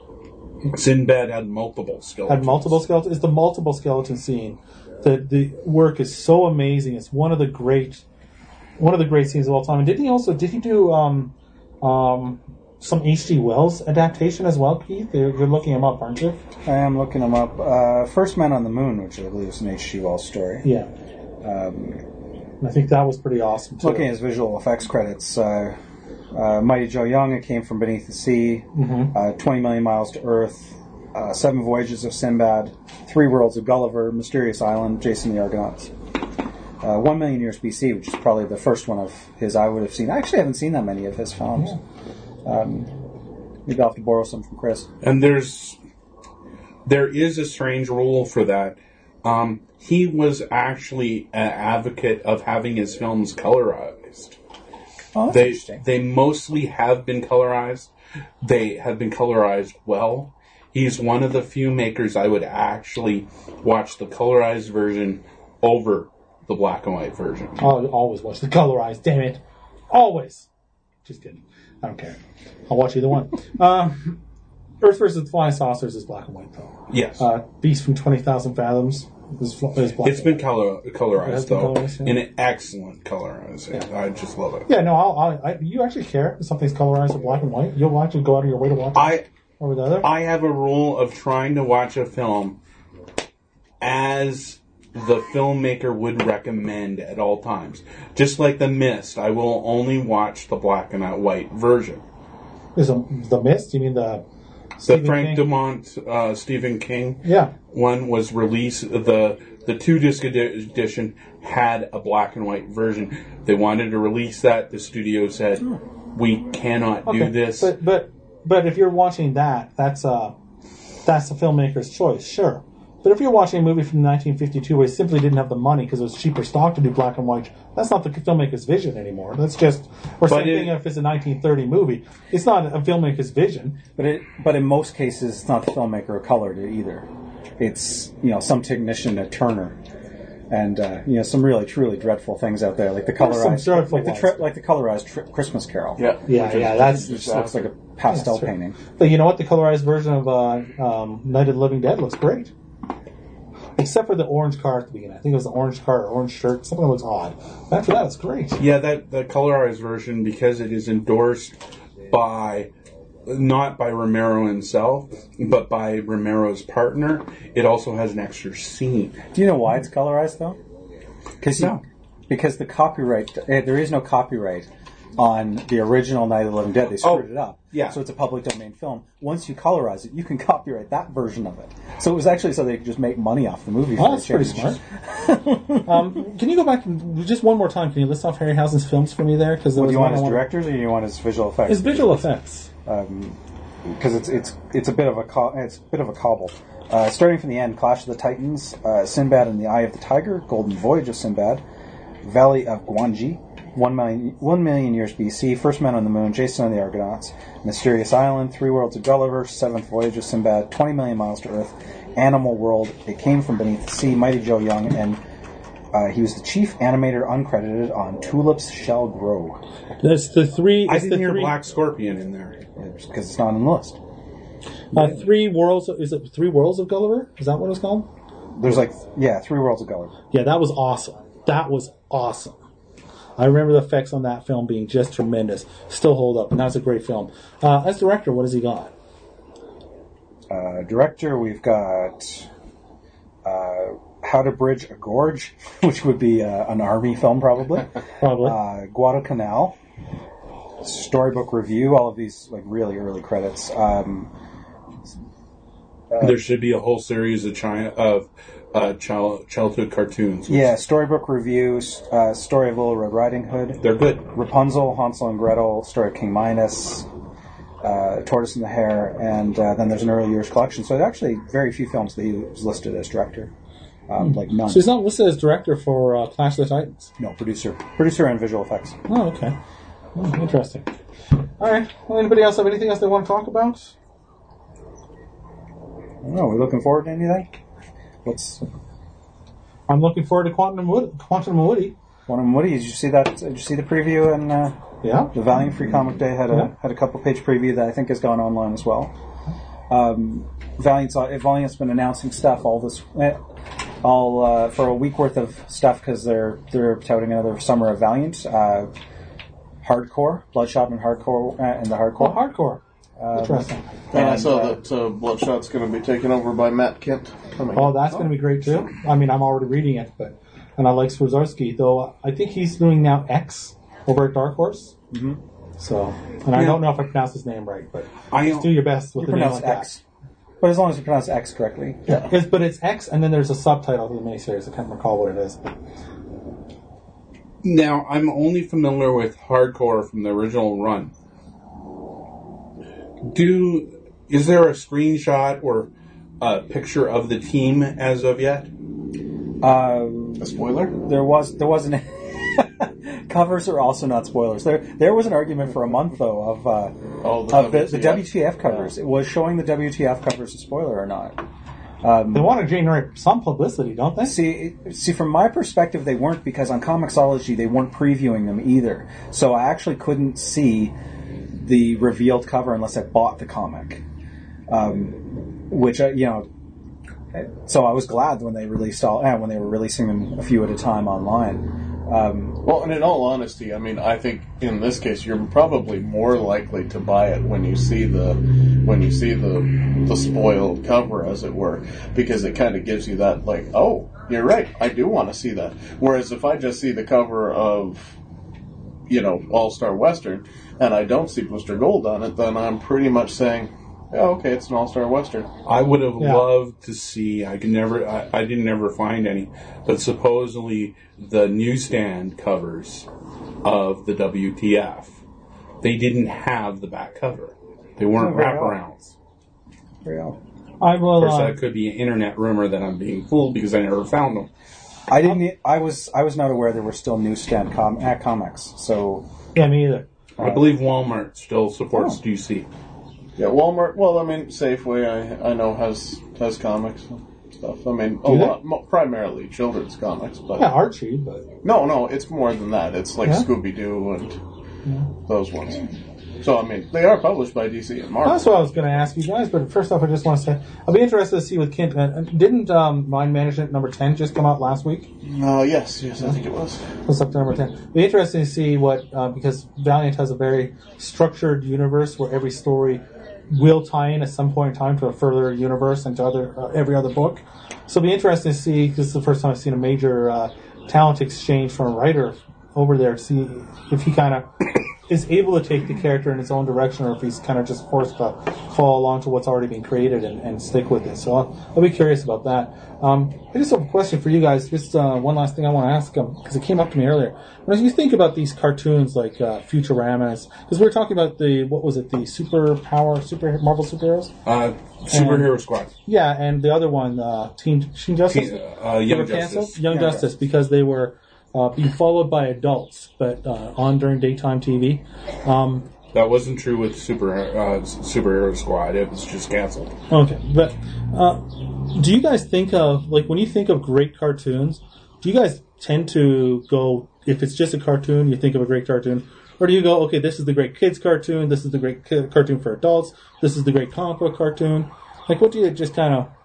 Sinbad had multiple skeletons. Had multiple skeletons. It's the multiple skeleton scene. The the work is so amazing. It's one of the great, one of the great scenes of all time. And didn't he also? Did he do um, um, some H G Wells adaptation as well, Keith? You're, you're looking him up, aren't you? I am looking him up. Uh, First Man on the Moon, which I believe is an H G Wells story. Yeah. Um, And I think that was pretty awesome too. looking at his visual effects credits, uh, uh, Mighty Joe Young, It Came from Beneath the Sea, Mhm. uh, twenty million Miles to Earth, uh, Seven Voyages of Sinbad, Three Worlds of Gulliver, Mysterious Island, Jason the Argonauts. Uh, One Million Years B C, which is probably the first one of his I would have seen. I actually haven't seen that many of his films. Um, maybe I'll have to borrow some from Chris. And there's there is a strange rule for that. Um, he was actually an advocate of having his films colorized. Oh, that's They interesting. they mostly have been colorized. They have been colorized well. He's one of the few makers I would actually watch the colorized version over the black and white version. I'll always watch the colorized. Damn it, always. Just kidding. I don't care. I'll watch either one. um, Earth versus the Flying Saucers is black and white though. Yes. Uh, Beast from twenty thousand Fathoms is, fl- is black. It's been color, It has colorized, been though, colorized, yeah. in an excellent colorizing. I just love it. Yeah, no, I'll, I'll, I, you actually care if something's colorized or black and white. You'll actually go out of your way to watch it I over the other. I have a rule of trying to watch a film as the filmmaker would recommend at all times. Just like The Mist, I will only watch the black and white version. Is a, the Mist? You mean the The Stephen Frank King? Dumont, uh, Stephen King Yeah, one was released. The the two disc edi- edition had a black and white version. They wanted to release that. The studio said, "We cannot okay. do this." But but but if you're watching that, that's uh that's the filmmaker's choice, sure. But if you're watching a movie from nineteen fifty-two where he simply didn't have the money because it was cheaper stock to do black and white, that's not the filmmaker's vision anymore. That's just, or But same it- thing if it's a nineteen thirty movie. It's not a filmmaker's vision. But it, but in most cases, it's not the filmmaker who colored it either. It's, you know, some technician at Turner and uh, you know some really truly dreadful things out there, like the There's some colorized, dreadful like the ones. tri- like the colorized tri- Christmas Carol. Yeah, Yeah, which is- yeah, that's- Which looks like a pastel That's true. painting. But you know what? The colorized version of uh, um, Night of the Living Dead looks great. Except for the orange car at the beginning. I think it was the orange car or orange shirt. Something that looks odd. But after that, it's great. Yeah, that the colorized version, because it is endorsed by not by Romero himself, but by Romero's partner, it also has an extra scene. Do you know why it's colorized though? Because No. because the copyright eh, there is no copyright on the original Night of the Living Dead. They screwed Oh, it up. yeah. So it's a public domain film. Once you colorize it, you can copyright that version of it. So it was actually so they could just make money off the movie. Oh, for that's a pretty change. smart. um, can you go back and just one more time? Can you list off Harryhausen's films for me there? Because Do you want his directors or do you want his visual effects? His visual effects. Because it's it's it's a bit of a co- it's a bit of a cobble. Uh, starting from the end, Clash of the Titans, uh, Sinbad and the Eye of the Tiger, Golden Voyage of Sinbad, Valley of Gwangi, one million, one million years B C, First Man on the Moon, Jason and the Argonauts, Mysterious Island, Three Worlds of Gulliver, Seventh Voyage of Sinbad, twenty million Miles to Earth, Animal World, It Came from Beneath the Sea, Mighty Joe Young, and uh, he was the chief animator uncredited on Tulips Shall Grow. There's the three. I it's didn't the hear three, Black Scorpion in there. Because it's not on the list. Uh, three worlds. Is it Three Worlds of Gulliver? Is that what it's called? There's like, yeah, Three Worlds of Gulliver. Yeah, that was awesome. That was awesome. I remember the effects on that film being just tremendous. Still hold up, and that was a great film. Uh, as director, what has he got? Uh, director, we've got uh, How to Bridge a Gorge, which would be uh, an army film probably. Probably. uh, Guadalcanal, Storybook Review, all of these like really early credits. Um, There should be a whole series of China of uh, child, childhood cartoons. yeah, Storybook Review, uh, Story of Little Red Riding Hood, They're good. Rapunzel, Hansel and Gretel, Story of King Minos, uh, Tortoise and the Hare, and uh, then there's an early years collection. So there are actually very few films that he was listed as director. Um, like none. So he's not listed as director for uh, Clash of the Titans. No, producer. Producer and visual effects. Oh, okay. Oh, interesting. All right. Well, anybody else have anything else they want to talk about? I don't know, are we looking forward to anything? What's I'm looking forward to Quantum and Woody. Quantum and Woody. One of Woody? Did you see that? Did you see the preview? And uh, Yeah. the Valiant Free Comic Day had a Yeah. had a couple page preview that I think has gone online as well. Um, Valiant's Valiant's been announcing stuff all this eh, all uh, for a week worth of stuff because they're they're touting another summer of Valiant. Uh, hardcore, Bloodshot and hardcore, uh, and the Oh, hardcore. hardcore. Interesting. And I And, saw uh, that uh, Bloodshot's going to be taken over by Matt Kent. Coming. Oh, that's going to be great too. I mean, I'm already reading it, but and I like Swarzarski, though. I think he's doing now X over at Dark Horse. Mm-hmm. So, and I Yeah. don't know if I pronounced his name right, but I just do your best with You the name pronounce like X, but as long as you pronounce X correctly. that. It's, but it's X, and then there's a subtitle to the miniseries. I can't recall what it is. But Now, I'm only familiar with hardcore from the original run. Do is there a screenshot or a picture of the team as of yet? Um, A spoiler? There was there wasn't covers are also not spoilers. There there was an argument for a month though of uh, Oh, the of the, the W W T T F. F covers. It was showing the W T F covers a spoiler or not. they want to generate some publicity, don't they? See, see, from my perspective, they weren't because on Comixology they weren't previewing them either. So I actually couldn't see the revealed cover unless I bought the comic, um, which uh, you know. So I was glad when they released all eh, when they were releasing them a few at a time online. Um, Well, and in all honesty, I mean, I think in this case you're probably more likely to buy it when you see the when you see the the spoiled cover, as it were, because it kind of gives you that like, oh, you're right, I do want to see that. Whereas if I just see the cover of, you know, All Star Western and I don't see Booster Gold on it, then I'm pretty much saying, yeah, okay, it's an All Star Western. I would have Yeah. loved to see. I could never. I, I didn't ever find any, but supposedly the newsstand covers of the W T F, they didn't have the back cover. They weren't Oh, very wraparounds. yeah. I will. Of course, Uh, that could be an internet rumor that I'm being fooled because I never found them. I didn't. e- I was. I was not aware there were still newsstand com- uh, comics. So yeah, me either. I believe Walmart still supports Oh. D C. Yeah, Walmart. Well, I mean, Safeway, I I know has has comics. stuff. I mean, a Do they? lot, mo- primarily children's comics, but Yeah, Archie, but no, no, it's more than that. It's like Yeah? Scooby Doo and those ones. So I mean, they are published by D C and Marvel. that's what I was going to ask you guys. But first off, I just want to say I'll be interested to see with Kent. Uh, didn't um, Mind Management number ten just come out last week? Uh, yes, yes, I think it was. It's up to number ten. Be interesting to see what uh, because Valiant has a very structured universe where every story will tie in at some point in time to a further universe and to other uh, every other book. So it'll be interesting to see. This is the first time I've seen a major uh, talent exchange from a writer over there. To see if he kind of is able to take the character in his own direction, or if he's kind of just forced to follow along to what's already been created and, and stick with it. So I'll, I'll be curious about that. Um, I just have a question for you guys. Just uh, one last thing I want to ask, because it came up to me earlier. When you think about these cartoons like uh, Futuramas, because we were talking about the, what was it, the Super Power, Super Marvel Superheroes? Uh, Superhero Squad. Yeah, and the other one, uh, Teen, Teen Justice? Teen- uh, They Young were Justice. canceled? Young Young Justice, because they were uh, being followed by adults, but uh, on during daytime T V. Um, That wasn't true with Super uh, Superhero Squad. It was just canceled. okay, but uh, do you guys think of, like, when you think of great cartoons, do you guys tend to go, if it's just a cartoon, you think of a great cartoon, or do you go, okay, this is the great kids cartoon, this is the great ki- cartoon for adults, this is the great comic book cartoon? Like, what do you just kind of,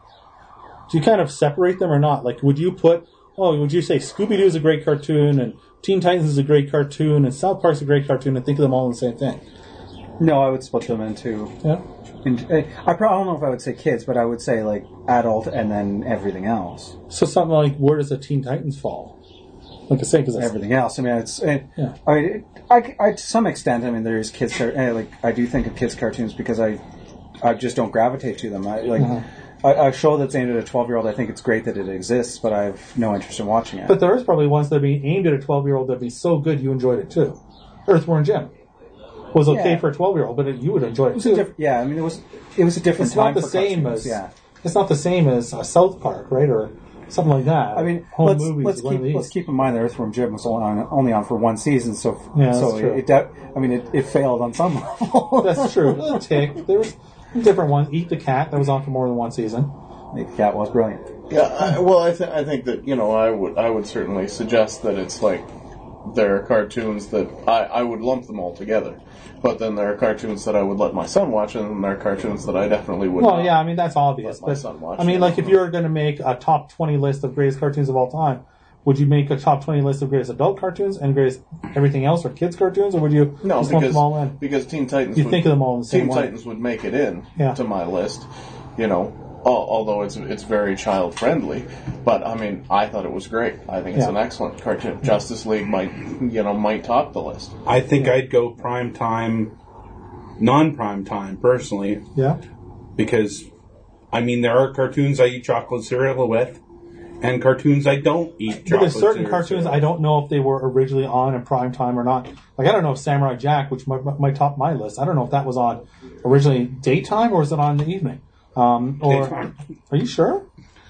do you kind of separate them or not? Like, would you put, oh, would you say Scooby-Doo is a great cartoon, and Teen Titans is a great cartoon, and South Park's a great cartoon, and think of them all in the same thing? No, I would split them into. Yeah? In, I, pro- I don't know if I would say kids, but I would say like adult and then everything else. So something like, where does the Teen Titans fall? Like I say, because Everything else. I mean, it's. It, Yeah. I mean, it, I, I, to some extent, I mean, there's kids. car- eh, Like I do think of kids cartoons because I, I just don't gravitate to them. I like. Uh-huh. A, a show that's aimed at a twelve-year-old, I think it's great that it exists, but I have no interest in watching it. But there is probably ones that are being aimed at a twelve-year-old that'd be so good you enjoyed it too. Earthworm Jim was okay Yeah. for a twelve-year-old, but it, you would enjoy it It was a too. diff- yeah, I mean, it was it was a different It's time not the for same cartoons, as yeah. it's not the same as uh, South Park, right, or something like that. I mean, home let's movies. let's one keep of these. let's keep in mind that Earthworm Jim was only on, only on for one season, so Yeah, so that's true. it, it I mean, it, it failed on some level. That's true. The Tick. There was different ones. Eat the Cat that was on for more than one season. The cat was brilliant. Yeah, I, well, I, th- I think that, you know, I would I would certainly suggest that it's like there are cartoons that I, I would lump them all together. But then there are cartoons that I would let my son watch, and then there are cartoons that I definitely would Well, not. yeah, I mean that's obvious. Let my But son watch I mean, it. like if you're going to make a top twenty list of greatest cartoons of all time, would you make a top twenty list of greatest adult cartoons and greatest everything else, or kids cartoons, or would you No, just lump because them all in? because Teen Titans. You would, think of them all in the same Teen way. Titans would make it in Yeah. to my list, you know. al- Although it's it's very child friendly, but I mean I thought it was great. I think it's Yeah. an excellent cartoon. Justice League might you know might top the list. I think I'd go prime time, non-prime time, personally, Yeah. because, I mean, there are cartoons I eat chocolate cereal with, and cartoons I don't eat But chocolate there's certain cereal cartoons with. I don't know if they were originally on in prime time or not. Like I don't know if Samurai Jack, which might, might top my list, I don't know if that was on originally daytime or was it on in the evening? Um, or Daytime. are you sure?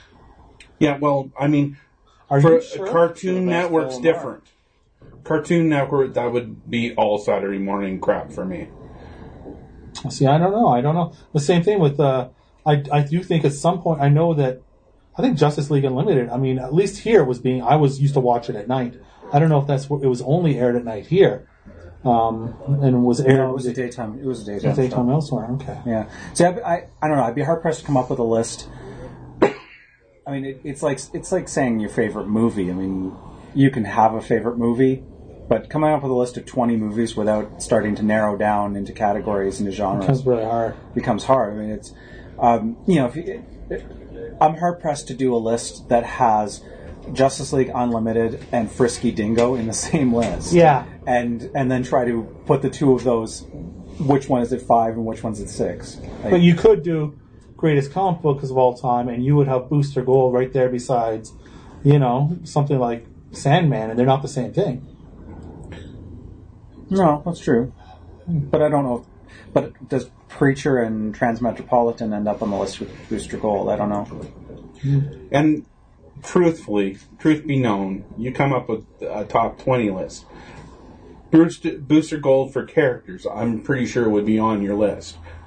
Yeah, well, I mean, Are for you sure? Cartoon Sure, that's Network's full of different. Cartoon Network, that would be all Saturday morning crap for me. See, I don't know. I don't know. The same thing with. Uh, I I do think at some point I know that. I think Justice League Unlimited. I mean, at least here was being. I was used to watch it at night. I don't know if that's what it was only aired at night here, um, and was aired. No, it was a daytime. It was a daytime. daytime show. elsewhere. Okay. Yeah. See, I, I, I don't know. I'd be hard pressed to come up with a list. I mean, it, it's like it's like saying your favorite movie. I mean, you can have a favorite movie, but coming up with a list of twenty movies without starting to narrow down into categories and genres Becomes really hard. becomes hard. I mean, it's um, you know, if you, it, I'm hard pressed to do a list that has Justice League Unlimited and Frisky Dingo in the same list. Yeah. and and then try to put the two of those. Which one is at five and which one's at six? Like, But you could do greatest comic books of all time, and you would have Booster Gold right there besides, you know, something like Sandman, and they're not the same thing. no, that's true. But I don't know. But does Preacher and Transmetropolitan end up on the list with Booster Gold? I don't know. And truthfully, truth be known, you come up with a top twenty list. Booster, Booster Gold for characters, I'm pretty sure would be on your list.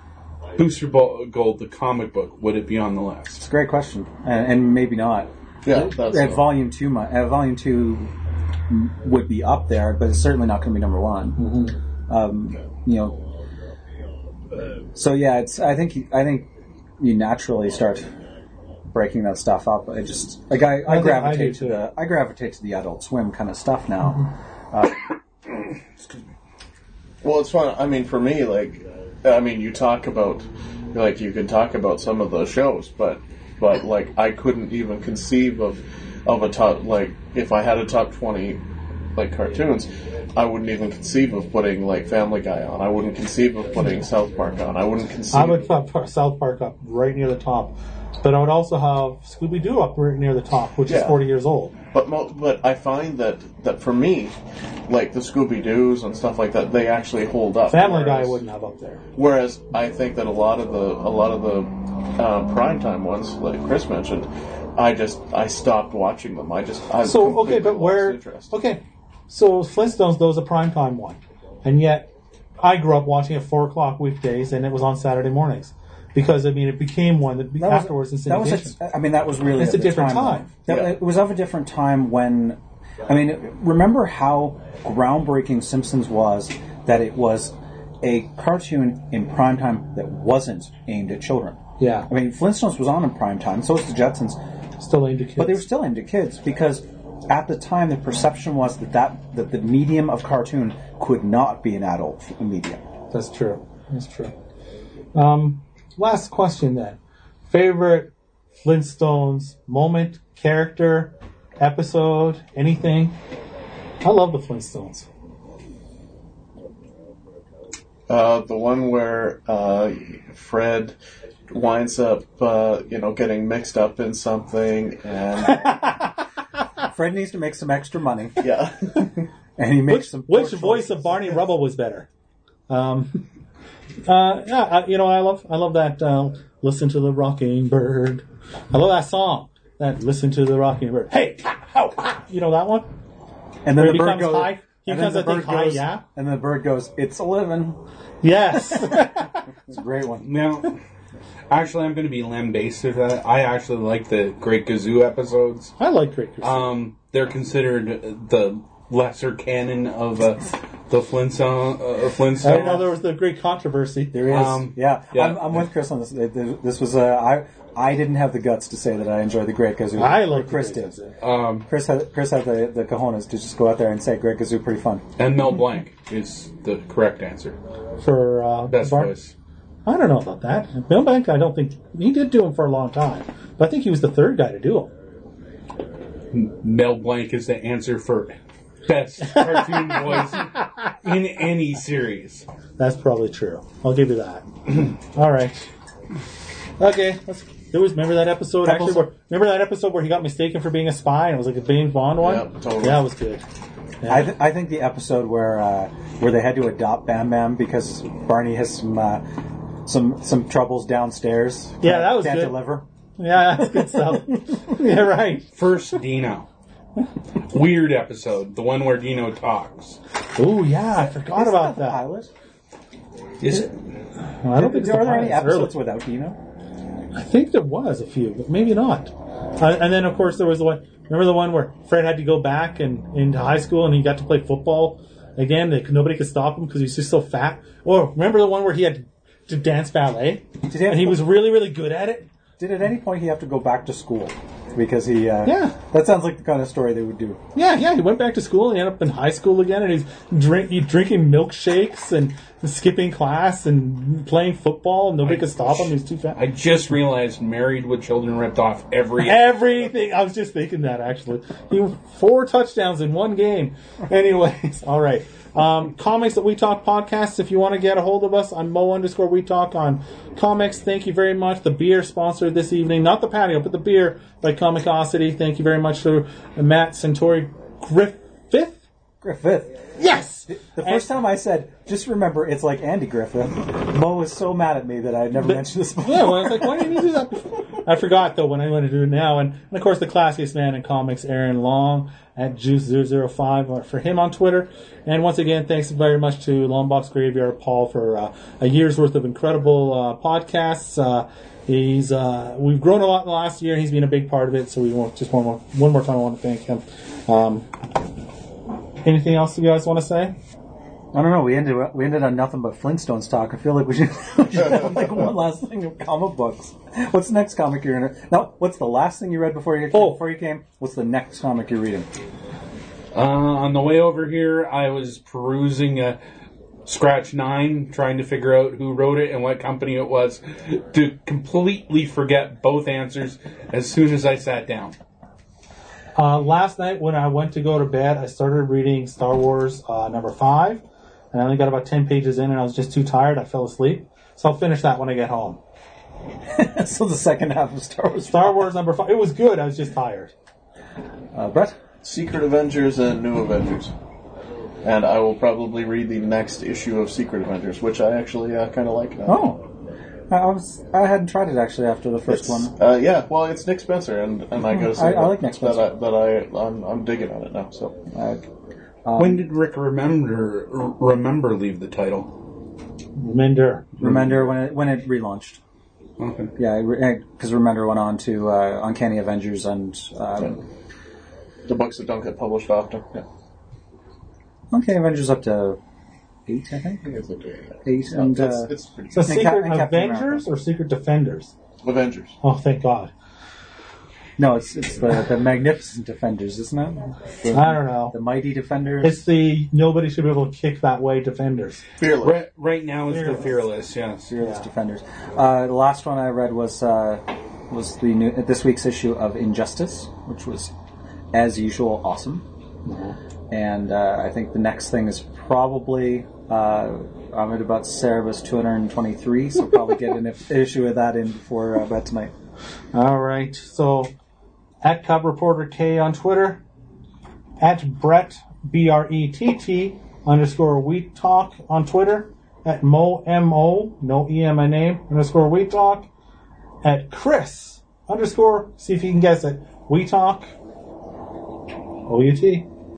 Booster Gold, the comic book, would it be on the list? It's a great question, and, and maybe not. Yeah, that's at a- volume two, my, at volume two would be up there, but it's certainly not going to be number one. Mm-hmm. Um, you know, so yeah, it's. I think you- I think you naturally start breaking that stuff up. I just like I, I, I think gravitate I do to too. the I gravitate to the Adult Swim kind of stuff now. Mm-hmm. Uh, Well, it's fun. I mean, for me, like, I mean, you talk about, like, you can talk about some of those shows, but, but like, I couldn't even conceive of, of a top, like, if I had a top twenty, like, cartoons, I wouldn't even conceive of putting, like, Family Guy on. I wouldn't conceive of putting South Park on. I wouldn't conceive. I would put South Park up right near the top, but I would also have Scooby Doo up right near the top, which is Yeah. forty years old. But mo- but I find that, that for me, like the Scooby Doos and stuff like that, they actually hold up. Family Guy I Whereas- wouldn't have up there. Whereas I think that a lot of the a lot of the uh, primetime ones, like Chris mentioned, I just I stopped watching them. I just I So okay, completely but lost where? interest. Okay, so Flintstones, though, is a primetime one, and yet I grew up watching at four o'clock weekdays, and it was on Saturday mornings because I mean it became one that, be- That was- afterwards in that was syndication. a, I mean, that was really It's of a the different though. time. That, Yeah. It was of a different time when, I mean, remember how groundbreaking Simpsons was that it was a cartoon in primetime that wasn't aimed at children. Yeah. I mean, Flintstones was on in primetime, so was the Jetsons, Still aimed at kids. but they were still aimed at kids because at the time the perception was that, that, that the medium of cartoon could not be an adult medium. That's true. That's true. Um, last question then. Favorite Flintstones moment, character, episode, anything? I love the Flintstones. Uh, the one where uh, Fred winds up, uh, you know, getting mixed up in something, and Fred needs to make some extra money, yeah, and he makes Which, some. which poor voice choices. of Barney Rubble was better? Um, uh, yeah, I, you know, I love, I love that. Uh, listen to the rocking bird. I love that song. That listen to the rocking bird. Hey, how, how, you know that one? And then Where the he bird becomes goes. high. He and then becomes, the I think, bird high. goes, Yeah. And the bird goes, "It's a living." Yes. It's a great one. Now, actually, I'm going to be lambasted for that. I actually like the Great Gazoo episodes. I like Great Crusade. Um, they're considered the lesser canon of uh, the Flintstone. Uh, I Flintstone. know there was the great controversy. There is, Um, yeah. yeah. I'm, I'm with Chris on this. This was uh, I. I didn't have the guts to say that I enjoyed the Great Gazoo. I like Chris the Great did. Gazoo. Um, Chris had Chris had the, the cojones to just go out there and say Great Gazoo pretty fun. and Mel Blanc is the correct answer. For uh, Best Bar- voice. I don't know about that. Bill Bank, I don't think he did do him for a long time, but I think he was the third guy to do him. Mel Blanc is the answer for best cartoon voice in any series. That's probably true. I'll give you that. All right. Okay. Let's. There was remember that episode actually. Where, remember that episode where he got mistaken for being a spy and it was like a James Bond one. Yeah, totally. Yeah, it was good. Yeah. I, th- I think the episode where uh, where they had to adopt Bam Bam because Barney has some uh, some some troubles downstairs. Yeah, Can't- that was can't good. deliver. Yeah, that's good stuff. Yeah, right. First, Dino. Weird episode. The one where Dino talks. Oh yeah, I forgot Isn't about that the that. pilot? Is it? Well, I don't think it's Are the there any pilot. It's episodes early. without Dino? I think there was a few, but maybe not. Uh, and then, of course, there was the one. Remember the one where Fred had to go back and into high school, and he got to play football again. They, nobody could stop him because he was just so fat. Or remember the one where he had to dance ballet, Did he have and he to- was really, really good at it. Did at any point he have to go back to school because he? Uh, Yeah. That sounds like the kind of story they would do. Yeah, yeah. He went back to school. And he ended up in high school again, and he's drink, he drinking milkshakes and skipping class and playing football. And nobody could stop him. He was too fat. I just realized Married with Children ripped off every. Everything. I was just thinking that actually. He four touchdowns in one game. Anyways, all right. Um, comics that we talk podcasts. If you want to get a hold of us on Mo underscore we talk on comics. Thank you very much. The beer sponsored this evening, not the patio, but the beer by Comicosity. Thank you very much to Matt Centauri Griffith. Griffith. Yes! The first time I said, just remember, it's like Andy Griffith, Mo was so mad at me that I had never mentioned this before. Yeah, well, I was like, why didn't you do that before? I forgot, though, when I wanted to do it now. And, and of course, the classiest man in comics, Aaron Long, at Juice zero zero five for him on Twitter. And once again, thanks very much to Longbox Graveyard Paul for uh, a year's worth of incredible uh, podcasts. Uh, he's uh, we've grown a lot in the last year. He's been a big part of it, so we want just one more, one more time I want to thank him. Um, anything else you guys want to say? I don't know. We ended we ended on nothing but Flintstones talk. I feel like we should, we should have like one last thing of comic books. What's the next comic you're in? No, what's the last thing you read before you came? Oh. Before you came? What's the next comic you're reading? Uh, on the way over here, I was perusing uh, Scratch nine, trying to figure out who wrote it and what company it was, to completely forget both answers as soon as I sat down. Uh, last night when I went to go to bed, I started reading Star Wars uh, number five, and I only got about ten pages in, and I was just too tired. I fell asleep. So I'll finish that when I get home. So the second half of Star Wars. Star Wars number five. It was good. I was just tired. Uh, Brett? Secret Avengers and New Avengers. And I will probably read the next issue of Secret Avengers, which I actually uh, kind of like now. Oh. I was I hadn't tried it actually after the first It's, one. Uh, yeah, well, it's Nick Spencer, and, and I gotta say I- I that, like Nick Spencer. that, I, that I, I'm, I'm digging on it now. So Uh, um, When did Rick Remember Remember leave the title? Minder. Remender when it when it relaunched. Okay. Yeah, because Remender went on to uh, Uncanny Avengers and um, the books that don't get published often. Yeah. Uncanny Avengers up to eight, I think. I think it's okay. Eight and it's, uh, it's pretty So good. And Cap- Secret and Captain Avengers America. or Secret Defenders? Avengers. Oh, thank God. no, it's it's the, the Magnificent Defenders, isn't it? The, I don't know. The Mighty Defenders. It's the nobody should be able to kick that way Defenders. Fearless. Right, right now it's Fearless. the Fearless, yes. Fearless Yeah. Defenders. Uh, the last one I read was uh, was the new, this week's issue of Injustice, which was, as usual, awesome. And uh, I think the next thing is probably uh, I'm at about Cerebus two hundred twenty-three, so probably get an issue of that in before uh, bed tonight. All right. So, at Cub Reporter K on Twitter, at Brett B R E T T underscore Wheat Talk on Twitter, at Mo M O no E in my name underscore Wheat Talk, at Chris underscore see if you can guess it Wheat Talk O U T.